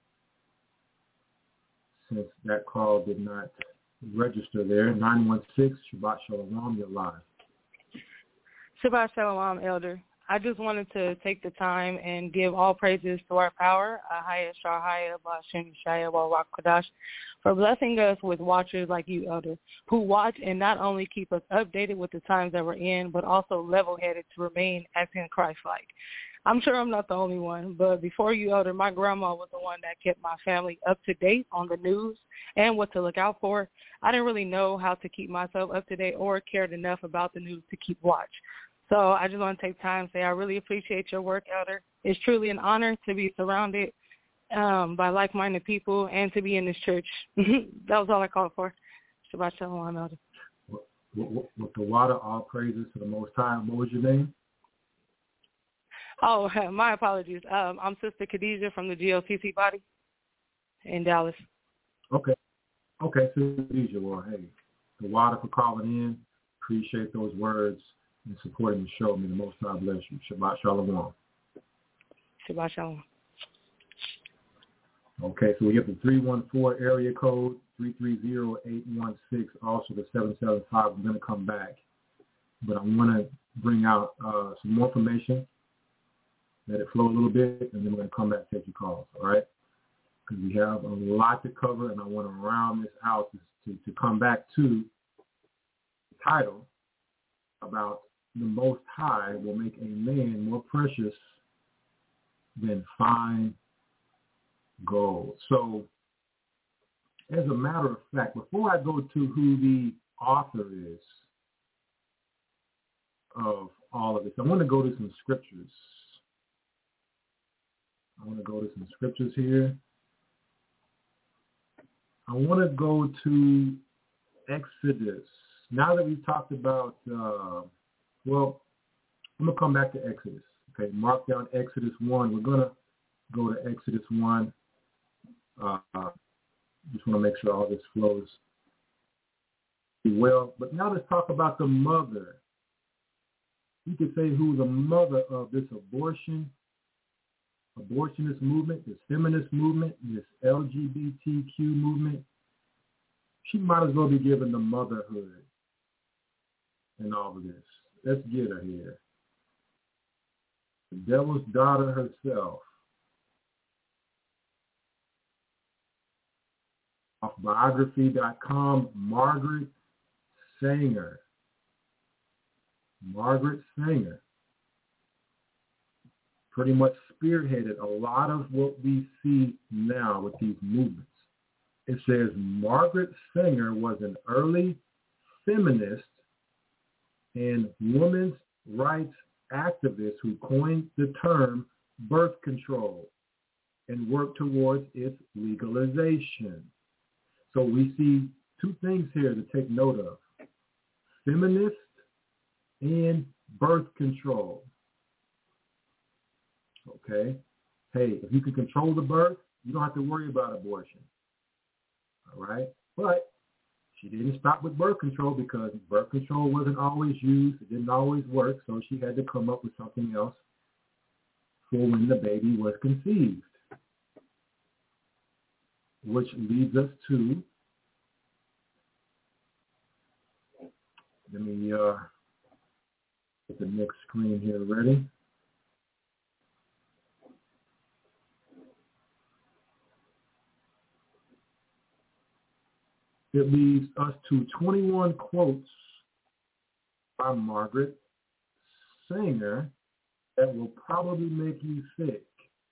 since that call did not register there. nine one six, Shabbat Shalom, you're live. Shabbat Shalom, Elder. I just wanted to take the time and give all praises to our power, Ahaya Shahaya Bashem Shaya Barak Kodash, for blessing us with watchers like you, Elder, who watch and not only keep us updated with the times that we're in, but also level-headed to remain acting Christ-like. I'm sure I'm not the only one, but before you, Elder, my grandma was the one that kept my family up to date on the news and what to look out for. I didn't really know how to keep myself up to date or cared enough about the news to keep watch. So I just want to take time to say I really appreciate your work, Elder. It's truly an honor to be surrounded um, by like-minded people and to be in this church. That was all I called for. Shabbat Shalom, Elder. With the water, all praises to the Most High. What was your name? Oh, my apologies. Um, I'm Sister Khadijah from the G L C C body in Dallas. Okay. Okay, Sister Khadijah. Well, hey, the water for calling in. Appreciate those words and supporting the show. May the Most High bless you. Shabbat Shalom. Shabbat Shalom. Okay, so we get the three one four area code, three three zero, eight one six, also the seven seven five. I'm going to come back, but I want to bring out uh, some more information. Let it flow a little bit, and then we're going to come back and take your calls, all right? Because we have a lot to cover, and I want to round this out to, to come back to the title about the Most High will make a man more precious than fine gold. So, as a matter of fact, before I go to who the author is of all of this, I want to go to some scriptures. I want to go to some scriptures here. I want to go to Exodus. Now that we've talked about, uh, well, I'm going to come back to Exodus. Okay, mark down Exodus one. We're going to go to Exodus one. Uh, just want to make sure all this flows well. But now let's talk about the mother. You could say who the mother of this abortion abortionist movement, this feminist movement, this L G B T Q movement. She might as well be given the motherhood in all of this. Let's get her here. The devil's daughter herself. Off biography dot com, Margaret Sanger. Margaret Sanger. Pretty much spearheaded a lot of what we see now with these movements. It says Margaret Sanger was an early feminist and women's rights activist who coined the term birth control and worked towards its legalization. So we see two things here to take note of: feminist and birth control. Okay? Hey, if you can control the birth, you don't have to worry about abortion. All right? But she didn't stop with birth control because birth control wasn't always used. It didn't always work, so she had to come up with something else for when the baby was conceived. Which leads us to, let me uh, get the next screen here ready. It leads us to twenty-one quotes by Margaret Sanger that will probably make you sick.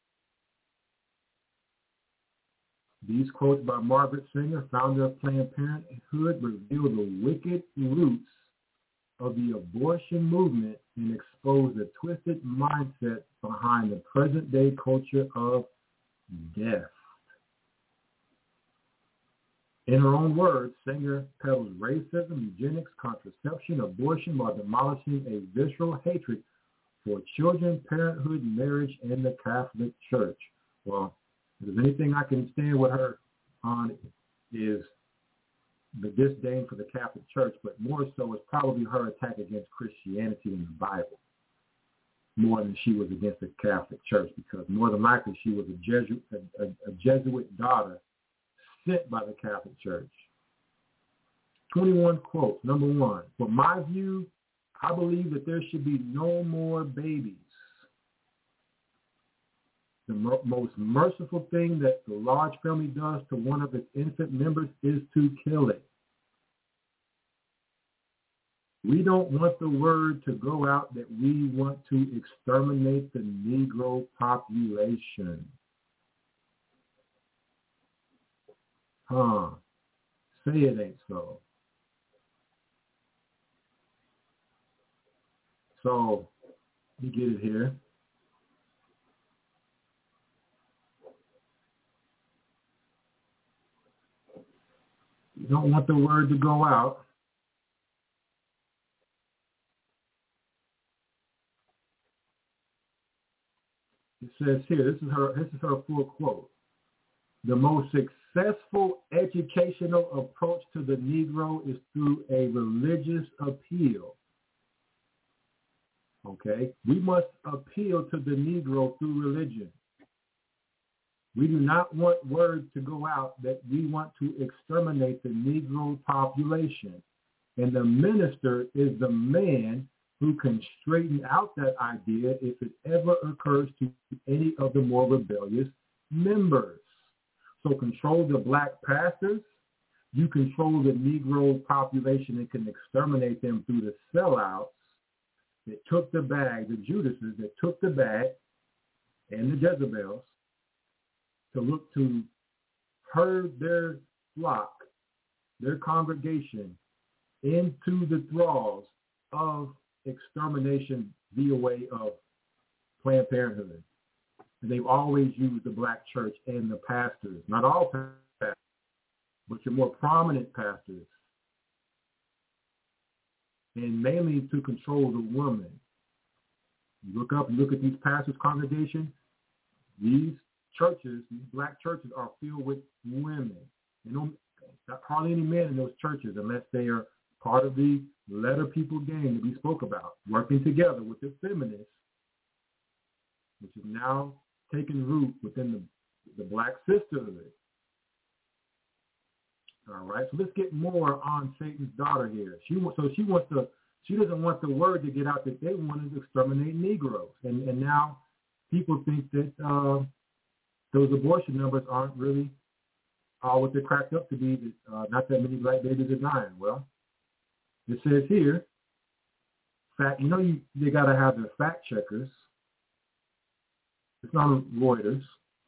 These quotes by Margaret Sanger, founder of Planned Parenthood, reveal the wicked roots of the abortion movement and expose the twisted mindset behind the present-day culture of death. In her own words, Sanger peddles racism, eugenics, contraception, abortion while demolishing a visceral hatred for children, parenthood, marriage, and the Catholic Church. Well, if there's anything I can stand with her on is the disdain for the Catholic Church, but more so it's probably her attack against Christianity in the Bible more than she was against the Catholic Church, because more than likely she was a Jesuit, a, a, a Jesuit daughter sent by the Catholic Church. twenty-one quotes. Number one, from my view, I believe that there should be no more babies. The mo- most merciful thing that the large family does to one of its infant members is to kill it. We don't want the word to go out that we want to exterminate the Negro population. Huh. Say it ain't so. So, you get it here. You don't want the word to go out. It says here, this is her, this is her full quote. The most successful educational approach to the Negro is through a religious appeal. Okay? We must appeal to the Negro through religion. We do not want words to go out that we want to exterminate the Negro population. And the minister is the man who can straighten out that idea if it ever occurs to any of the more rebellious members. So control the black pastors, you control the Negro population and can exterminate them through the sellouts that took the bag, the Judases that took the bag, and the Jezebels, to look to herd their flock, their congregation, into the thralls of extermination via way of Planned Parenthood. And they've always used the black church and the pastors, not all pastors, but your more prominent pastors, and mainly to control the woman. You look up, you look at these pastors' congregation, these churches, these black churches are filled with women. You know, not hardly any men in those churches unless they are part of the letter people gang that we spoke about, working together with the feminists, which is now taking root within the, the black sisterhood. All right, so let's get more on Satan's daughter here. She so she wants to. She doesn't want the word to get out that they wanted to exterminate Negroes, and and now people think that uh, those abortion numbers aren't really all what they're cracked up to be. That uh, not that many black babies are dying. Well, it says here, fact. You know, you they got to have their fact checkers. It's not Reuters.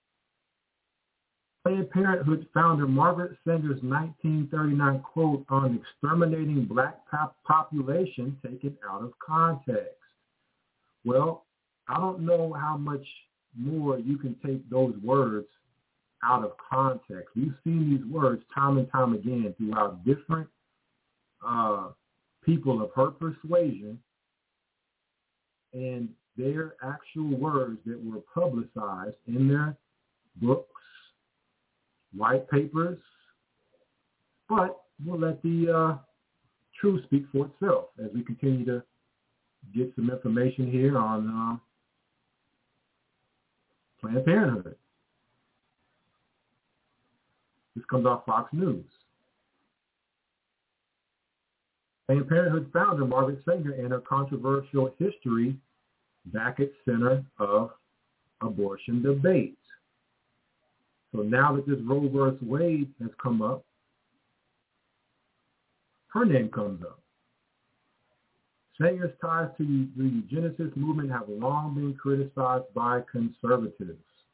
Planned Parenthood founder Margaret Sanger's nineteen thirty-nine quote on exterminating black pop- population taken out of context. Well, I don't know how much more you can take those words out of context. We've seen these words time and time again throughout different uh, people of her persuasion, and their actual words that were publicized in their books, white papers, but we'll let the uh, truth speak for itself as we continue to get some information here on uh, Planned Parenthood. This comes off Fox News. Planned Parenthood founder Margaret Sanger and her controversial history back at center of abortion debate. So now that this Roe versus Wade has come up, her name comes up. Sanger's ties to the eugenicist movement have long been criticized by conservatives.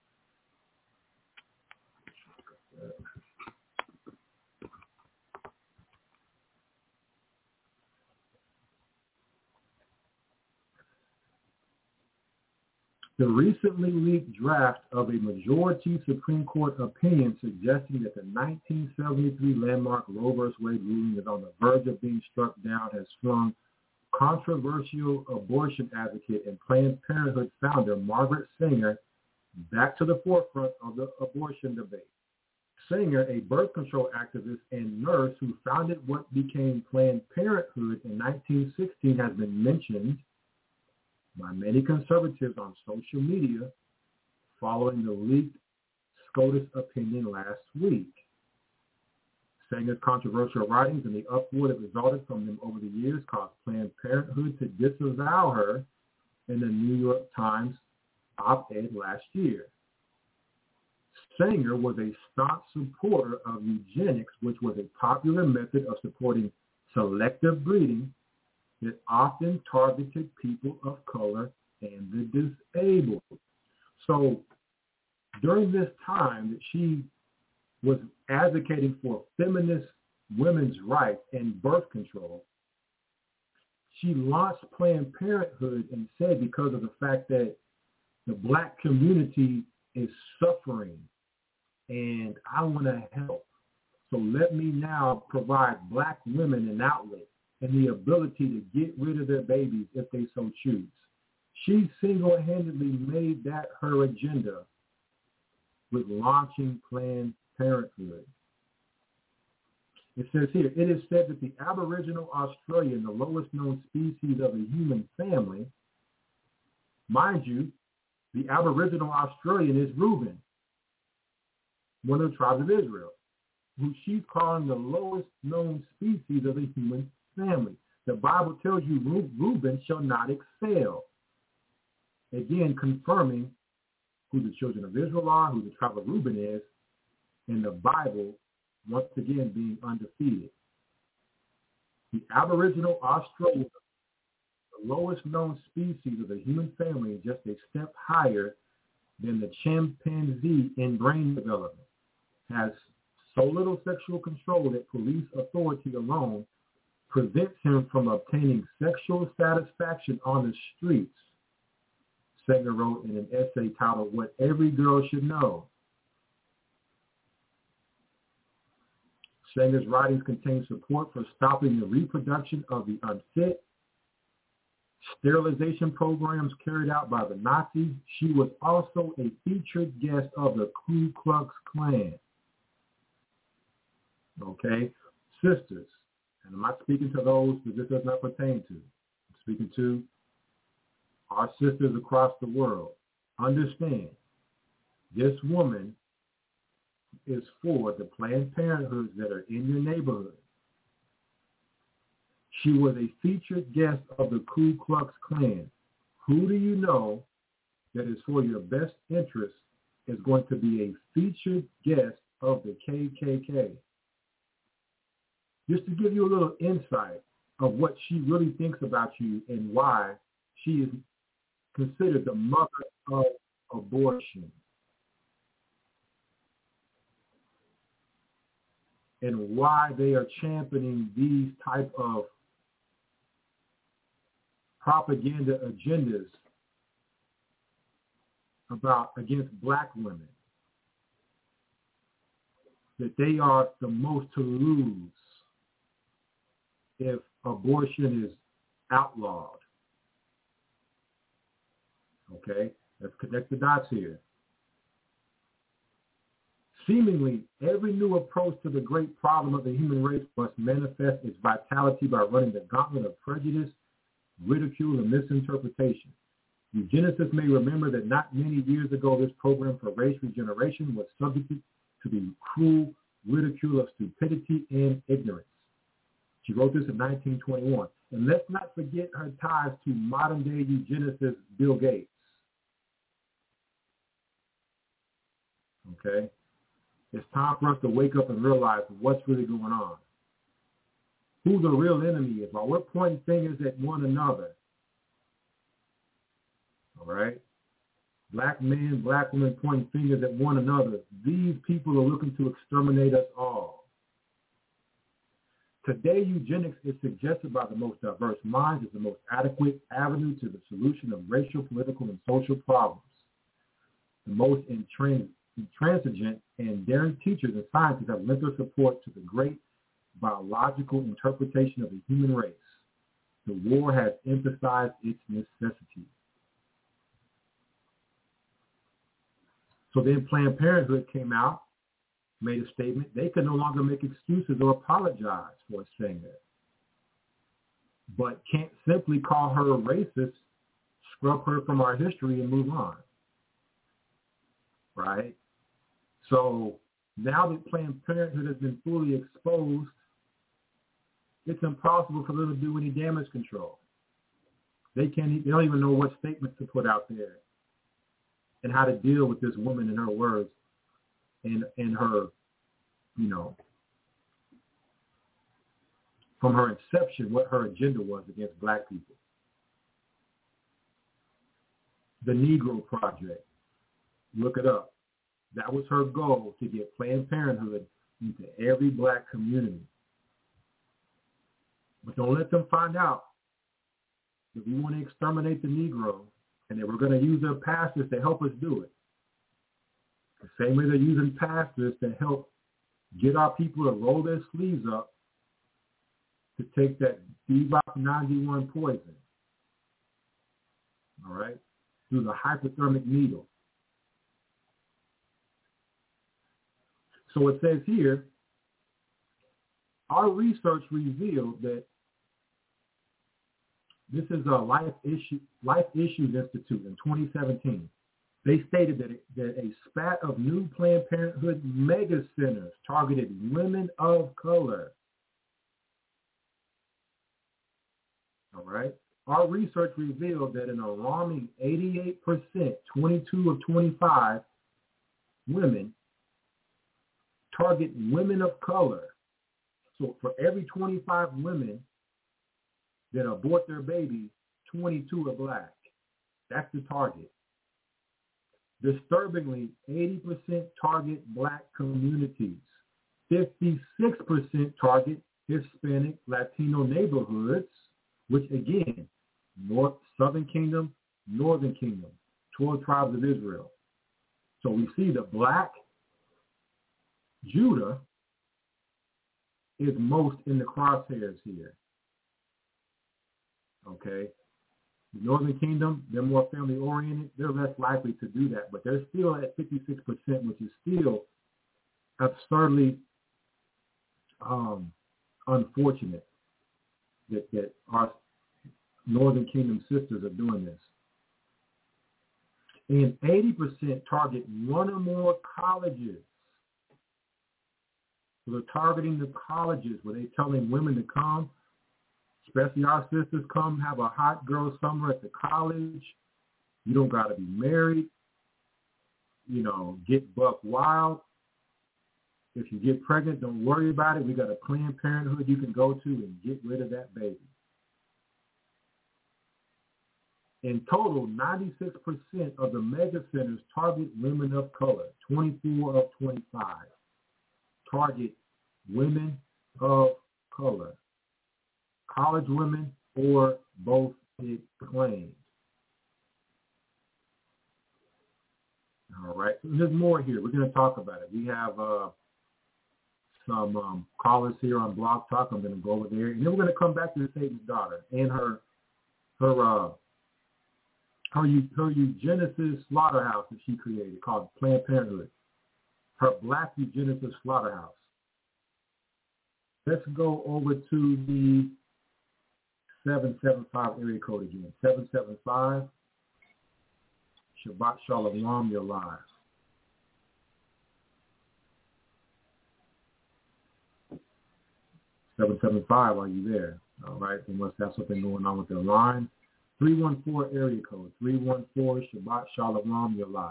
The recently leaked draft of a majority Supreme Court opinion suggesting that the nineteen seventy-three landmark Roe versus Wade ruling is on the verge of being struck down has flung controversial abortion advocate and Planned Parenthood founder Margaret Sanger back to the forefront of the abortion debate. Sanger, a birth control activist and nurse who founded what became Planned Parenthood in nineteen sixteen, has been mentioned by many conservatives on social media following the leaked SCOTUS opinion last week. Sanger's controversial writings and the uproar that resulted from them over the years caused Planned Parenthood to disavow her in the New York Times op-ed last year. Sanger was a staunch supporter of eugenics, which was a popular method of supporting selective breeding that often targeted people of color and the disabled. So during this time that she was advocating for feminist women's rights and birth control, she launched Planned Parenthood and said because of the fact that the black community is suffering and I want to help. So let me now provide black women an outlet and the ability to get rid of their babies if they so choose. She single-handedly made that her agenda with launching Planned Parenthood. It says here, it is said that the Aboriginal Australian, the lowest known species of the human family, mind you, the Aboriginal Australian is Reuben, one of the tribes of Israel, who she's calling the lowest known species of the human family. The Bible tells you Reuben shall not excel. Again, confirming who the children of Israel are, who the tribe of Reuben is, and the Bible, once again, being undefeated. The Aboriginal Australian, the lowest known species of the human family, is just a step higher than the chimpanzee in brain development, has so little sexual control that police authority alone prevents him from obtaining sexual satisfaction on the streets, Sanger wrote in an essay titled What Every Girl Should Know. Sanger's writings contain support for stopping the reproduction of the unfit, sterilization programs carried out by the Nazis. She was also a featured guest of the Ku Klux Klan. Okay, sisters, and I'm not speaking to those that this does not pertain to. I'm speaking to our sisters across the world. Understand, this woman is for the Planned Parenthoods that are in your neighborhood. She was a featured guest of the Ku Klux Klan. Who do you know that is for your best interest is going to be a featured guest of the K K K? Just to give you a little insight of what she really thinks about you and why she is considered the mother of abortion. And why they are championing these type of propaganda agendas about against black women. That they are the most to lose if abortion is outlawed. Okay, let's connect the dots here. Seemingly, every new approach to the great problem of the human race must manifest its vitality by running the gauntlet of prejudice, ridicule, and misinterpretation. Eugenicists may remember that not many years ago, this program for race regeneration was subjected to the cruel ridicule of stupidity and ignorance. She wrote this in nineteen twenty-one. And let's not forget her ties to modern-day eugenicist Bill Gates. Okay? It's time for us to wake up and realize what's really going on. Who the real enemy is. While we're pointing fingers at one another, all right? Black men, black women pointing fingers at one another. These people are looking to exterminate us all. Today, eugenics is suggested by the most diverse minds as the most adequate avenue to the solution of racial, political, and social problems. The most intransigent and daring teachers and scientists have lent their support to the great biological interpretation of the human race. The war has emphasized its necessity. So then Planned Parenthood came out, made a statement. They could no longer make excuses or apologize for saying that, but can't simply call her a racist, scrub her from our history, and move on. Right? So now that Planned Parenthood has been fully exposed, it's impossible for them to do any damage control. They can't. They don't even know what statements to put out there and how to deal with this woman and her words. And, and her, you know, from her inception what her agenda was against black people. The Negro Project. Look it up. That was her goal, to get Planned Parenthood into every black community. But don't let them find out that we want to exterminate the Negro and that we're going to use their pastors to help us do it. The same way they're using pastors to help get our people to roll their sleeves up to take that D V O C ninety-one poison, all right, through the hypothermic needle. So it says here, our research revealed that this is a Life Issue, Life Issues Institute in twenty seventeen. They stated that, it, that a spat of new Planned Parenthood mega centers targeted women of color. All right. Our research revealed that an alarming eighty-eight percent, twenty-two of twenty-five women target women of color. So for every twenty-five women that abort their babies, twenty-two are black. That's the target. Disturbingly, eighty percent target black communities. fifty-six percent target Hispanic, Latino neighborhoods, which again, North, Southern Kingdom, Northern Kingdom, twelve tribes of Israel. So we see the black Judah is most in the crosshairs here. Okay. The Northern Kingdom, they're more family-oriented. They're less likely to do that, but they're still at fifty-six percent, which is still absurdly um, unfortunate that, that our Northern Kingdom sisters are doing this. And eighty percent target one or more colleges. So they're targeting the colleges where they're telling women to come, especially our sisters, come have a hot girl summer at the college. You don't got to be married. You know, get buck wild. If you get pregnant, don't worry about it. We got a Planned Parenthood you can go to and get rid of that baby. In total, ninety-six percent of the mega centers target women of color, twenty-four of twenty-five. Target women of color. College women or both, it claims. All right. There's more here. We're going to talk about it. We have uh, some um, callers here on Blog Talk. I'm going to go over there. And then we're going to come back to Satan's daughter and her her uh, her, her eugenicist slaughterhouse that she created called Planned Parenthood. Her black eugenicist slaughterhouse. Let's go over to the seven seven five area code again. seven seven five. Shabbat Shalom, you're live. seven seven five, are you there? All right, they must have something going on with their line. three one four area code. three one four, Shabbat Shalom, you're live.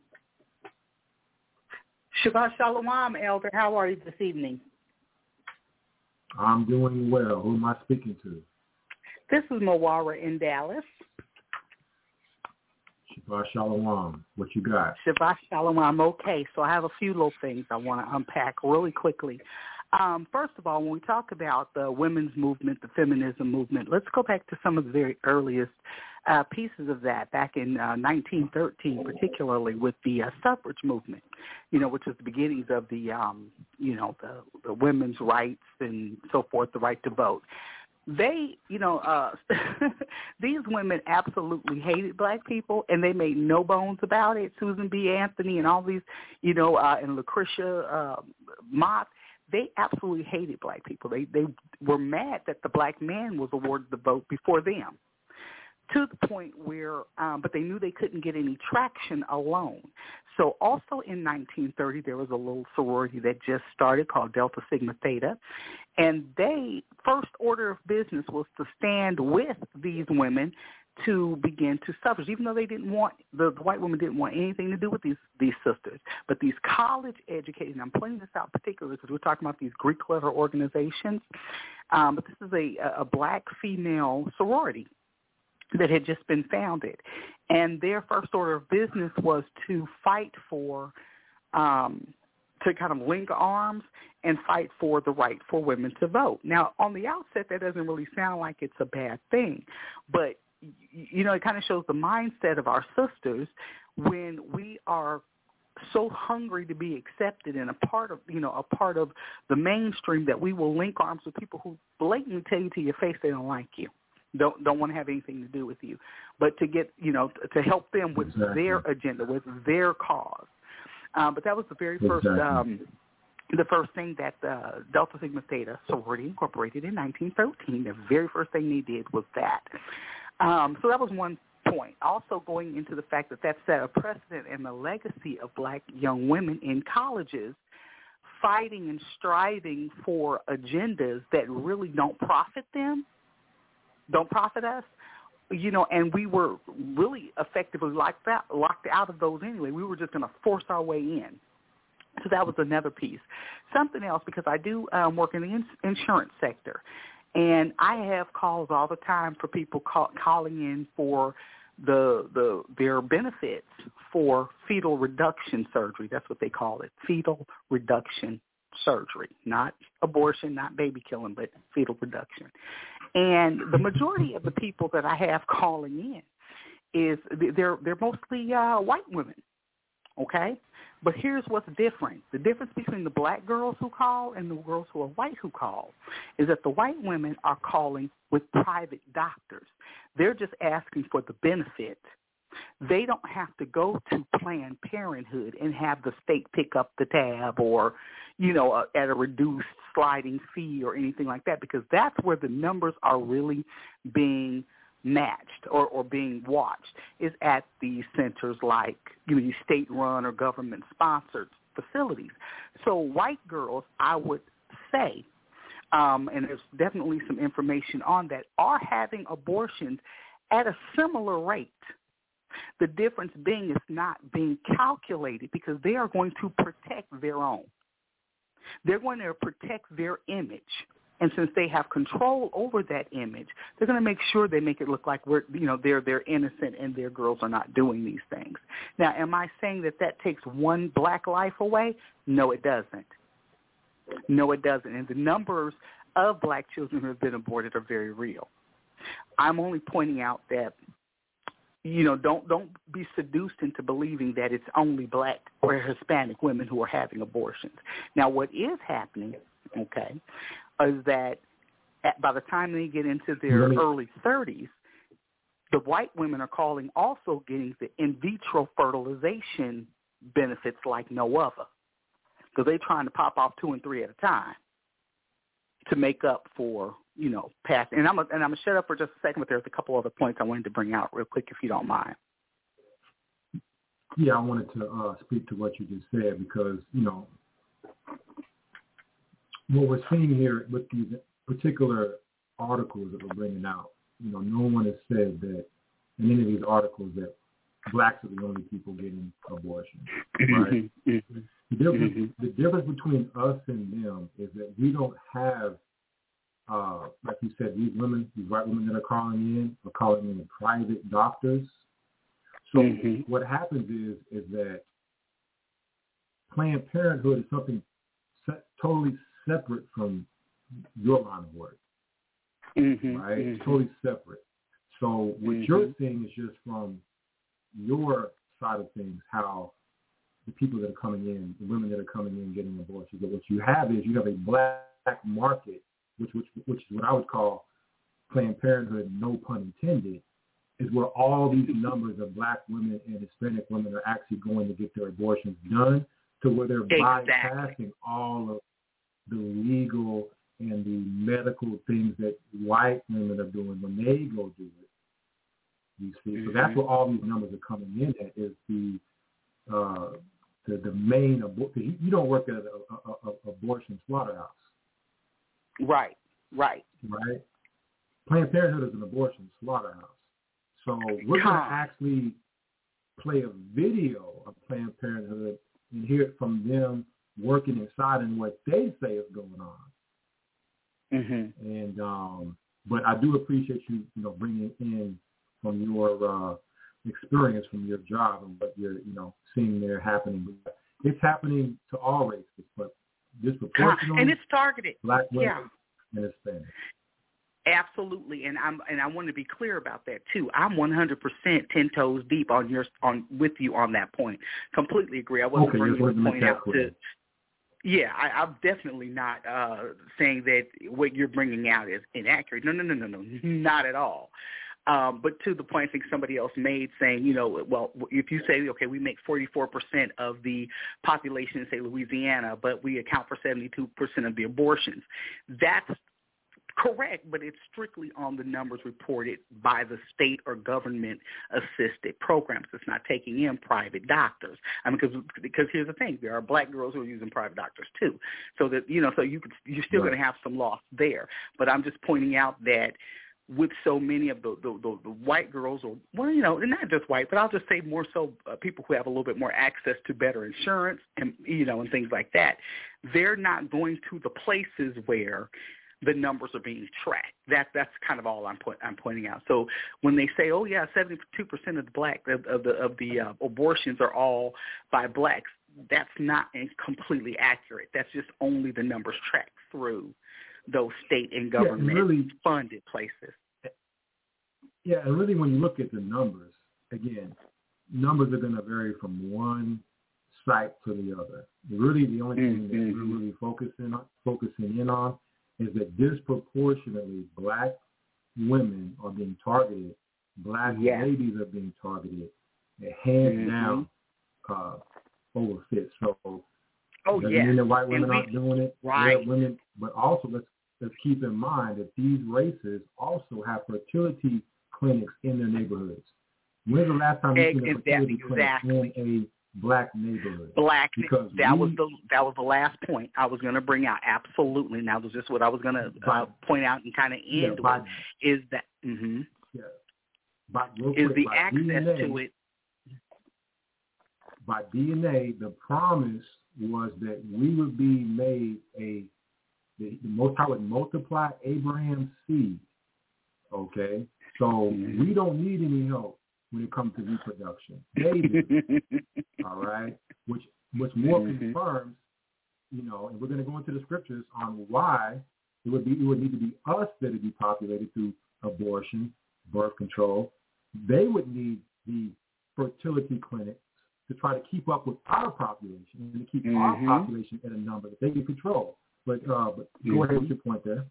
Shabbat Shalom, Elder. How are you this evening? I'm doing well. Who am I speaking to? This is Mawara in Dallas. Shabbat Shalom. What you got? Shabbat Shalom. Okay, so I have a few little things I want to unpack really quickly. Um, first of all, when we talk about the women's movement, the feminism movement, let's go back to some of the very earliest uh, pieces of that back in uh, nineteen thirteen, particularly with the uh, suffrage movement, you know, which was the beginnings of the, um, you know, the, the women's rights and so forth, the right to vote. They, you know, uh, these women absolutely hated black people, and they made no bones about it. Susan B. Anthony and all these, you know, uh, and Lucretia uh, Mott, they absolutely hated black people. They they were mad that the black man was awarded the vote before them, to the point where, um, but they knew they couldn't get any traction alone. So also in nineteen thirty, there was a little sorority that just started called Delta Sigma Theta, and they, first order of business was to stand with these women to begin to suffrage, even though they didn't want, the, the white women didn't want anything to do with these, these sisters. But these college educated, and I'm pointing this out particularly because we're talking about these Greek letter organizations, um, but this is a, a black female sorority that had just been founded. And their first order of business was to fight for, um, to kind of link arms and fight for the right for women to vote. Now, on the outset, that doesn't really sound like it's a bad thing, but you know, it kind of shows the mindset of our sisters when we are so hungry to be accepted and a part of, you know, a part of the mainstream that we will link arms with people who blatantly tell you to your face they don't like you, don't don't want to have anything to do with you, but to get, you know, to help them with exactly. their agenda, with their cause. Um, but that was the very first exactly. um, the first thing that uh, Delta Sigma Theta sorority incorporated in nineteen thirteen. The very first thing they did was that. Um, so that was one point. Also going into the fact that that set a precedent and the legacy of black young women in colleges fighting and striving for agendas that really don't profit them, don't profit us, you know, and we were really effectively locked out, locked out of those anyway. We were just going to force our way in. So that was another piece. Something else, because I do um, work in the ins- insurance sector. And I have calls all the time for people call, calling in for the the their benefits for fetal reduction surgery. That's what they call it, fetal reduction surgery, not abortion, not baby killing, but fetal reduction. And the majority of the people that I have calling in is they're they're mostly uh, white women. Okay. But here's what's different. The difference between the black girls who call and the girls who are white who call is that the white women are calling with private doctors. They're just asking for the benefit. They don't have to go to Planned Parenthood and have the state pick up the tab or, you know, uh, at a reduced sliding fee or anything like that, because that's where the numbers are really being matched or, or being watched, is at these centers like, you know, these state-run or government-sponsored facilities. So white girls, I would say, um, and there's definitely some information on that, are having abortions at a similar rate. The difference being it's not being calculated because they are going to protect their own. They're going to protect their image. And since they have control over that image, they're going to make sure they make it look like we're, you know, they're they're innocent and their girls are not doing these things. Now, am I saying that that takes one black life away? No, it doesn't. No, it doesn't. And the numbers of black children who have been aborted are very real. I'm only pointing out that, you know, don't don't be seduced into believing that it's only black or Hispanic women who are having abortions. Now, what is happening, okay, is that at, by the time they get into their really? early thirties, the white women are calling also getting the in vitro fertilization benefits like no other, because they're trying to pop off two and three at a time to make up for, you know, past. And I'm a, and I'm gonna shut up for just a second, but there's a couple other points I wanted to bring out real quick, if you don't mind. Yeah, I wanted to uh, speak to what you just said because, you know, what we're seeing here with these particular articles that we're bringing out, you know, no one has said that in any of these articles that blacks are the only people getting abortions, right? Mm-hmm. The, difference, mm-hmm. the difference between us and them is that we don't have, uh, like you said, these women, these white women that are calling in, are calling in private doctors. So mm-hmm. what happens is is that Planned Parenthood is something se- totally separate from your line of work, mm-hmm, right? Mm-hmm. It's totally separate. So what mm-hmm. you're seeing is just from your side of things, how the people that are coming in, the women that are coming in getting abortions. But what you have is you have a black market, which which which is what I would call Planned Parenthood, no pun intended, is where all these numbers of black women and Hispanic women are actually going to get their abortions done, to where they're exactly. bypassing all of the legal and the medical things that white women are doing when they go do it. You see, mm-hmm. so that's where all these numbers are coming in at, is the uh, the, the main abortion. You, you don't work at an a, a, a abortion slaughterhouse. Right, right. Right? Planned Parenthood is an abortion slaughterhouse. So we're going to actually play a video of Planned Parenthood and hear it from them working inside and what they say is going on. Mm-hmm. And um, but I do appreciate you, you know, bringing in from your uh, experience from your job and what you're, you know, seeing there happening. It's happening to all races, but disproportionately, and it's targeted. Black women yeah. and Hispanics. Absolutely, and I'm and I want to be clear about that too. I'm one hundred percent ten toes deep on your on with you on that point. Completely agree. I wasn't okay, bringing the point out clear. to. Yeah, I, I'm definitely not uh, saying that what you're bringing out is inaccurate. No, no, no, no, no, not at all. Um, but to the point I think somebody else made saying, you know, well, if you say, okay, we make forty-four percent of the population in, say, Louisiana, but we account for seventy-two percent of the abortions, that's correct, but it's strictly on the numbers reported by the state or government-assisted programs. It's not taking in private doctors. I mean, because because here's the thing: there are black girls who are using private doctors too. So that you know, so you could you're still right. going to have some loss there. But I'm just pointing out that with so many of the the, the the white girls, or well, you know, not just white, but I'll just say more so uh, people who have a little bit more access to better insurance and you know and things like that, they're not going to the places where the numbers are being tracked. That that's kind of all I'm point, I'm pointing out. So when they say, oh yeah, seventy-two percent of the black of, of the of the uh, abortions are all by blacks, that's not completely accurate. That's just only the numbers tracked through those state and government yeah, really, funded places. Yeah, and really when you look at the numbers, again, numbers are going to vary from one site to the other. Really, the only thing mm-hmm. that we're really focusing on, focusing in on is that disproportionately black women are being targeted, black yes. babies are being targeted, and hands mm-hmm. down uh, overfit. So oh, doesn't yes. mean that white women we, aren't doing it, right. red women, but also let's let's keep in mind that these races also have fertility clinics in their neighborhoods. When's the last time you've seen a fertility exactly. clinic in a black neighborhood? Black. Because that we, was the that was the last point I was going to bring out. Absolutely. Now, that was just what I was going to uh, point out and kind of end yeah, by, with is that mm-hmm, yeah, by, real is quick, the by access D N A, to it. By D N A, the promise was that we would be made a the, the Most High would multiply Abraham's seed. Okay, so mm-hmm. we don't need any help when it comes to reproduction. They do. All right, which which more mm-hmm. confirms, you know, and we're going to go into the scriptures on why it would be it would need to be us that would be populated through abortion, birth control. They would need the fertility clinics to try to keep up with our population and to keep mm-hmm. our population at a number that they can control. But uh, but go mm-hmm. ahead with your point there.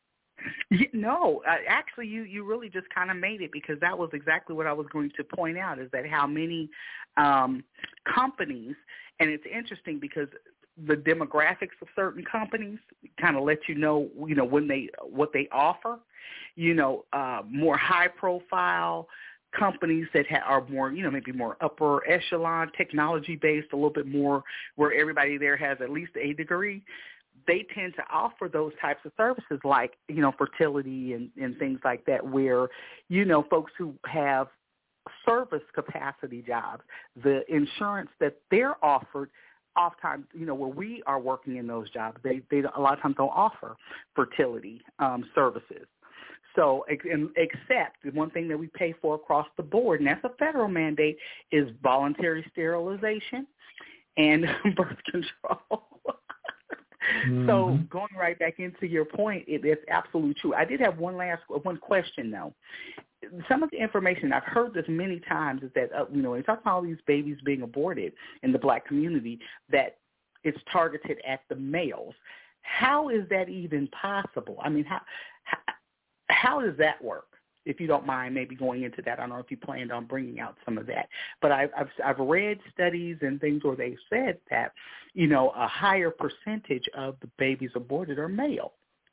No, uh, actually, you, you really just kind of made it, because that was exactly what I was going to point out, is that how many um, companies, and it's interesting because the demographics of certain companies kind of let you know, you know, when they what they offer, you know, uh, more high profile companies that ha- are more, you know, maybe more upper echelon, technology based, a little bit more where everybody there has at least a degree. They tend to offer those types of services like, you know, fertility and, and things like that, where, you know, folks who have service capacity jobs, the insurance that they're offered, oftentimes, you know, where we are working in those jobs, they, they a lot of times don't offer fertility um, services. So, except the one thing that we pay for across the board, and that's a federal mandate, is voluntary sterilization and birth control. Mm-hmm. So going right back into your point, it, it's absolutely true. I did have one last one question, though. Some of the information, I've heard this many times, is that, uh, you know, when you talk about all these babies being aborted in the black community, that it's targeted at the males. How is that even possible? I mean, how how, how does that work? If you don't mind maybe going into that. I don't know if you planned on bringing out some of that. But I've, I've, I've read studies and things where they've said that, you know, a higher percentage of the babies aborted are male.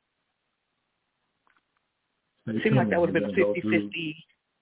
It seemed like that would have been fifty-fifty.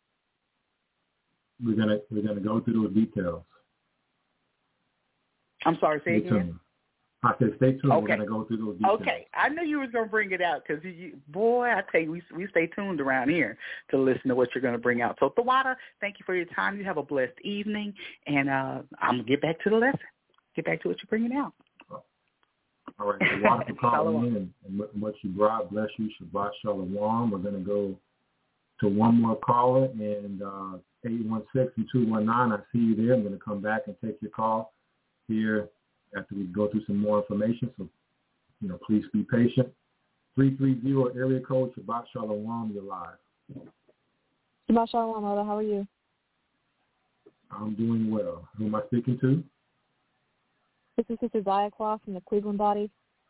We're going to we're gonna go through those details. I'm sorry, say again? I said, stay tuned. Okay. We're going to go through those details. Okay. I knew you was going to bring it out because, you, boy, I tell you, we, we stay tuned around here to listen to what you're going to bring out. So, Tawada, thank you for your time. You have a blessed evening, and uh, I'm going to get back to the lesson. Get back to what you're bringing out. All right. Tawada for calling in, and, and what you brought. Bless you. Shabbat Shalom. We're going to go to one more caller, and uh, eight one six and two one nine. I see you there. I'm going to come back and take your call here after we go through some more information. So, you know, please be patient. three three zero area code, Shabbat Shalom, you're live. Shabbat Shalom, Mother. How are you? I'm doing well. Who am I speaking to? This is Sister Diaclaw from the Cleveland Body.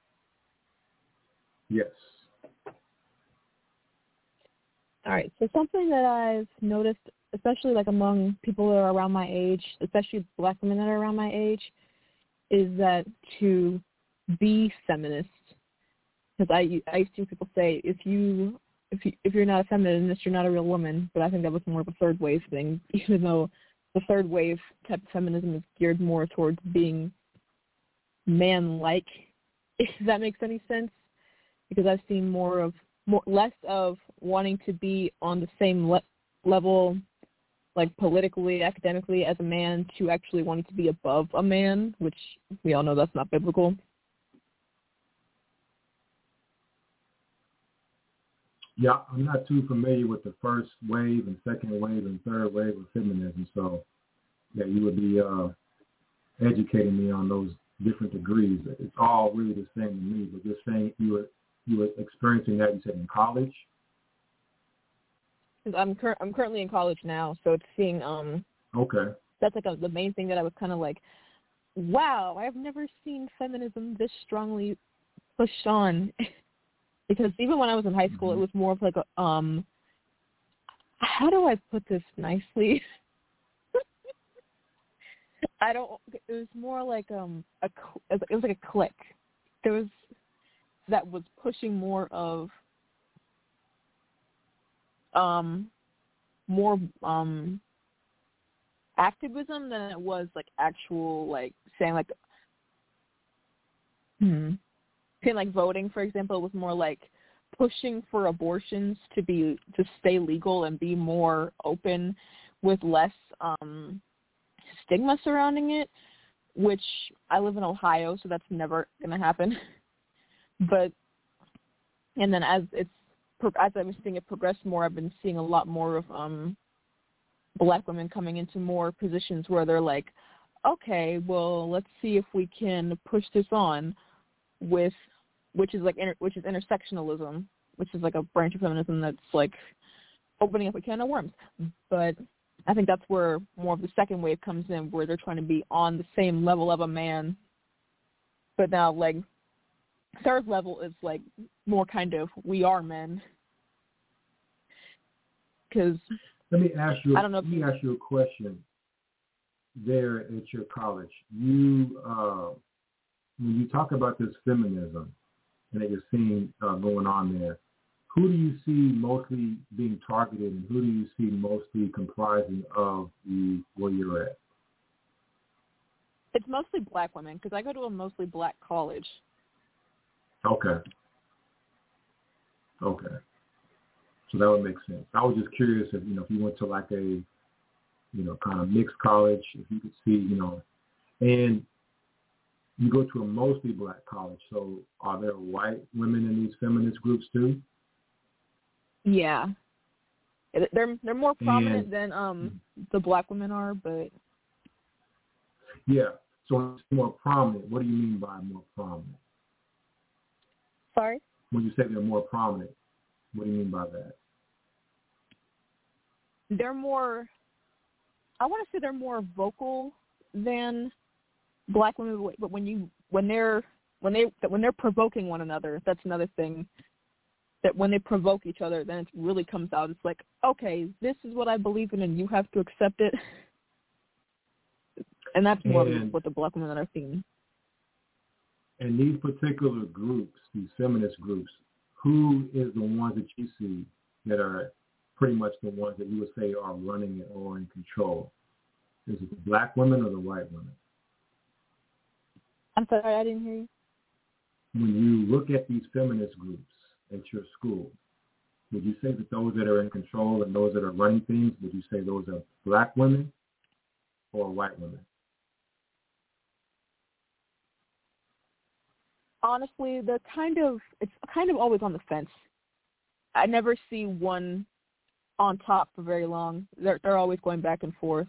Yes. All right. So something that I've noticed, especially like among people that are around my age, especially black women that are around my age, is that to be feminist, because I I used to hear people say if you if you if you're not a feminist, you're not a real woman. But I think that was more of a third wave thing, even though the third wave type of feminism is geared more towards being man-like. If that makes any sense, because I've seen more of more less of wanting to be on the same le- level, like politically, academically, as a man, to actually wanting to be above a man, which we all know that's not biblical. Yeah, I'm not too familiar with the first wave and second wave and third wave of feminism, so yeah, you would be uh, educating me on those different degrees. It's all really the same to me, but you're saying you were you were experiencing that, you said, in college? I'm cur- I'm currently in college now, so it's seeing um. Okay. That's like a, the main thing that I was kind of like, wow, I've never seen feminism this strongly pushed on. Because even when I was in high school, mm-hmm. it was more of like a um. How do I put this nicely? I don't. It was more like um a. It was like a clique. There was that was pushing more of um more um activism than it was like actual like saying like hmm saying like voting, for example. It was more like pushing for abortions to be to stay legal and be more open with less um stigma surrounding it, which I live in Ohio, so that's never going to happen. But, and then as it's, as I was seeing it progress more, I've been seeing a lot more of um, black women coming into more positions where they're like, okay, well, let's see if we can push this on with, which is like, inter, which is intersectionalism, which is like a branch of feminism that's like opening up a can of worms. But I think that's where more of the second wave comes in, where they're trying to be on the same level of a man. But now, like, third level is, like, more kind of, we are men. Because, let me ask you, I don't know if let me you, ask you a question there at your college. You, uh, when you talk about this feminism and that you're seeing uh, going on there, who do you see mostly being targeted, and who do you see mostly comprising of the where you're at? It's mostly black women, because I go to a mostly black college. Okay. Okay. So that would make sense. I was just curious if, you know, if you went to like a, you know, kind of mixed college, if you could see, you know, and you go to a mostly black college, so are there white women in these feminist groups too? Yeah, they're they're more prominent and, than um the black women are, but yeah. So it's more prominent. What do you mean by more prominent? Sorry? When you say they're more prominent, what do you mean by that? They're more. I want to say they're more vocal than black women, but when you when they're when they when they're provoking one another, that's another thing. That when they provoke each other, then it really comes out. It's like, okay, this is what I believe in, and you have to accept it. And that's more and, what the black women are seeing. And these particular groups, these feminist groups, who is the ones that you see that are pretty much the ones that you would say are running it or in control? Is it the black women or the white women? I'm sorry, I didn't hear you. when you look at these feminist groups at your school, would you say that those that are in control and those that are running things, would you say those are black women or white women? Honestly, they're kind of, it's kind of always on the fence. I never see one on top for very long. They're, they're always going back and forth.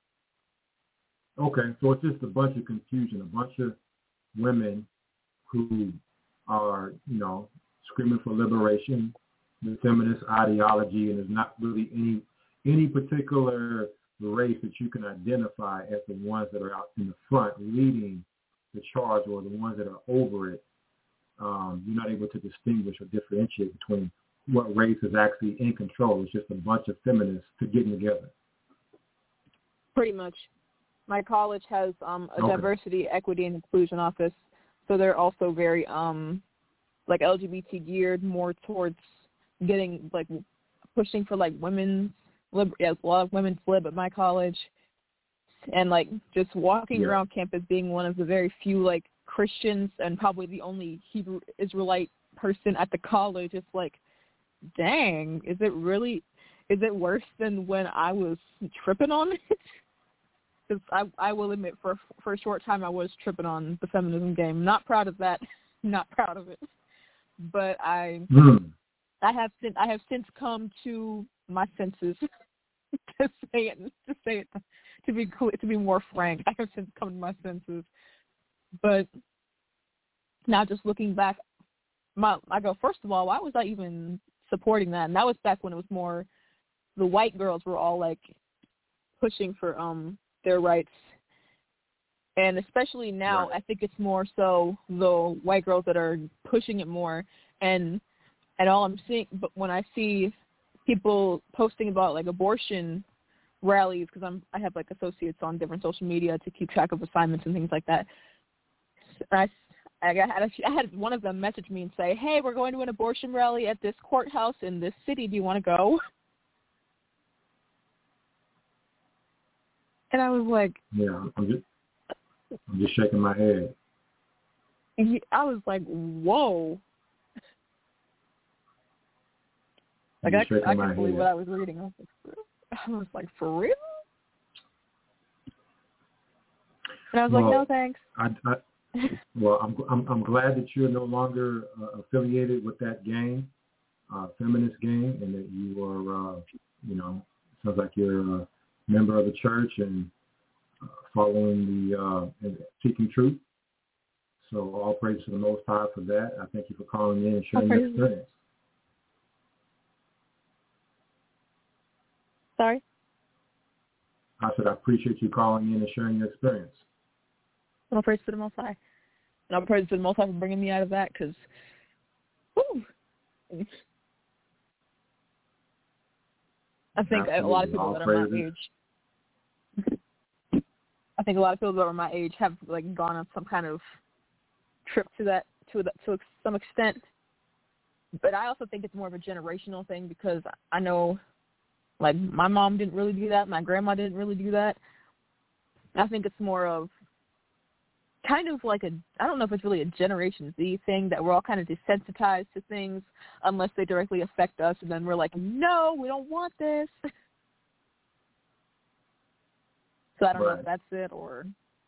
Okay, so it's just a bunch of confusion, a bunch of women who are, you know, screaming for liberation, the feminist ideology, and there's not really any any particular race that you can identify as the ones that are out in the front leading the charge or the ones that are over it. Um, you're not able to distinguish or differentiate between what race is actually in control. It's just a bunch of feminists to getting together. Pretty much. My college has um, a okay. diversity, equity, and inclusion office, so they're also very um, like L G B T geared, more towards getting like pushing for like women's lib. Yeah, a lot of women's lib at my college, and like just walking yeah. around campus, being one of the very few like Christians and probably the only Hebrew Israelite person at the college. It's like, dang, is it really? Is it worse than when I was tripping on it? Because I, I will admit, for for a short time, I was tripping on the feminism game. Not proud of that. Not proud of it. But I, mm. I have since I have since come to my senses. to say it, to say it, to be clear, to be more frank, I have since come to my senses. But now, just looking back, my I go first of all, why was I even supporting that? And that was back when it was more the white girls were all like pushing for um. their rights, and especially now, right. I think it's more so the white girls that are pushing it more, and and all I'm seeing, but when I see people posting about like abortion rallies, because I'm I have like associates on different social media to keep track of assignments and things like that. I I had I had one of them message me and say, "Hey, we're going to an abortion rally at this courthouse in this city. Do you want to go?" And I was like, yeah, I'm just, I'm just shaking my head. I was like, whoa. Like, I, I couldn't believe what I was reading. I was, like, I was like, for real? And I was well, like, no, thanks. I, I, well, I'm, I'm I'm glad that you're no longer uh, affiliated with that gang, uh, feminist gang, and that you are, uh, you know, sounds like you're uh, member of the church and uh, following the uh, and seeking truth. So all praise to the Most High for that. I thank you for calling in and sharing your experience. Sorry? I said I appreciate you calling in and sharing your experience. All praise to the Most High. And all praise to the Most High for bringing me out of that, because, whew. I think Absolutely. a lot of people all that are my age I think a lot of people that are my age have like gone on some kind of trip to that to that to some extent. But I also think it's more of a generational thing, because I know like my mom didn't really do that, my grandma didn't really do that. I think it's more of kind of like a, I don't know if it's really a Generation Z thing, that we're all kind of desensitized to things unless they directly affect us, and then we're like, no, we don't want this. So I don't right. know if that's it or.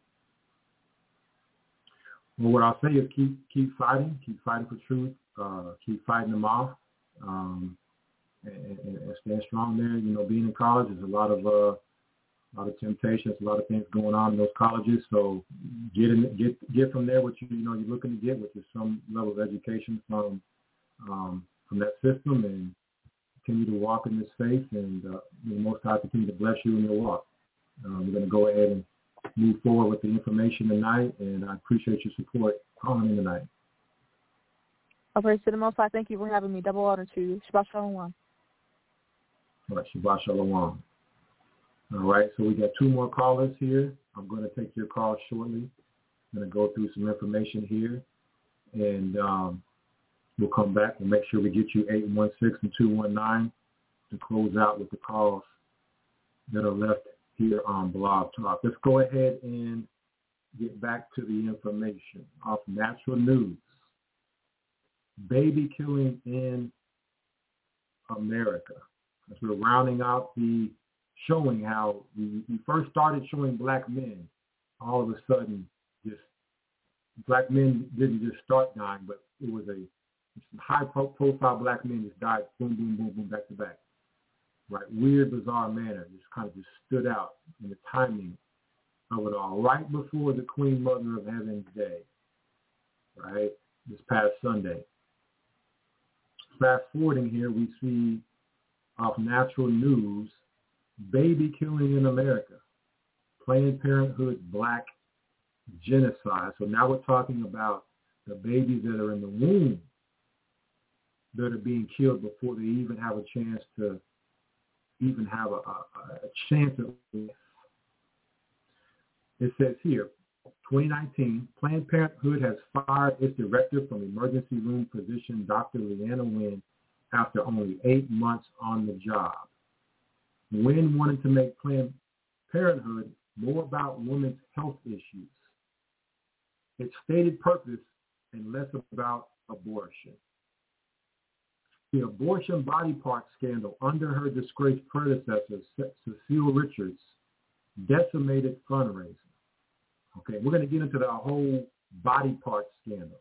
Well, what I'll say is keep keep fighting, keep fighting for truth, uh, keep fighting them off, um, and, and, and stand strong there. You know, being in college, there's a lot of uh, a lot of temptations, a lot of things going on in those colleges. So get in, get get from there what you you know you're looking to get, which is some level of education from um, from that system, and continue to walk in this faith, and uh, the Most High continue to bless you in your walk. Um, we're going to go ahead and move forward with the information tonight, and I appreciate your support calling in tonight. All praise to the Most High. Thank you for having me. Double honor to you. Shabbat Shalom. All right, Shabbat Shalom. All right, so we got two more callers here. I'm going to take your call shortly. I'm going to go through some information here, and um, we'll come back and make sure we get you eight one six and two one nine to close out with the calls that are left here on Blog Talk. Let's go ahead and get back to the information off Natural News. baby killing in America. As we're rounding out the showing how we, we first started showing black men, all of a sudden, just black men didn't just start dying, but it was a high-profile black men just died, boom, boom, boom, boom, back to back. Right, weird, bizarre manner, just kind of just stood out in the timing of it all, right before the Queen Mother of Heaven's Day, right, this past Sunday. Fast forwarding here, we see off Natural News, baby killing in America, Planned Parenthood black genocide. So now we're talking about the babies that are in the womb that are being killed before they even have a chance to even have a, a, a chance of life. It says here, twenty nineteen, Planned Parenthood has fired its director from emergency room physician Doctor Leanna Wynn after only eight months on the job. Wynn wanted to make Planned Parenthood more about women's health issues, its stated purpose, and less about abortion. The abortion body part scandal under her disgraced predecessor, Cecile Richards, decimated fundraising. Okay, we're going to get into the whole body part scandal.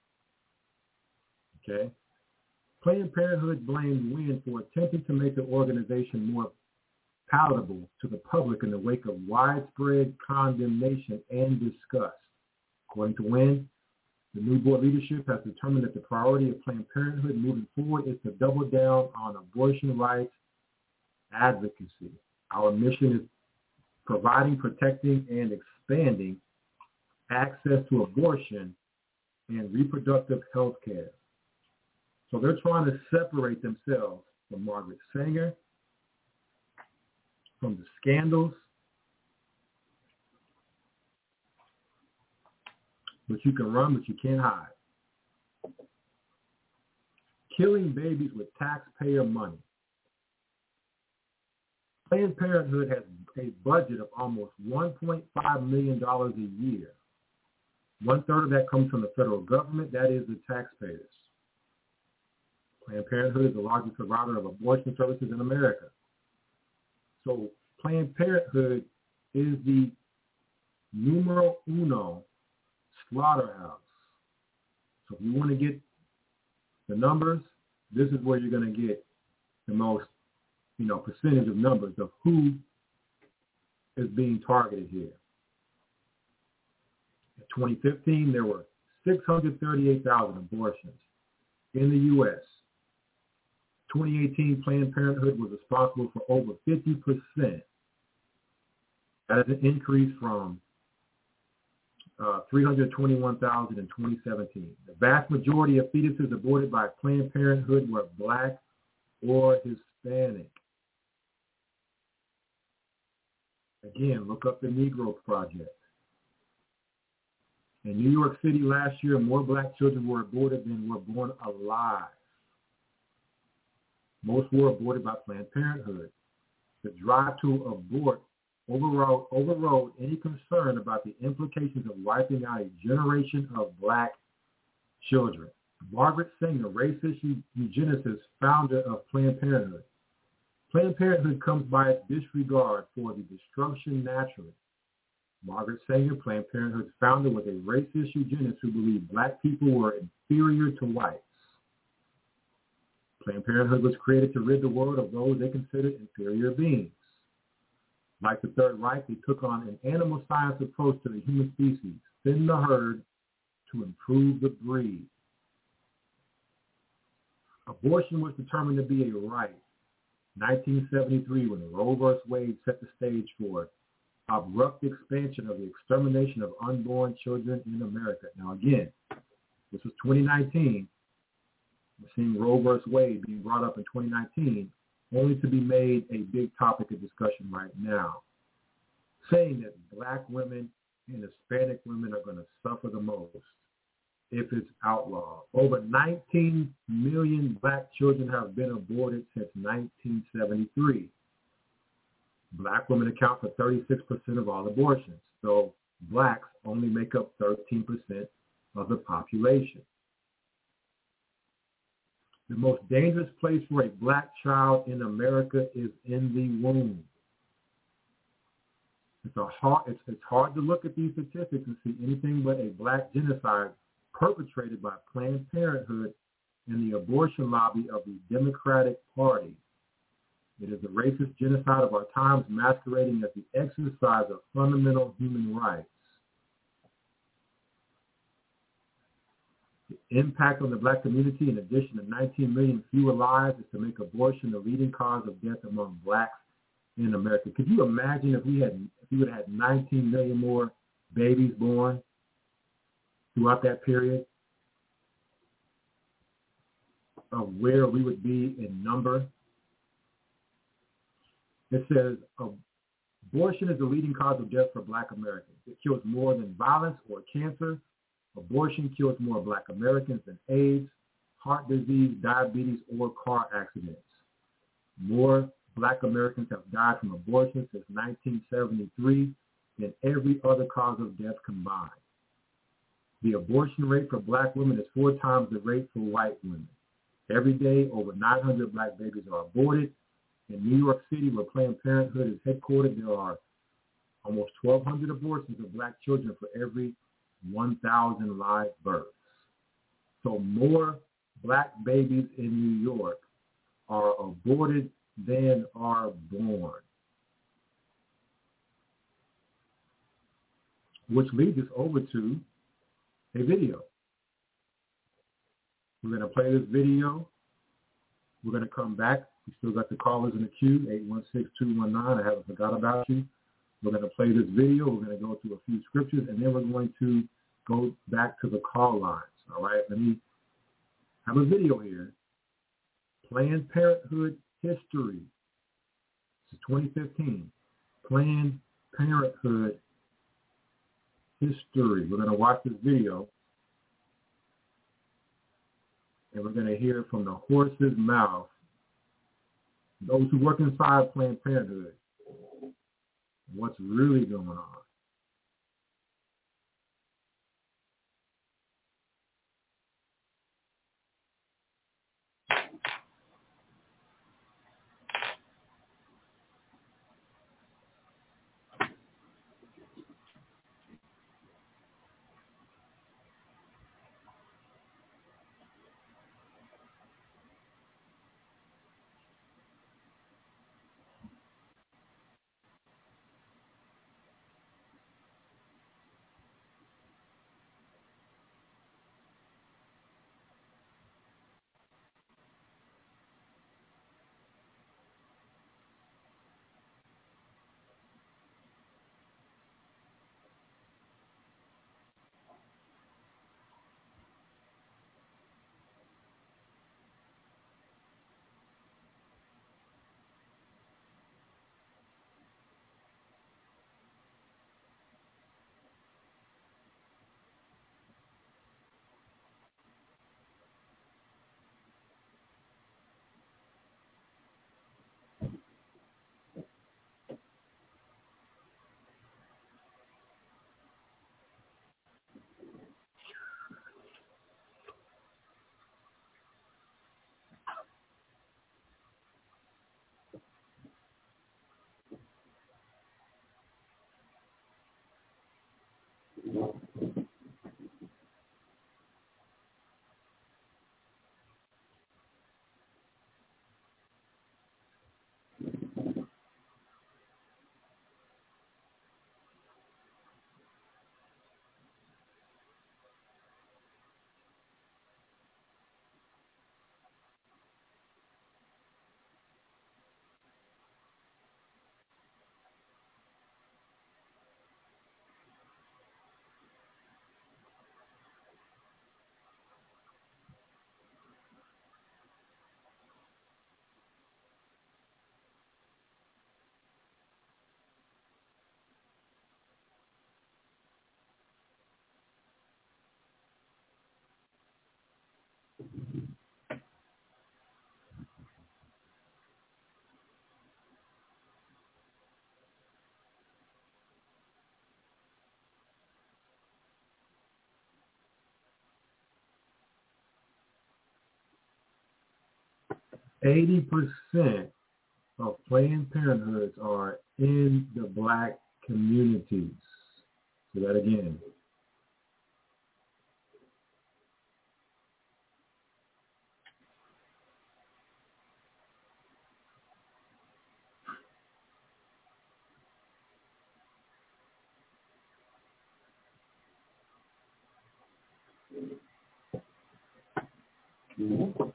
Okay. Planned Parenthood blamed Wynn for attempting to make the organization more palatable to the public in the wake of widespread condemnation and disgust. According to Wynn, the new board leadership has determined that the priority of Planned Parenthood moving forward is to double down on abortion rights advocacy. Our mission is providing, protecting, and expanding access to abortion and reproductive health care. So they're trying to separate themselves from Margaret Sanger, from the scandals, but you can run, but you can't hide. Killing babies with taxpayer money. Planned Parenthood has a budget of almost one point five million dollars a year. One-third of that comes from the federal government, that is the taxpayers. Planned Parenthood is the largest provider of abortion services in America. So Planned Parenthood is the numero uno slaughterhouse. So if you want to get the numbers, this is where you're going to get the most, you know, percentage of numbers of who is being targeted here. In twenty fifteen, there were six hundred thirty-eight thousand abortions in the U S twenty eighteen, Planned Parenthood was responsible for over fifty percent. That is an increase from uh, three hundred twenty-one thousand in twenty seventeen. The vast majority of fetuses aborted by Planned Parenthood were black or Hispanic. Again, look up the Negro Project. In New York City last year, more black children were aborted than were born alive. Most were aborted by Planned Parenthood. The drive to abort overrode, overrode any concern about the implications of wiping out a generation of black children. Margaret Sanger, racist eugenicist, founder of Planned Parenthood. Planned Parenthood comes by its disregard for the destruction naturally. Margaret Sanger, Planned Parenthood's founder, was a racist eugenist who believed black people were inferior to whites. Planned Parenthood was created to rid the world of those they considered inferior beings. Like the Third Reich, they took on an animal science approach to the human species, thin the herd to improve the breed. Abortion was determined to be a right. nineteen seventy-three, when Roe versus Wade set the stage for abrupt expansion of the extermination of unborn children in America. Now again, this was twenty nineteen. We're seeing Roe versus Wade being brought up in twenty nineteen, only to be made a big topic of discussion right now, saying that black women and Hispanic women are going to suffer the most if it's outlawed. Over nineteen million black children have been aborted since nineteen seventy-three. Black women account for thirty-six percent of all abortions, so blacks only make up thirteen percent of the population. The most dangerous place for a black child in America is in the womb. It's, a hard, it's, it's hard to look at these statistics and see anything but a black genocide perpetrated by Planned Parenthood and the abortion lobby of the Democratic Party. It is the racist genocide of our times masquerading as the exercise of fundamental human rights. The impact on the black community, in addition to nineteen million fewer lives, is to make abortion the leading cause of death among blacks in America. Could you imagine if we had if we would have had nineteen million more babies born throughout that period, of where we would be in number? It says abortion is the leading cause of death for black Americans. It kills more than violence or cancer. Abortion kills more black Americans than AIDS, heart disease, diabetes, or car accidents. More black Americans have died from abortion since nineteen seventy-three than every other cause of death combined. The abortion rate for black women is four times the rate for white women. Every day, over nine hundred black babies are aborted. In New York City, where Planned Parenthood is headquartered, there are almost twelve hundred abortions of black children for every one thousand live births. So more black babies in New York are aborted than are born. Which leads us over to a video. We're going to play this video. We're going to come back. We still got the callers in the queue, eight one six, two one nine. I haven't forgot about you. We're going to play this video. We're going to go through a few scriptures, and then we're going to go back to the call lines. All right, let me have a video here. Planned Parenthood history. This is twenty fifteen. Planned Parenthood history. We're going to watch this video, and we're going to hear from the horse's mouth those who work inside Planned Parenthood what's really going on. eighty percent of Planned Parenthoods are in the black communities. Say that again. Mm-hmm.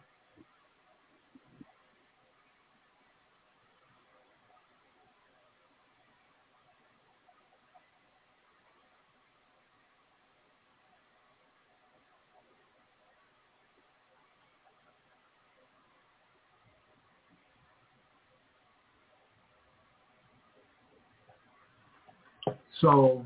So,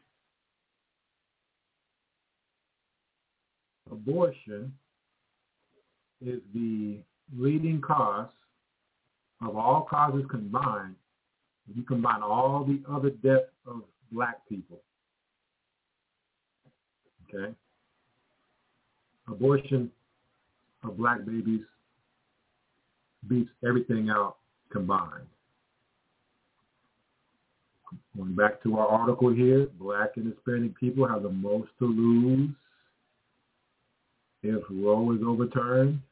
abortion is the leading cause of all causes combined. If you combine all the other deaths of black people, okay? Abortion of black babies beats everything out combined. Going back to our article here, black and Hispanic people have the most to lose if Roe is overturned.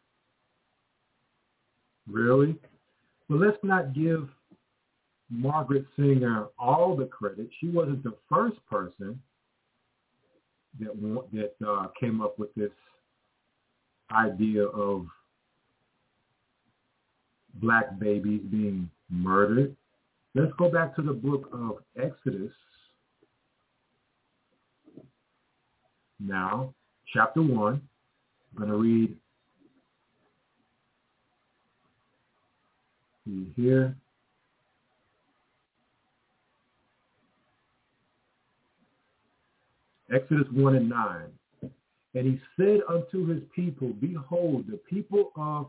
Really? But let's not give Margaret Sanger all the credit. She wasn't the first person that that uh, came up with this idea of black babies being murdered. Let's go back to the book of Exodus now, chapter one. I'm going to read here. Exodus one and nine. And he said unto his people, behold, the people of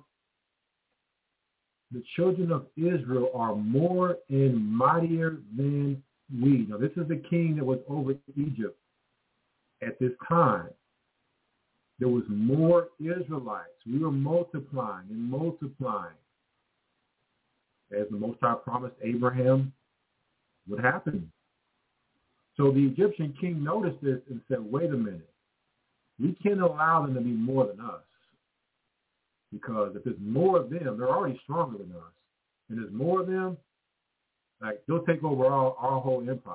the children of Israel are more and mightier than we. Now, this is the king that was over Egypt at this time. There was more Israelites. We were multiplying and multiplying. As the Most High promised Abraham would happen. So the Egyptian king noticed this and said, wait a minute. We can't allow them to be more than us. Because if there's more of them, they're already stronger than us. And there's more of them, like they'll take over our, our whole empire.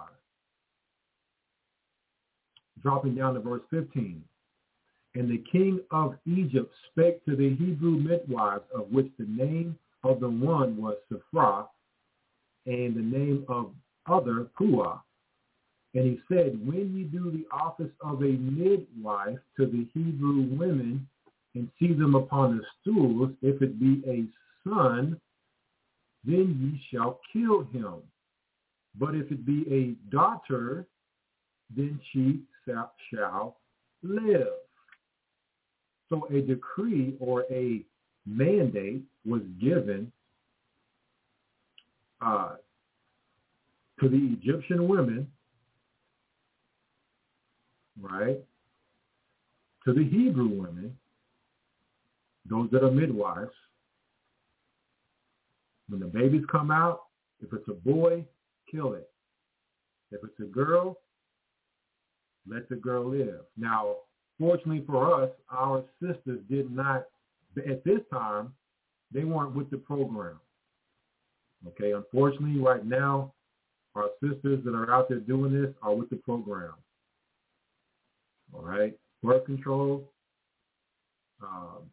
Dropping down to verse fifteen. And the king of Egypt spake to the Hebrew midwives, of which the name of the one was Shiphrah, and the name of other Puah. And he said, when ye do the office of a midwife to the Hebrew women, and see them upon the stools, if it be a son, then ye shall kill him. But if it be a daughter, then she shall live. So a decree or a mandate was given uh, to the Egyptian women, right, to the Hebrew women, those that are midwives. When the babies come out, if it's a boy, kill it. If it's a girl, let the girl live. Now, fortunately for us, our sisters did not, at this time, they weren't with the program. Okay, unfortunately, right now, our sisters that are out there doing this are with the program. All right, birth control, um,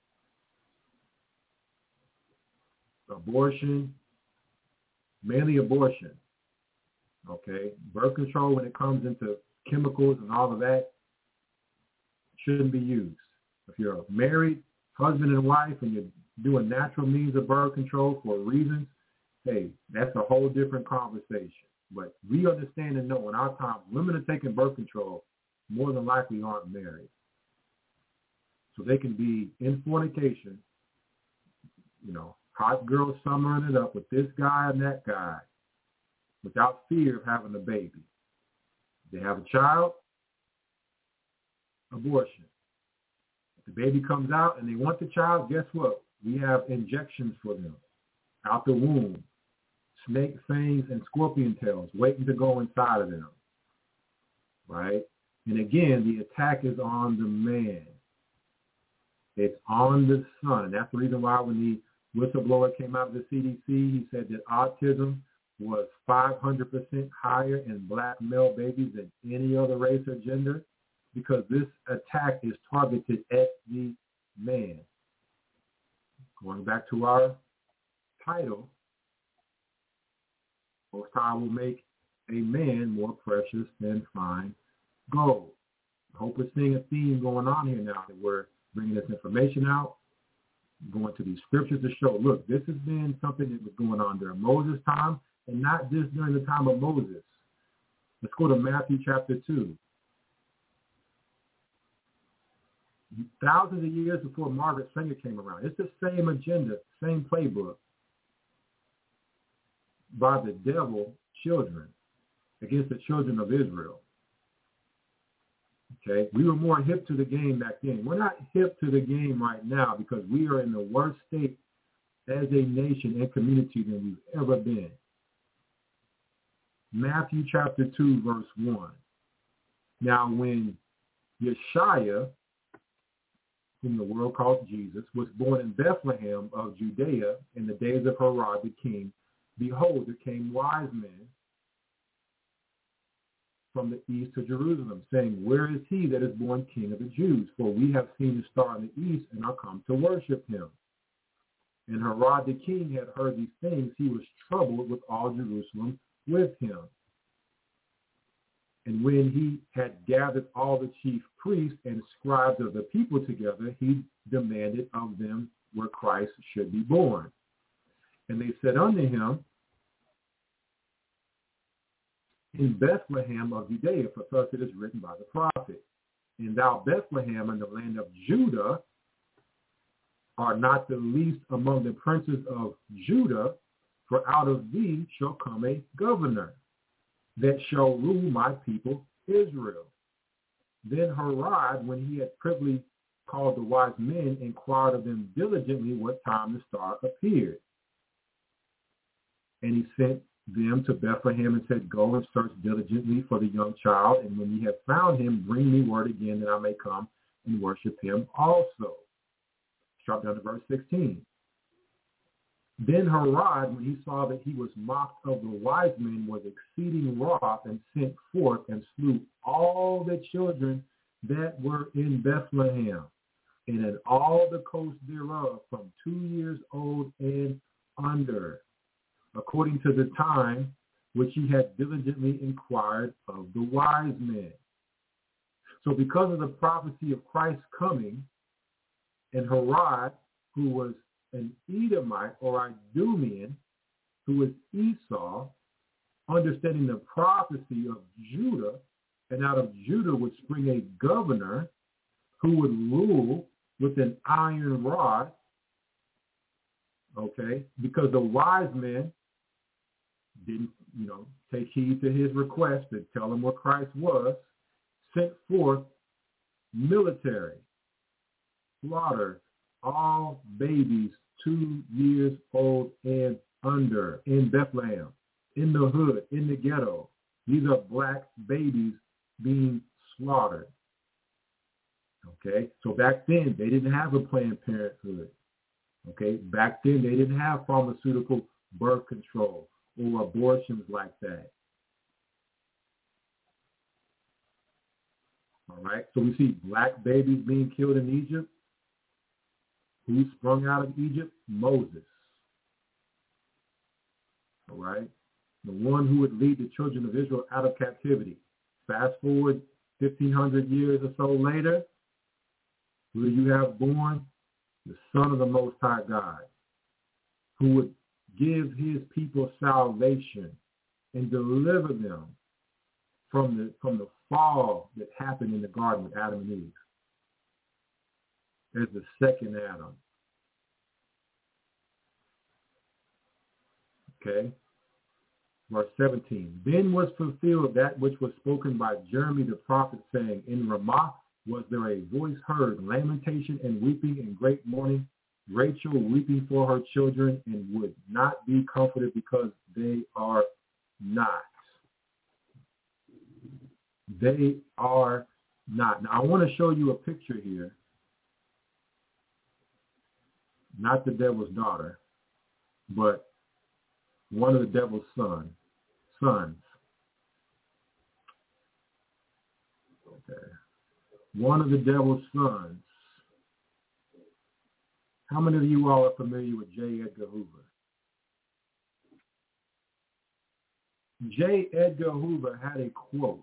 abortion, mainly abortion, okay? Birth control, when it comes into chemicals and all of that, shouldn't be used. If you're married, husband and wife, and you're doing natural means of birth control for reasons, hey, that's a whole different conversation. But we understand and know in our time, women are taking birth control more than likely aren't married. So they can be in fornication, you know, hot girls summering it up with this guy and that guy without fear of having a baby. They have a child, abortion. If the baby comes out and they want the child, guess what? We have injections for them out the womb, snake fangs and scorpion tails waiting to go inside of them, right? And again, the attack is on the man. It's on the son. That's the reason why when the whistleblower came out of the C D C, he said that autism was five hundred percent higher in black male babies than any other race or gender, because this attack is targeted at the man. Going back to our title, Most High will make a man more precious than fine gold. I hope we're seeing a theme going on here now, that we're bringing this information out, going to these scriptures to show, look, this has been something that was going on during Moses' time, and not just during the time of Moses. Let's go to Matthew chapter two. Thousands of years before Margaret Sanger came around. It's the same agenda, same playbook by the devil children against the children of Israel. Okay, we were more hip to the game back then. We're not hip to the game right now because we are in the worst state as a nation and community than we've ever been. Matthew chapter two, verse one. Now when Yeshua, whom the world calls Jesus, was born in Bethlehem of Judea in the days of Herod the king, behold, there came wise men from the east to Jerusalem, saying, where is he that is born King of the Jews? For we have seen his star in the east and are come to worship him. And Herod the king had heard these things. He was troubled with all Jerusalem with him. And when he had gathered all the chief priests and scribes of the people together, he demanded of them where Christ should be born. And they said unto him, in Bethlehem of Judea, for thus it is written by the prophet, and thou Bethlehem in the land of Judah art not the least among the princes of Judah, for out of thee shall come a governor that shall rule my people Israel. Then Herod, when he had privily called the wise men, inquired of them diligently what time the star appeared. And he sent them to Bethlehem and said, go and search diligently for the young child, and when ye have found him, bring me word again that I may come and worship him also. Drop down to verse sixteen. Then Herod, when he saw that he was mocked of the wise men, was exceeding wroth, and sent forth and slew all the children that were in Bethlehem, and in all the coast thereof, from two years old and under, according to the time which he had diligently inquired of the wise men. So because of the prophecy of Christ's coming, and Herod, who was an Edomite or Idumean, who was Esau, understanding the prophecy of Judah, and out of Judah would spring a governor who would rule with an iron rod, okay, because the wise men didn't, you know, take heed to his request to tell him what Christ was, sent forth military, slaughtered all babies two years old and under in Bethlehem, in the hood, in the ghetto. These are black babies being slaughtered. Okay, so back then they didn't have a Planned Parenthood. Okay, back then they didn't have pharmaceutical birth control or abortions like that. All right, so we see black babies being killed in Egypt. Who sprung out of Egypt? Moses. All right, the one who would lead the children of Israel out of captivity. Fast forward fifteen hundred years or so later, who do you have born? The Son of the Most High God, who would give his people salvation and deliver them from the from the fall that happened in the garden with Adam and Eve as the second Adam. Okay. Verse seventeen. Then was fulfilled that which was spoken by Jeremy the prophet, saying, in Ramah was there a voice heard, lamentation and weeping and great mourning, Rachel weeping for her children and would not be comforted because they are not. They are not. Now, I want to show you a picture here. Not the devil's daughter, but one of the devil's son, sons. Okay. One of the devil's sons. How many of you all are familiar with J. Edgar Hoover? J. Edgar Hoover had a quote.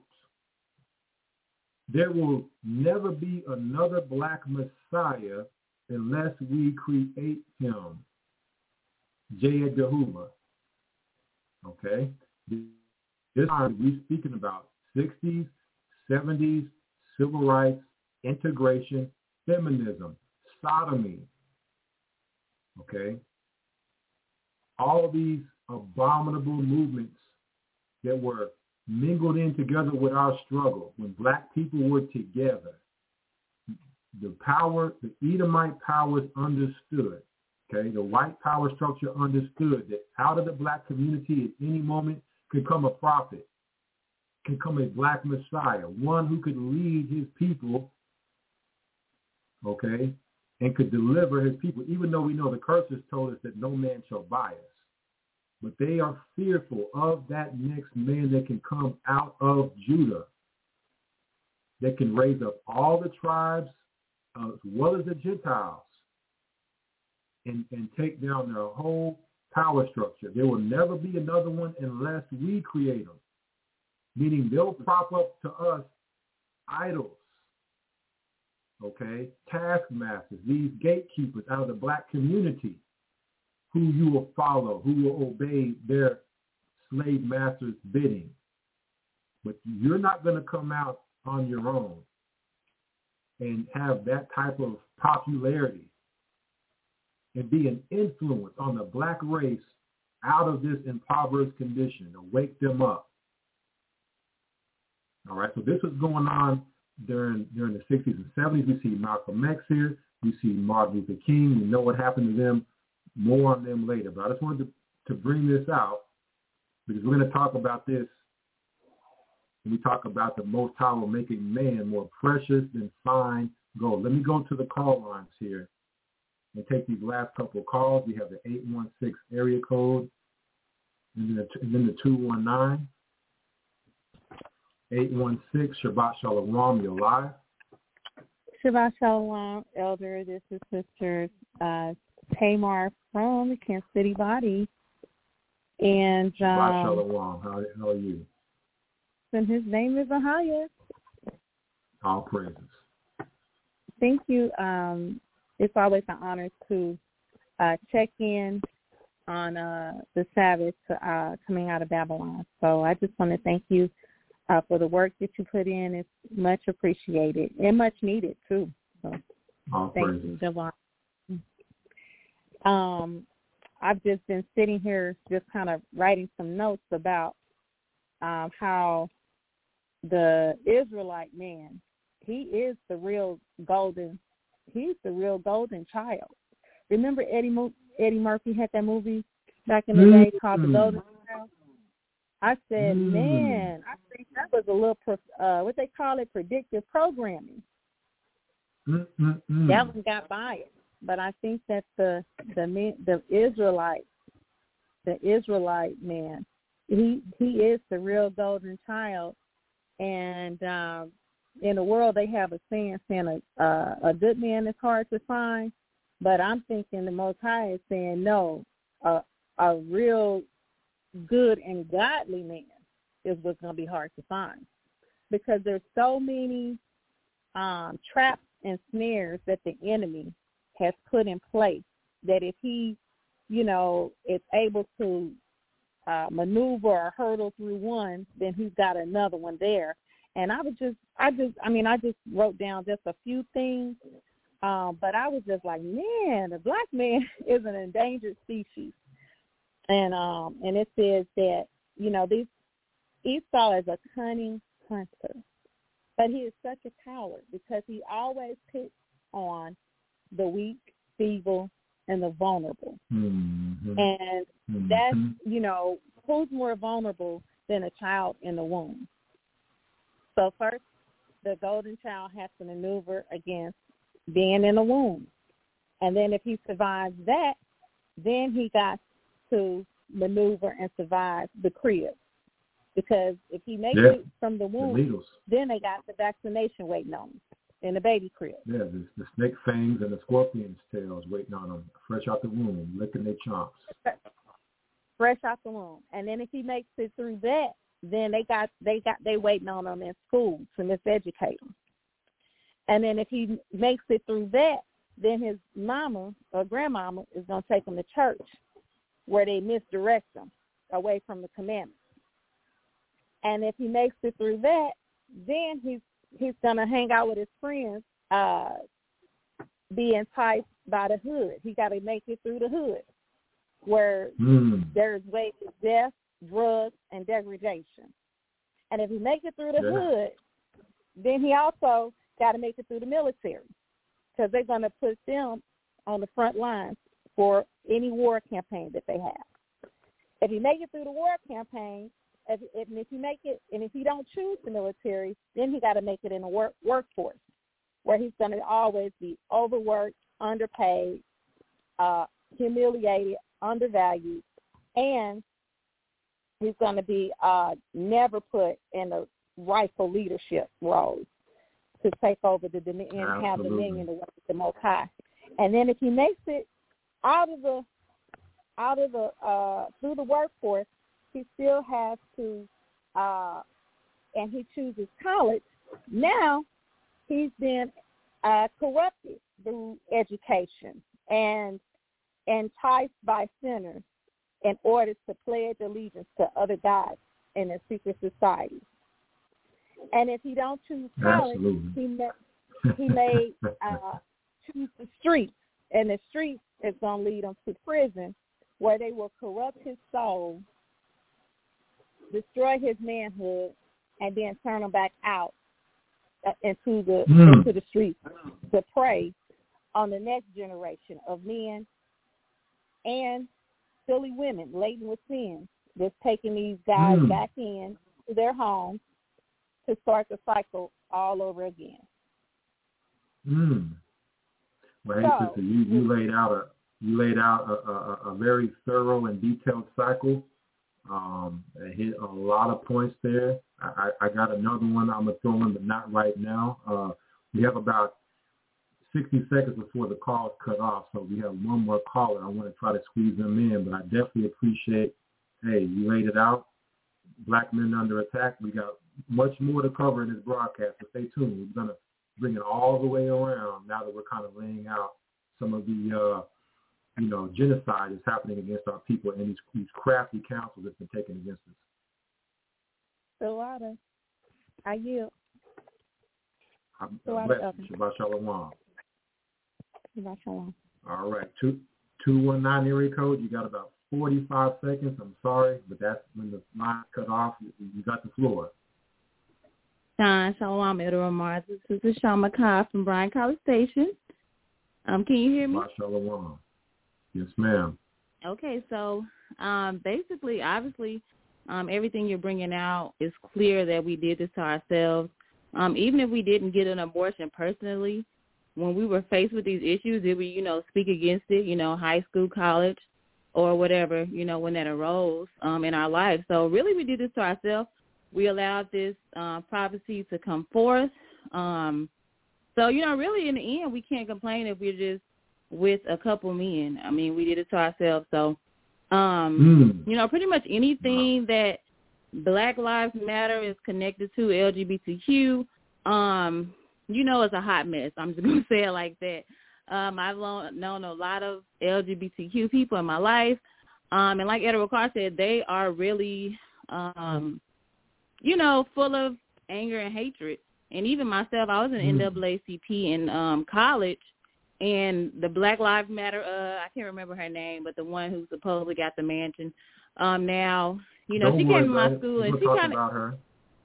There will never be another black Messiah unless we create him. J. Edgar Hoover. Okay? This time we're speaking about sixties, seventies, civil rights, integration, feminism, sodomy. Okay? All these abominable movements that were mingled in together with our struggle when black people were together. The power, the Edomite powers understood, okay? The white power structure understood that out of the black community at any moment could come a prophet, could come a black Messiah, one who could lead his people, okay, and could deliver his people, even though we know the curses told us that no man shall buy us. But they are fearful of that next man that can come out of Judah, that can raise up all the tribes uh, as well as the Gentiles and, and take down their whole power structure. There will never be another one unless we create them, meaning they'll prop up to us idols, okay, taskmasters, these gatekeepers out of the black community, who you will follow, who will obey their slave master's bidding. But you're not going to come out on your own and have that type of popularity and be an influence on the black race out of this impoverished condition to wake them up. All right, so this was going on during during the sixties and seventies. We see Malcolm X here. We see Martin Luther King. We know what happened to them. More on them later. But I just wanted to, to bring this out because we're going to talk about this when we talk about the Most High will make a man more precious than fine gold. Let me go to the call lines here and take these last couple of calls. We have the eight one six area code and then the, and then the two one nine. eight one six, Shabbat Shalom, you're live. Shabbat Shalom, Elder. This is Sister uh, Tamar from the Kansas City Body. And um, Shabbat Shalom. How, how are you? And his name is Ahaya. All praises. Thank you. Um, it's always an honor to uh, check in on uh, the Sabbath uh, coming out of Babylon. So I just want to thank you uh, for the work that you put in. It's much appreciated and much needed, too. So All thank praises. you, Devon. Um, I've just been sitting here just kind of writing some notes about um, how the Israelite man, he is the real golden, he's the real golden child. Remember Eddie Mo- Eddie Murphy had that movie back in the mm-hmm. day called The Golden Child? I said, mm. man, I think that was a little, uh, what they call it, predictive programming. Mm-mm-mm. That one got biased. But I think that the the the Israelite, the Israelite man, he he is the real golden child. And um, in the world, they have a saying saying a uh, a good man is hard to find. But I'm thinking the Most High is saying no, a a real good and godly man is what's going to be hard to find, because there's so many um, traps and snares that the enemy has put in place that if he, you know, is able to uh, maneuver or hurdle through one, then he's got another one there. And I was just, I just, I mean, I just wrote down just a few things, um, but I was just like, man, the black man is an endangered species. And um, and it says that, you know, this Esau is a cunning hunter, but he is such a coward because he always picks on the weak, feeble, and the vulnerable. Mm-hmm. And mm-hmm. that's, you know, who's more vulnerable than a child in the womb? So first, the golden child has to maneuver against being in the womb. And then if he survives that, then he got to maneuver and survive the crib. Because if he makes yeah. it from the womb, the then they got the vaccination waiting on him in the baby crib. Yeah, the, the snake fangs and the scorpion's tails waiting on him, fresh out the womb, licking their chomps. Fresh out the womb. And then if he makes it through that, then they got they got they waiting on him in school to miseducate him. And then if he makes it through that, then his mama or grandmama is going to take him to church where they misdirect him away from the commandments. And if he makes it through that, then he's he's going to hang out with his friends, uh, be enticed by the hood. He got to make it through the hood where mm. there's ways of death, drugs, and degradation. And if he makes it through the yeah. hood, then he also got to make it through the military because they're going to put them on the front lines for any war campaign that they have. If you make it through the war campaign, if, if, if you make it, and if you don't choose the military, then he got to make it in a work workforce where he's going to always be overworked, underpaid, uh, humiliated, undervalued, and he's going to be uh, never put in a rightful leadership role to take over the dominion and have dominion with the Most High. And then if he makes it out of the out of the uh, through the workforce, he still has to, uh, and he chooses college. Now he's been uh, corrupted through education and enticed by sinners in order to pledge allegiance to other gods in a secret society. And if he don't choose college, Absolutely. he may, he may uh, choose the streets, and the streets is going to lead him to prison, where they will corrupt his soul, destroy his manhood, and then turn him back out uh, into the mm. into the streets to prey on the next generation of men and silly women laden with sin that's taking these guys mm. back in to their homes to start the cycle all over again. Mm. Well, hey, so, sister, you, you laid out a you laid out a, a, a very thorough and detailed cycle. Um, it hit a lot of points there. I, I got another one I'm gonna throw in, but not right now. Uh, we have about sixty seconds before the call's cut off, so we have one more caller. I want to try to squeeze them in, but I definitely appreciate. Hey, you laid it out. Black Men Under Attack. We got much more to cover in this broadcast, so stay tuned. We're going to bring it all the way around now that we're kind of laying out some of the, uh, you know, genocide that's happening against our people and these, these crafty councils that's been taken against us. So, Ada, I yield. I'm So blessed. Ada, Shabbat Shalom. Shabbat Shalom. All right. Two, two one nine area code. You got about forty-five seconds. I'm sorry, but that's when the line cut off. You got the floor. Sean, Shalom, Elder Mars. This is Sean McCall from Bryan College Station. Um, can you hear me? Shalom. Yes, ma'am. Okay, so um, basically, obviously, um, everything you're bringing out is clear that we did this to ourselves. Um, even if we didn't get an abortion personally, when we were faced with these issues, did we, you know, speak against it, you know, high school, college, or whatever, you know, when that arose um, in our life. So really we did this to ourselves. We allowed this uh, prophecy to come forth. Um, so, you know, really in the end, we can't complain if we're just with a couple men. I mean, we did it to ourselves. So, um, mm. you know, pretty much anything that Black Lives Matter is connected to, L G B T Q, um, you know, it's a hot mess. I'm just going to say it like that. Um, I've known a lot of L G B T Q people in my life. Um, and like Edward Carr said, they are really, um, you know, full of anger and hatred. And even myself, I was in mm. N double A C P in um, college, and the Black Lives Matter, uh, I can't remember her name, but the one who supposedly got the mansion. Um, now, you know, Don't she worry came to my about school, it. and We'll she talk kind of, about her.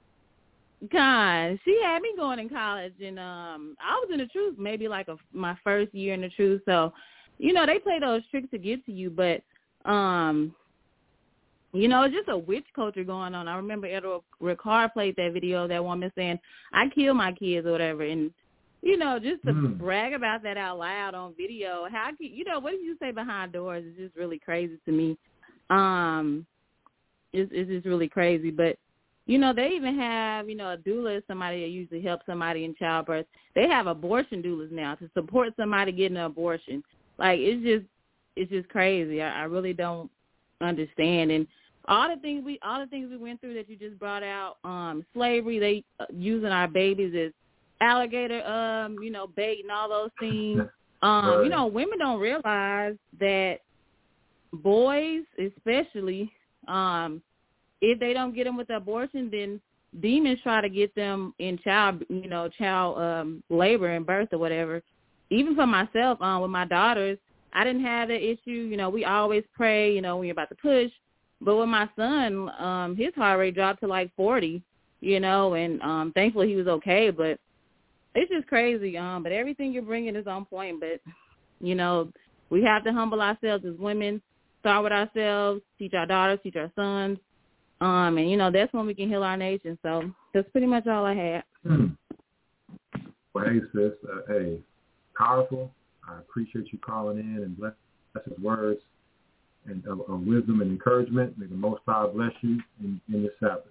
God, she had me going in college, and um, I was in the truth maybe like a, my first year in the truth. So, you know, they play those tricks to get to you, but, um, you know, it's just a witch culture going on. I remember Edward Ricard played that video of that woman saying, I kill my kids or whatever. And, you know, just to mm. brag about that out loud on video, how can, you know, what did you say behind doors is just really crazy to me. Um, it's, it's just really crazy. But, you know, they even have, you know, a doula is somebody that usually helps somebody in childbirth. They have abortion doulas now to support somebody getting an abortion. Like, it's just, it's just crazy. I, I really don't understand. And all the things we, all the things we went through that you just brought out, um, slavery, they uh, using our babies as alligator, um, you know, bait and all those things. Um, right. You know, women don't realize that boys, especially, um, if they don't get them with the abortion, then demons try to get them in child, you know, child um, labor and birth or whatever. Even for myself, um, with my daughters, I didn't have that issue. You know, we always pray, you know, when you're about to push. But with my son, um, his heart rate dropped to like forty, you know, and um, thankfully he was okay. But it's just crazy. Um, but everything you're bringing is on point. But, you know, we have to humble ourselves as women, start with ourselves, teach our daughters, teach our sons. Um, and, you know, that's when we can heal our nation. So that's pretty much all I had. Hmm. Well, hey, sis, uh, hey, powerful. I appreciate you calling in and bless his words and of, of wisdom and encouragement. May the Most High bless you in, in your Sabbath.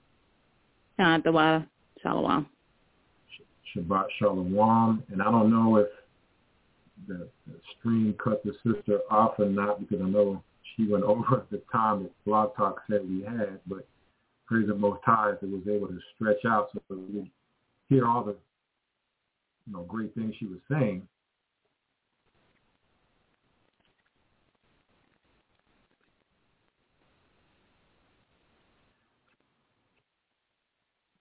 Shalom. Shabbat Shalom. And I don't know if the, the stream cut the sister off or not, because I know she went over the time that Blog Talk said we had, but praise the Most High that was able to stretch out so that we hear all the, you know, great things she was saying.